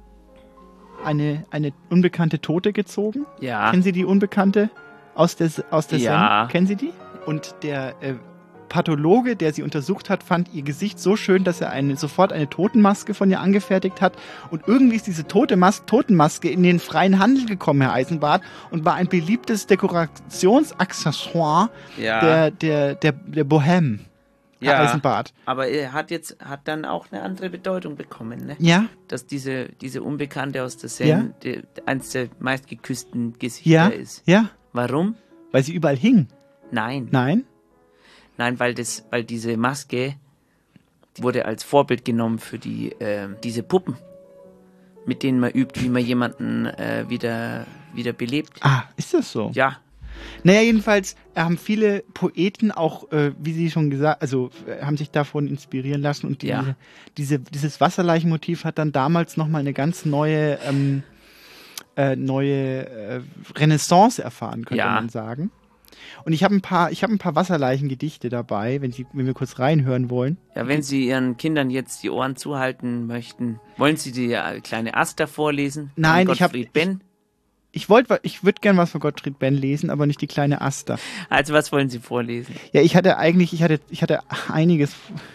eine, eine unbekannte Tote gezogen. Ja. Kennen Sie die Unbekannte aus der, aus der Ja. Seine? Kennen Sie die? Und der äh, Pathologe, der sie untersucht hat, fand ihr Gesicht so schön, dass er eine, sofort eine Totenmaske von ihr angefertigt hat. Und irgendwie ist diese tote Mas- Totenmaske in den freien Handel gekommen, Herr Eisenbart, und war ein beliebtes Dekorationsaccessoire Ja. der, der, der, der Bohème. Herr Ja, Eisenbart. aber er hat jetzt hat dann auch eine andere Bedeutung bekommen, ne? Ja. Dass diese, diese Unbekannte aus der Seine Ja. die, eins der meistgeküssten Gesichter Ja, ist. ja. Warum? Weil sie überall hing. Nein. Nein? Nein, weil das, weil diese Maske wurde als Vorbild genommen für die, äh, diese Puppen, mit denen man übt, wie man jemanden äh, wieder, wieder belebt. Ah, ist das so? Ja. Naja, jedenfalls äh, haben viele Poeten auch, äh, wie Sie schon gesagt, also äh, haben sich davon inspirieren lassen und die, Ja. diese, dieses Wasserleichenmotiv hat dann damals nochmal eine ganz neue, ähm, äh, neue äh, Renaissance erfahren, könnte Ja. man sagen. Und ich habe ein paar, ich habe ein paar Wasserleichengedichte dabei, wenn Sie, wenn wir kurz reinhören wollen. Ja, wenn Sie Ihren Kindern jetzt die Ohren zuhalten möchten, wollen Sie die äh, kleine Aster vorlesen? Von Nein, ich habe, Gottfried Benn? ich wollte, ich würde gern was von Gottfried Benn lesen, aber nicht die kleine Aster. Also was wollen Sie vorlesen? Ja, ich hatte eigentlich, ich hatte, ich hatte einiges.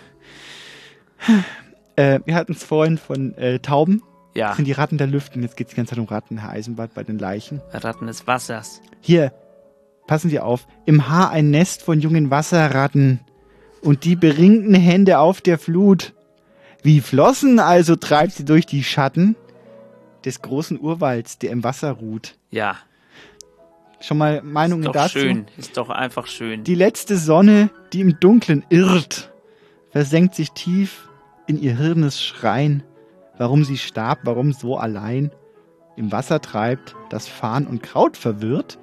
Äh, wir hatten es vorhin von äh, Tauben. Ja. Das sind die Ratten der Lüften. Jetzt geht es die ganze Zeit um Ratten, Herr Eisenbart, bei den Leichen. Ratten des Wassers. Hier, passen Sie auf. Im Haar ein Nest von jungen Wasserratten und die beringten Hände auf der Flut. Wie Flossen also treibt sie durch die Schatten des großen Urwalds, der im Wasser ruht. Ja. Schon mal Meinungen Ist doch dazu? schön, ist doch einfach schön. Die letzte Sonne, die im Dunklen irrt, versenkt sich tief in ihr Hirnes Schrein. Warum sie starb, warum so allein im Wasser treibt, das Farn und Kraut verwirrt?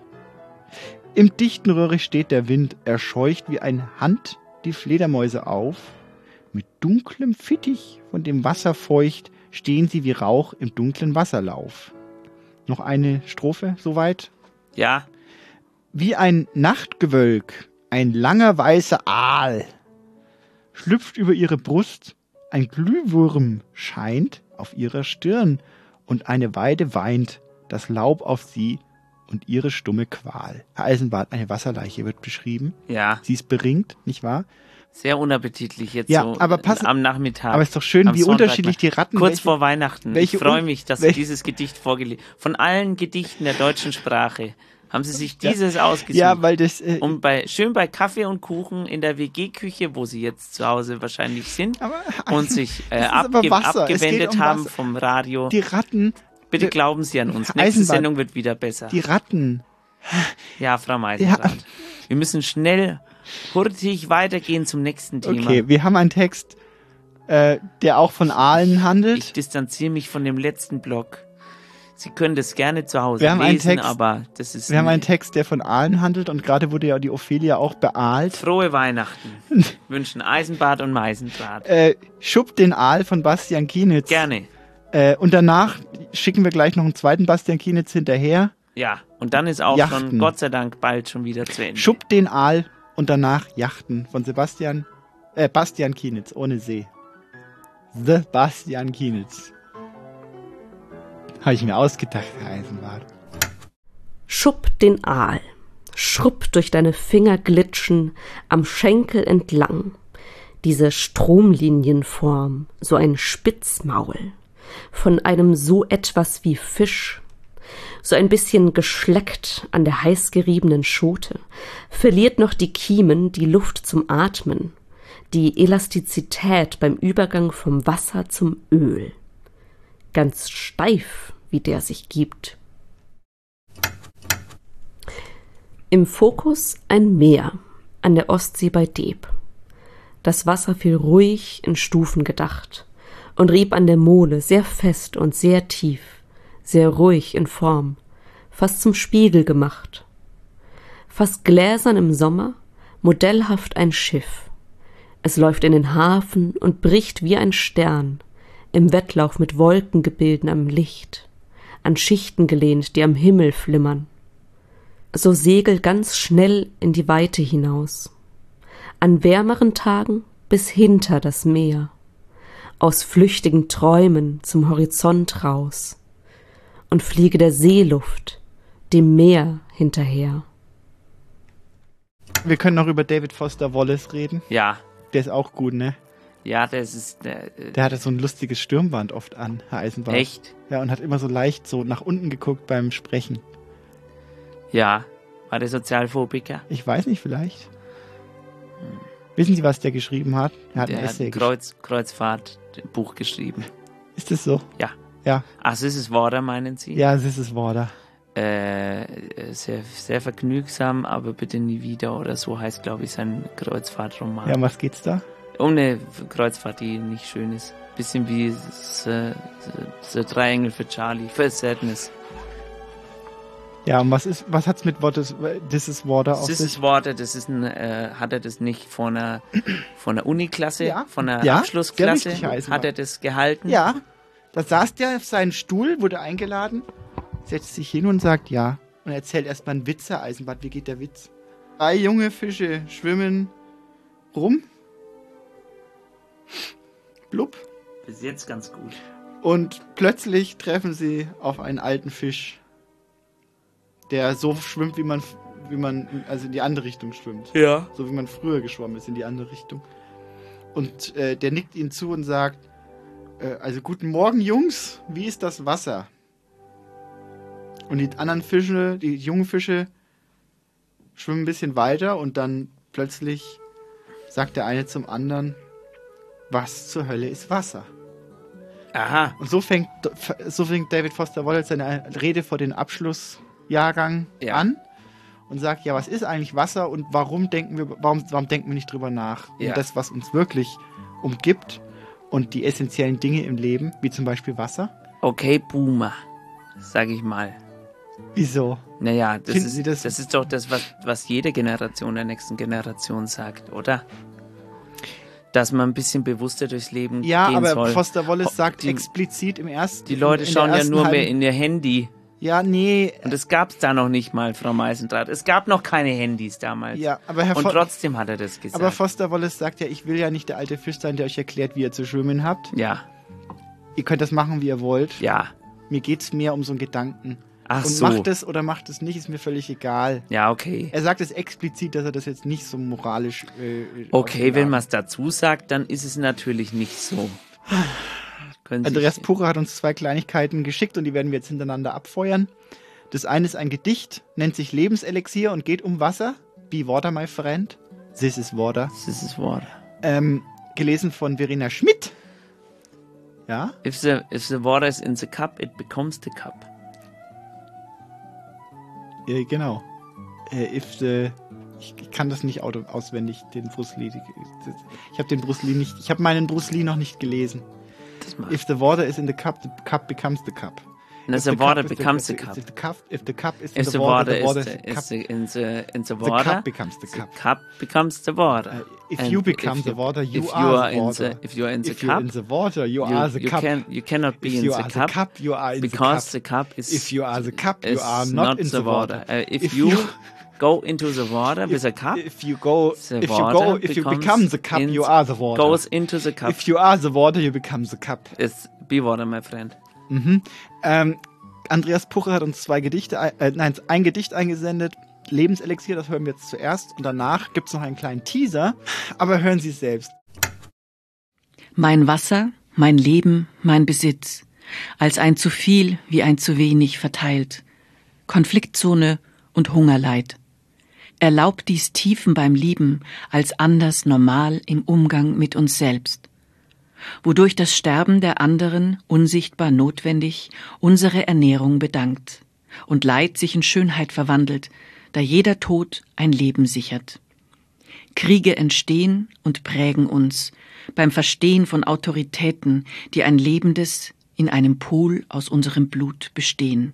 Im dichten Röhricht steht der Wind, er scheucht wie ein Hand die Fledermäuse auf. Mit dunklem Fittich von dem Wasser feucht stehen sie wie Rauch im dunklen Wasserlauf. Noch eine Strophe soweit? Ja. Wie ein Nachtgewölk, ein langer weißer Aal, schlüpft über ihre Brust, ein Glühwurm scheint auf ihrer Stirn und eine Weide weint, das Laub auf sie und ihre stumme Qual. Herr Eisenbart, eine Wasserleiche wird beschrieben. Ja. Sie ist beringt, nicht wahr? Sehr unappetitlich jetzt Ja, so aber passen- am Nachmittag. aber ist doch schön, am wie Sonntag. unterschiedlich die Ratten- Kurz welche- vor Weihnachten. welche ich freue un- mich, dass welche- Sie dieses Gedicht vorgelesen Von allen Gedichten der deutschen Sprache haben Sie sich Ja. dieses ausgesucht. Ja, weil das... Äh, und bei, schön bei Kaffee und Kuchen in der W G-Küche, wo Sie jetzt zu Hause wahrscheinlich sind und sich äh, das ist aber abge Wasser. Es abgewendet geht um haben Wasser. vom Radio. die Ratten... Bitte wir- glauben Sie an uns. Herr Nächste Eisenbahn, Sendung wird wieder besser. Die Ratten... Ja, Frau Meisendrath. Wir müssen schnell, hurtig weitergehen zum nächsten Thema. Okay, wir haben einen Text, äh, der auch von Aalen handelt. Ich distanziere mich von dem letzten Block. Sie können das gerne zu Hause Wir haben einen lesen, Text- aber das ist... Wir haben einen Text, der von Aalen handelt und gerade wurde ja die Ophelia auch beaalt. Frohe Weihnachten. Wünschen Eisenbart und Meisendraht. Äh, Schub den Aal von Bastian Kienitz. Gerne. Äh, und danach schicken wir gleich noch einen zweiten Bastian Kienitz hinterher. Ja, und dann ist auch Yachten. schon, Gott sei Dank, bald schon wieder zu Ende. Schupp den Aal und danach Yachten von Sebastian, äh, Bastian Kienitz, ohne See. Sebastian Kienitz. Habe ich mir ausgedacht, Herr Eisenbart. Schupp den Aal, schrupp durch deine Finger glitschen, am Schenkel entlang. Diese Stromlinienform, so ein Spitzmaul, von einem so etwas wie Fisch, so ein bisschen geschleckt an der heißgeriebenen Schote, verliert noch die Kiemen die Luft zum Atmen, die Elastizität beim Übergang vom Wasser zum Öl. Ganz steif, wie der sich gibt. Im Fokus ein Meer an der Ostsee bei Deb. Das Wasser fiel ruhig in Stufen gedacht und rieb an der Mole sehr fest und sehr tief, sehr ruhig in Form, fast zum Spiegel gemacht. Fast gläsern im Sommer, modellhaft ein Schiff. Es läuft in den Hafen und bricht wie ein Stern, im Wettlauf mit Wolkengebilden am Licht, an Schichten gelehnt, die am Himmel flimmern. So segel ganz schnell in die Weite hinaus, an wärmeren Tagen bis hinter das Meer, aus flüchtigen Träumen zum Horizont raus und fliege der Seeluft, dem Meer hinterher. Wir können noch über David Foster Wallace reden. Ja. Der ist auch gut, ne? Ja, das ist... Der, äh, der hatte so ein lustiges Stirnband oft an, Herr Eisenbart. Echt? Ja, und hat immer so leicht so nach unten geguckt beim Sprechen. Ja, war der Sozialphobiker? Ich weiß nicht, vielleicht. Hm. Wissen Sie, was der geschrieben hat? Er hat der ein Essay hat ein Kreuz, Kreuzfahrt-Buch geschrieben. Ist das so? Ja. Ja. Ach, das ist Worder, meinen Sie? Ja, das ist Worder. Äh, sehr, sehr vergnügsam, aber bitte nie wieder oder so heißt, glaube ich, sein Kreuzfahrtroman. Ja, um was geht's da? Um eine Kreuzfahrt, die nicht schön ist. Bisschen wie The, the, the Triangle für Charlie, für Sadness. Ja, und was ist, was hat's mit Wortes, This is Water auf sich? This is Water, das ist ein, äh, hat er das nicht von einer, von einer Uniklasse, ja. von einer ja, Abschlussklasse, richtig, hat er das gehalten? Ja, da saß der auf seinen Stuhl, wurde eingeladen, setzt sich hin und sagt ja und erzählt erstmal einen Witz, Herr Eisenbart, wie geht der Witz? Drei junge Fische schwimmen rum, blub. Bis jetzt ganz gut. Und plötzlich treffen sie auf einen alten Fisch, der so schwimmt, wie man, wie man, also in die andere Richtung schwimmt. Ja. So wie man früher geschwommen ist, in die andere Richtung. Und äh, der nickt ihnen zu und sagt, äh, also guten Morgen, Jungs, wie ist das Wasser? Und die anderen Fische, die jungen Fische, schwimmen ein bisschen weiter und dann plötzlich sagt der eine zum anderen, was zur Hölle ist Wasser? Aha. Und so fängt, so fängt David Foster Wallace seine Rede vor den Abschlussjahrgang ja. an und sagt, ja, was ist eigentlich Wasser und warum denken wir, warum, warum denken wir nicht drüber nach? Ja. Und das, was uns wirklich umgibt und die essentiellen Dinge im Leben, wie zum Beispiel Wasser. Okay, Boomer, sag ich mal. Wieso? Naja, das, Finden ist, Sie das? das ist doch das, was, was jede Generation der nächsten Generation sagt, oder? Dass man ein bisschen bewusster durchs Leben ja, gehen soll. Ja, aber Foster Wallace sagt die, explizit im ersten... Die Leute schauen ja nur mehr in ihr Handy. Ja, nee. Und das gab's da noch nicht mal, Frau Meisendrath. Es gab noch keine Handys damals. Ja, aber Herr Und Fo- trotzdem hat er das gesagt. Aber Foster Wallace sagt ja, ich will ja nicht der alte Fisch sein, der euch erklärt, wie ihr zu schwimmen habt. Ja. Ihr könnt das machen, wie ihr wollt. Ja. Mir geht's mehr um so einen Gedanken. Ach und so. macht es oder macht es nicht, ist mir völlig egal. Ja, okay. Er sagt es explizit, dass er das jetzt nicht so moralisch... Äh, okay, wenn man es dazu sagt, dann ist es natürlich nicht so. Andreas sich... Pucher hat uns zwei Kleinigkeiten geschickt und die werden wir jetzt hintereinander abfeuern. Das eine ist ein Gedicht, nennt sich Lebenselixier und geht um Wasser. Be water, my friend. This is water. This is water. Ähm, gelesen von Verena Schmidt. Ja? If the, if the water is in the cup, it becomes the cup. Ja, genau. Äh, if the, ich, ich kann das nicht auto, auswendig, den Bruce Lee. Ich habe den Bruce Lee nicht, ich habe meinen Bruce Lee noch nicht gelesen. If the water is in the cup, the cup becomes the cup. And If the the water cup is the- becomes the if cup. If the cup, if the cup is in If the the water, water the water is is the, the cup. is the, in the in the The water, cup becomes the cup. cup becomes the water. If And you become if the water, you if are you the are in water. the if you are in the If you're cup, in the water, you are the you cup. Can, you cannot be If in you the are the cup, cup, you are in the because cup. the cup is. If you are the cup, you is are not in the water. Uh, if, If you, you- go into the water with a cup, If you go, the if you water go, if you becomes become the cup, in- you are the water. goes into the cup. If you are the water, you become the cup. It's be water, my friend. Mhm. Ähm, Andreas Pucher hat uns zwei Gedichte, äh, nein, ein Gedicht eingesendet. Lebenselixier, das hören wir jetzt zuerst. Und danach gibt es noch einen kleinen Teaser. Aber hören Sie es selbst. Mein Wasser, mein Leben, mein Besitz, als ein zu viel wie ein zu wenig verteilt. Konfliktzone und Hungerleid. Erlaubt dies Tiefen beim Lieben als anders normal im Umgang mit uns selbst. Wodurch das Sterben der anderen unsichtbar notwendig unsere Ernährung bedankt und Leid sich in Schönheit verwandelt, da jeder Tod ein Leben sichert. Kriege entstehen und prägen uns beim Verstehen von Autoritäten, die ein Lebendes in einem Pool aus unserem Blut bestehen.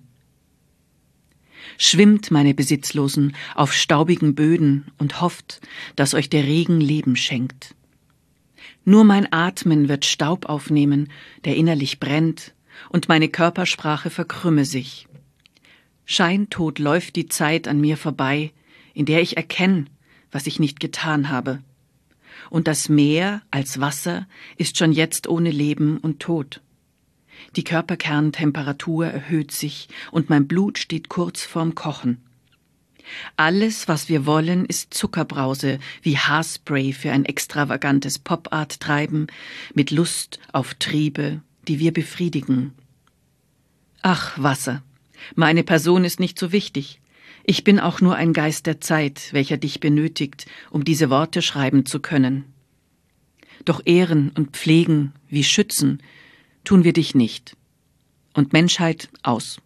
Schwimmt, meine Besitzlosen, auf staubigen Böden und hofft, dass euch der Regen Leben schenkt. Nur mein Atmen wird Staub aufnehmen, der innerlich brennt, und meine Körpersprache verkrümme sich. Scheintot läuft die Zeit an mir vorbei, in der ich erkenne, was ich nicht getan habe. Und das Meer als Wasser ist schon jetzt ohne Leben und Tod. Die Körperkerntemperatur erhöht sich und mein Blut steht kurz vorm Kochen. Alles, was wir wollen, ist Zuckerbrause wie Haarspray für ein extravagantes Pop-Art-Treiben mit Lust auf Triebe, die wir befriedigen. Ach, Wasser, meine Person ist nicht so wichtig. Ich bin auch nur ein Geist der Zeit, welcher dich benötigt, um diese Worte schreiben zu können. Doch ehren und pflegen wie schützen tun wir dich nicht. Und Menschheit aus.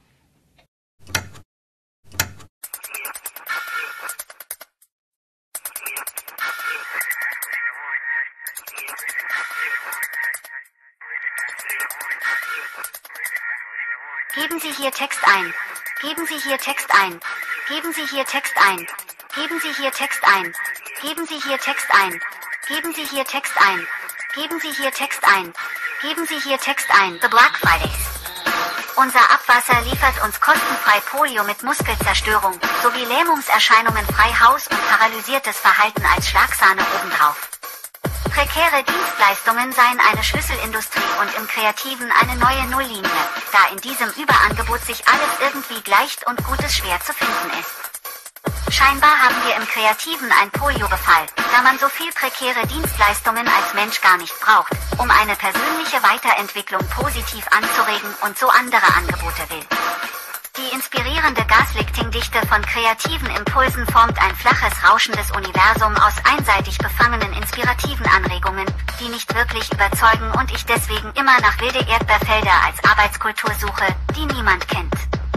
Geben Sie hier Text ein. Geben Sie hier Text ein. Geben Sie hier Text ein. Geben Sie hier Text ein. Geben Sie hier Text ein. Geben Sie hier Text ein. Geben Sie hier Text ein. Geben Sie hier Text ein. The Black Fridays. Unser Abwasser liefert uns kostenfrei Polio mit Muskelzerstörung sowie Lähmungserscheinungen, frei Haus und paralysiertes Verhalten als Schlagsahne obendrauf. Prekäre Dienstleistungen seien eine Schlüsselindustrie und im Kreativen eine neue Nulllinie, da in diesem Überangebot sich alles irgendwie gleicht und Gutes schwer zu finden ist. Scheinbar haben wir im Kreativen ein Polio-Befall, da man so viel prekäre Dienstleistungen als Mensch gar nicht braucht, um eine persönliche Weiterentwicklung positiv anzuregen und so andere Angebote will. Die inspirierende Gaslichting-Dichte von kreativen Impulsen formt ein flaches, rauschendes Universum aus einseitig befangenen, inspirativen Anregungen, die nicht wirklich überzeugen und ich deswegen immer nach wilde Erdbeerfelder als Arbeitskultur suche, die niemand kennt.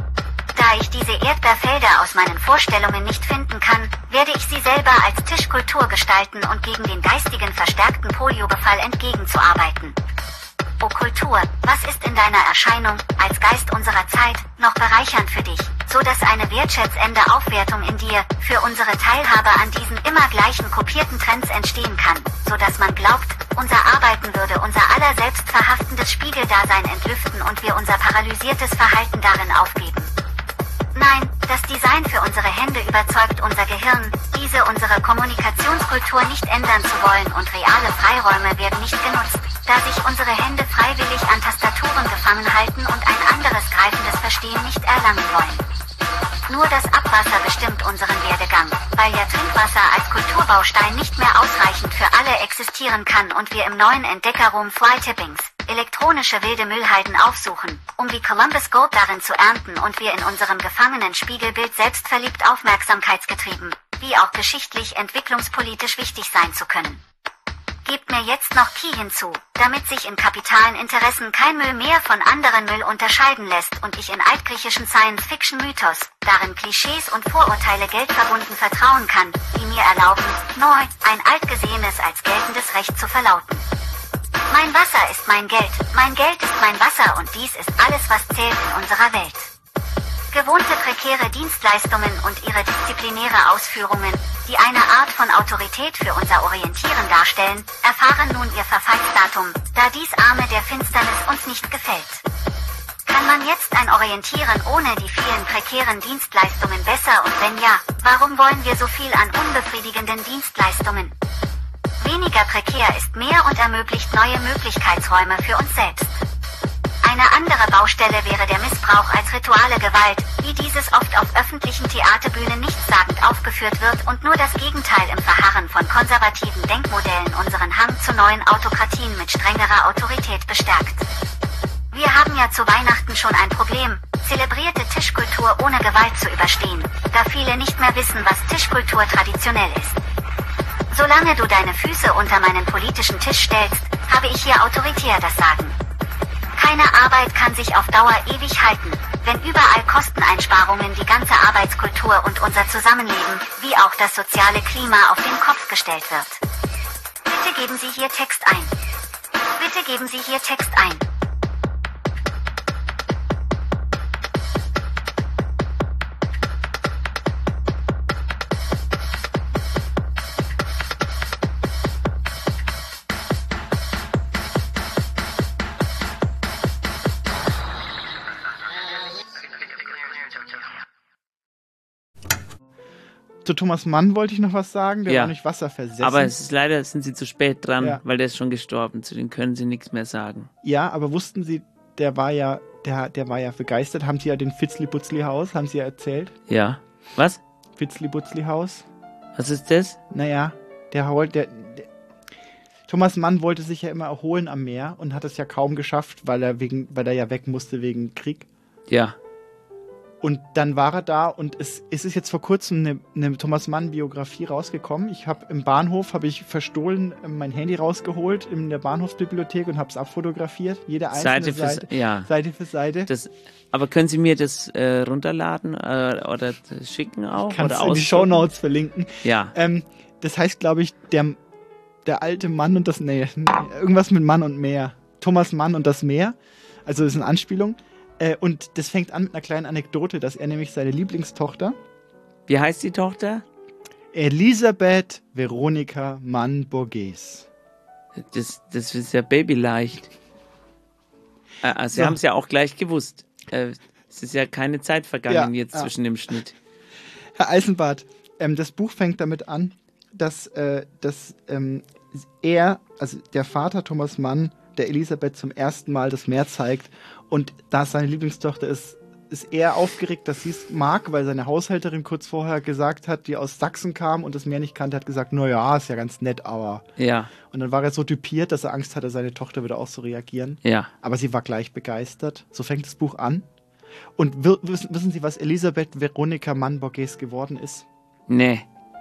Da ich diese Erdbeerfelder aus meinen Vorstellungen nicht finden kann, werde ich sie selber als Tischkultur gestalten und gegen den geistigen verstärkten Poliobefall entgegenzuarbeiten. O Kultur, was ist in deiner Erscheinung, als Geist unserer Zeit, noch bereichernd für dich, so dass eine wertschätzende Aufwertung in dir, für unsere Teilhabe an diesen immer gleichen kopierten Trends entstehen kann, so dass man glaubt, unser Arbeiten würde unser aller selbstverhaftendes Spiegeldasein entlüften und wir unser paralysiertes Verhalten darin aufgeben. Nein, das Design für unsere Hände überzeugt unser Gehirn, diese unsere Kommunikationskultur nicht ändern zu wollen und reale Freiräume werden nicht genutzt, da sich unsere Hände freiwillig an Tastaturen gefangen halten und ein anderes greifendes Verstehen nicht erlangen wollen. Nur das Abwasser bestimmt unseren Werdegang, weil ja Trinkwasser als Kulturbaustein nicht mehr ausreichend für alle existieren kann und wir im neuen Entdeckerruhm Fly-Tippings, elektronische wilde Müllhalden aufsuchen, um wie Columbus Gold darin zu ernten und wir in unserem gefangenen Spiegelbild selbstverliebt aufmerksamkeitsgetrieben, wie auch geschichtlich entwicklungspolitisch wichtig sein zu können. Gebt mir jetzt noch Key hinzu, damit sich in kapitalen Interessen kein Müll mehr von anderen Müll unterscheiden lässt und ich in altgriechischen Science-Fiction-Mythos, darin Klischees und Vorurteile geldverbunden vertrauen kann, die mir erlauben, neu, ein altgesehenes als geltendes Recht zu verlauten. Mein Wasser ist mein Geld, mein Geld ist mein Wasser und dies ist alles, was zählt in unserer Welt. Gewohnte prekäre Dienstleistungen und ihre disziplinäre Ausführungen, die eine Art von Autorität für unser Orientieren darstellen, erfahren nun ihr Verfallsdatum, da dies Arme der Finsternis uns nicht gefällt. Kann man jetzt ein Orientieren ohne die vielen prekären Dienstleistungen besser und wenn ja, warum wollen wir so viel an unbefriedigenden Dienstleistungen? Weniger prekär ist mehr und ermöglicht neue Möglichkeitsräume für uns selbst. Eine andere Baustelle wäre der Missbrauch als rituale Gewalt, wie dieses oft auf öffentlichen Theaterbühnen nichtssagend aufgeführt wird und nur das Gegenteil im Verharren von konservativen Denkmodellen unseren Hang zu neuen Autokratien mit strengerer Autorität bestärkt. Wir haben ja zu Weihnachten schon ein Problem, zelebrierte Tischkultur ohne Gewalt zu überstehen, da viele nicht mehr wissen, was Tischkultur traditionell ist. Solange du deine Füße unter meinen politischen Tisch stellst, habe ich hier autoritär das Sagen. Keine Arbeit kann sich auf Dauer ewig halten, wenn überall Kosteneinsparungen die ganze Arbeitskultur und unser Zusammenleben, wie auch das soziale Klima auf den Kopf gestellt wird. Bitte geben Sie hier Text ein. Bitte geben Sie hier Text ein. Zu Thomas Mann wollte ich noch was sagen, der Ja. war nicht wasserversessen. Aber es ist leider, sind sie zu spät dran, Ja. weil der ist schon gestorben. Zu dem können sie nichts mehr sagen. Ja, aber wussten Sie, der war ja, der, der war ja begeistert. Haben Sie ja den Fitzli-Butzli-Haus, haben Sie ja erzählt? Ja. Was? Fitzli-Butzli-Haus. Was ist das? Naja, der, Hol- der, der Thomas Mann wollte sich ja immer erholen am Meer und hat es ja kaum geschafft, weil er wegen, weil er ja weg musste wegen Krieg. Ja. Und dann war er da und es, es ist jetzt vor kurzem eine, eine Thomas Mann-Biografie rausgekommen. Ich habe im Bahnhof, habe ich verstohlen mein Handy rausgeholt in der Bahnhofsbibliothek und habe es abfotografiert. Jede einzelne Seite für Seite, Se- ja. Seite für Seite. Das, aber können Sie mir das äh, runterladen äh, oder schicken auch? Kannst oder du in die ausdrucken? Shownotes verlinken. Ja. Ähm, das heißt, glaube ich, der, der alte Mann und das, nee, irgendwas mit Mann und Meer. Thomas Mann und das Meer. Also das ist eine Anspielung. Äh, und das fängt an mit einer kleinen Anekdote, dass er nämlich seine Lieblingstochter. Wie heißt die Tochter? Elisabeth Veronika Mann-Borges. Das, das ist ja babyleicht. Äh, also Sie So. haben es ja auch gleich gewusst. Äh, es ist ja keine Zeit vergangen Ja, jetzt ja. zwischen dem Schnitt. Herr Eisenbart, ähm, das Buch fängt damit an, dass, äh, dass ähm, er, also der Vater Thomas Mann, der Elisabeth zum ersten Mal das Meer zeigt. Und da es seine Lieblingstochter ist, ist er aufgeregt, dass sie es mag, weil seine Haushälterin kurz vorher gesagt hat, die aus Sachsen kam und das Meer nicht kannte, hat gesagt, naja, ist ja ganz nett, aber... Ja. Und dann war er so typiert, dass er Angst hatte, seine Tochter würde auch so reagieren. Ja. Aber sie war gleich begeistert. So fängt das Buch an. Und wir, wissen, wissen Sie, was Elisabeth Veronika Mann-Borges geworden ist? Nee.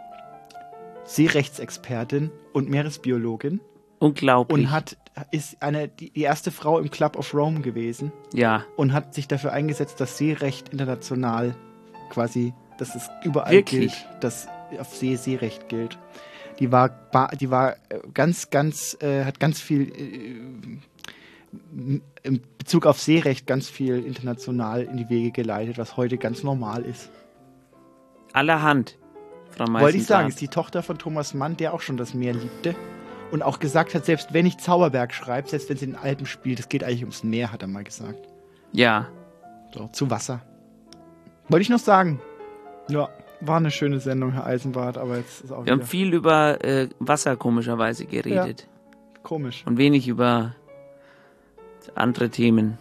Seerechtsexpertin und Meeresbiologin. Unglaublich. Und hat, ist eine, die, die erste Frau im Club of Rome gewesen. Ja. Und hat sich dafür eingesetzt, dass Seerecht international quasi, dass es überall Wirklich? gilt, dass auf See Seerecht gilt. Die war, ba- die war äh, ganz, ganz, äh, hat ganz viel äh, in Bezug auf Seerecht ganz viel international in die Wege geleitet, was heute ganz normal ist. Allerhand, Frau Meisendrath. Wollte ich sagen, ist die Tochter von Thomas Mann, der auch schon das Meer liebte. Und auch gesagt hat, selbst wenn ich Zauberberg schreibe, selbst wenn es in den Alpen spielt, es geht eigentlich ums Meer, hat er mal gesagt. Ja. So, zu Wasser. Wollte ich noch sagen. Ja, war eine schöne Sendung, Herr Eisenbart, aber jetzt ist auch Wir wieder haben viel über äh, Wasser komischerweise geredet. Ja, komisch. Und wenig über andere Themen.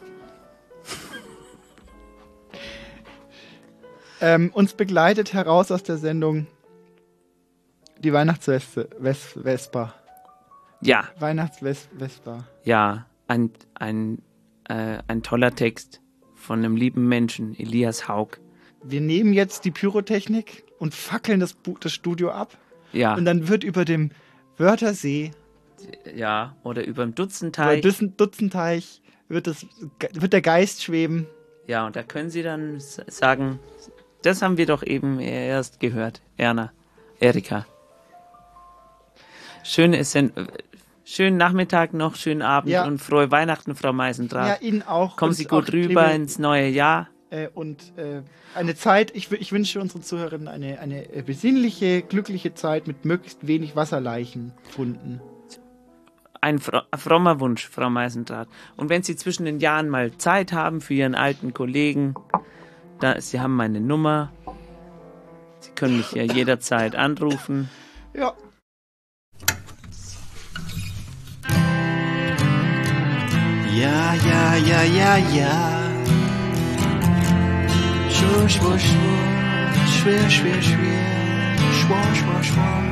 Ähm, uns begleitet heraus aus der Sendung die Weihnachtsvesper. Ja. Weihnachtsvesper. Ja, ein, ein, äh, ein toller Text von einem lieben Menschen, Elias Haug. Wir nehmen jetzt die Pyrotechnik und fackeln das, Bu- das Studio ab. Ja. Und dann wird über dem Wörthersee, Ja, oder über dem über Dutzendteich. Dutzend, Dutzendteich, wird, das, wird der Geist schweben. Ja, und da können Sie dann s- sagen, das haben wir doch eben erst gehört, Erna, Erika. Schöne ist, schönen Nachmittag noch, schönen Abend Ja. und frohe Weihnachten, Frau Meisendrath. Ja, Ihnen auch. Kommen Und Sie gut auch rüber liebe- ins neue Jahr. Äh, und äh, eine Zeit, ich, w- ich wünsche unseren Zuhörern eine, eine äh, besinnliche, glückliche Zeit mit möglichst wenig Wasserleichen gefunden. Ein fro frommer Wunsch, Frau Meisendrath. Und wenn Sie zwischen den Jahren mal Zeit haben für Ihren alten Kollegen, da, Sie haben meine Nummer. Sie können mich ja jederzeit anrufen. Ja. Ja, ja, ja, ja, ja. Schwur, schwur, schwur. Schwer, schwer, schwer. Schwur, schwur, schwur.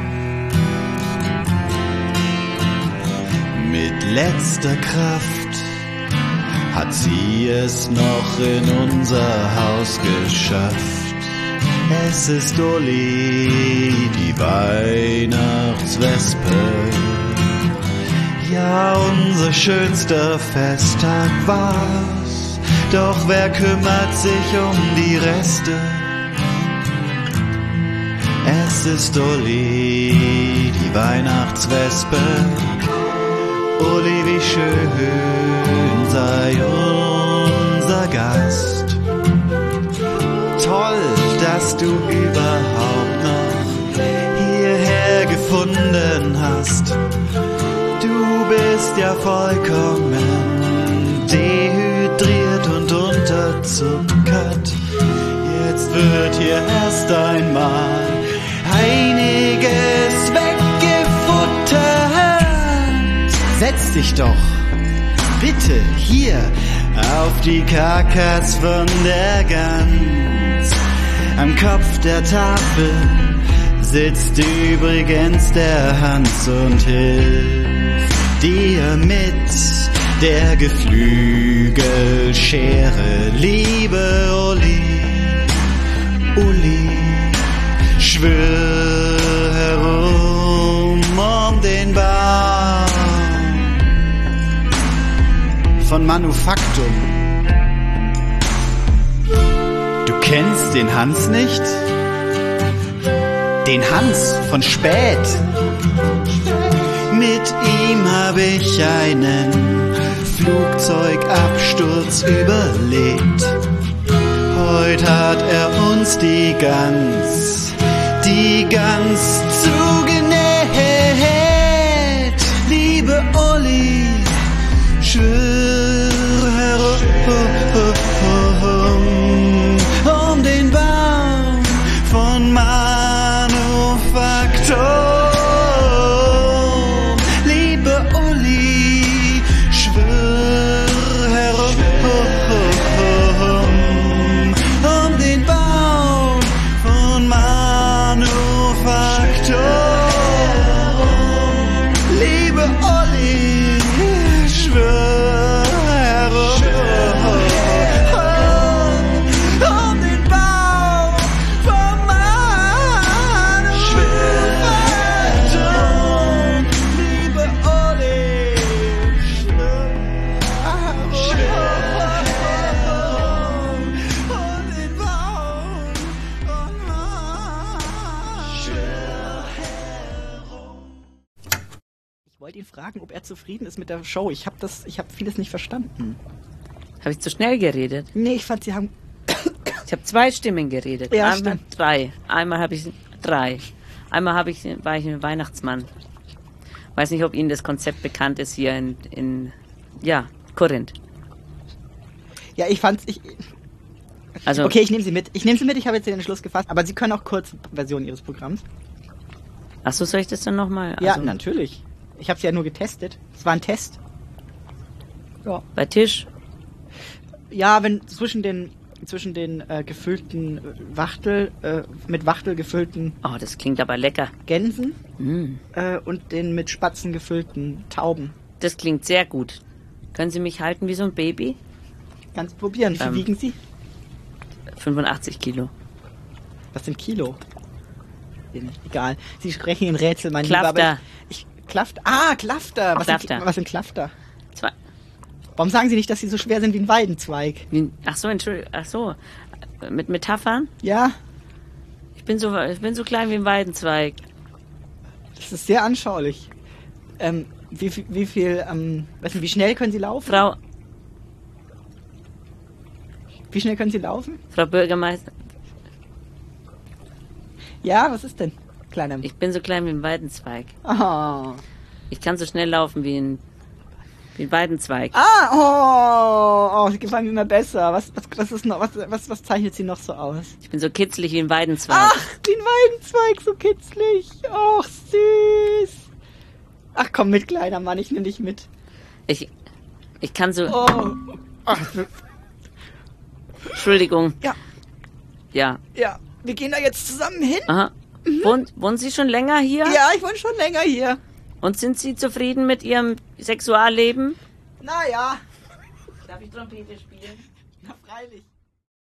Mit letzter Kraft hat sie es noch in unser Haus geschafft. Es ist Uli, die Weihnachtswespe. Ja, unser schönster Festtag war's. Doch wer kümmert sich um die Reste? Es ist Uli, die Weihnachtswespe. Uli, wie schön sei unser Gast. Toll, dass du überhaupt noch hierher gefunden hast. Du bist ja vollkommen dehydriert und unterzuckert. Jetzt wird hier erst einmal einiges weggefuttert. Setz dich doch bitte hier auf die Karkas von der Gans. Am Kopf der Tafel sitzt übrigens der Hans und hilft dir mit der Geflügelschere. Liebe Uli, Uli, schwirr herum um den Baum von Manufaktum. Du kennst den Hans nicht? Den Hans von Spät. Mit ihm hab ich einen Flugzeugabsturz überlebt. Heute hat er uns die Gans, die Gans zugenäht. Liebe Uli, schwirr herum um den Baum von Manufaktum. Liebe Uli, schwirr herum um den Baum von Manufaktum. Liebe Uli, schwirr herum um den Baum von Manufaktum. Liebe Uli, schwirr herum um den Baum von Ich wollte ihn fragen, ob er zufrieden ist mit der Show. Ich habe das, ich habe vieles nicht verstanden. Habe ich zu schnell geredet? Nee, ich fand, Sie haben... Ich habe zwei Stimmen geredet. Ja, Einmal stimmt. drei. Einmal habe ich drei. Einmal habe ich, war ich ein Weihnachtsmann. Weiß nicht, ob Ihnen das Konzept bekannt ist hier in, in ja, Korinth. Ja, ich fand's... Ich, Also, okay, ich nehme Sie mit. Ich nehme Sie mit, ich habe jetzt den Entschluss gefasst. Aber Sie können auch kurz Version Ihres Programms. Achso, soll ich das dann nochmal? Ja, Also, natürlich. Ich habe es ja nur getestet. Es war ein Test. Ja. Bei Tisch? Ja, wenn zwischen den zwischen den äh, gefüllten äh, Wachtel, äh, mit Wachtel gefüllten Oh, das klingt aber lecker. Gänsen Mm. äh, und den mit Spatzen gefüllten Tauben. Das klingt sehr gut. Können Sie mich halten wie so ein Baby? Kannst du probieren. Wie viel Ähm. wiegen Sie? fünfundachtzig Kilo. Was sind Kilo? Egal. Sie sprechen in Rätsel, mein Lieber. Klafter. aber Ich, ich, Klafter. Ah, Klafter. Was, Klafter. Sind, was sind Klafter? Zwei. Warum sagen Sie nicht, dass sie so schwer sind wie ein Weidenzweig? Wie, ach so, Entschuldigung. Ach so. Mit Metaphern? Ja. Ich bin so, ich bin so klein wie ein Weidenzweig. Das ist sehr anschaulich. Ähm, Wie, wie, wie viel, ähm, weißt du, wie schnell können Sie laufen? Frau... Wie schnell können Sie laufen? Frau Bürgermeister... Ja, was ist denn, Kleiner? Ich bin so klein wie ein Weidenzweig. Oh. Ich kann so schnell laufen wie ein, wie ein Weidenzweig. Ah, oh, oh, Sie gefallen mir immer besser. Was, was, was ist noch, was, was, was zeichnet Sie noch so aus? Ich bin so kitzlig wie ein Weidenzweig. Ach, wie ein Weidenzweig, so kitzlig. Och, süß. Ach, komm mit, kleiner Mann, ich nehme dich mit. Ich, ich kann so... Oh. Ach. Entschuldigung. Ja. Ja. Ja, wir gehen da jetzt zusammen hin. Aha. Mhm. Wohnen, wohnen Sie schon länger hier? Ja, ich wohne schon länger hier. Und sind Sie zufrieden mit Ihrem Sexualleben? Naja. Darf ich Trompete spielen? Na, freilich.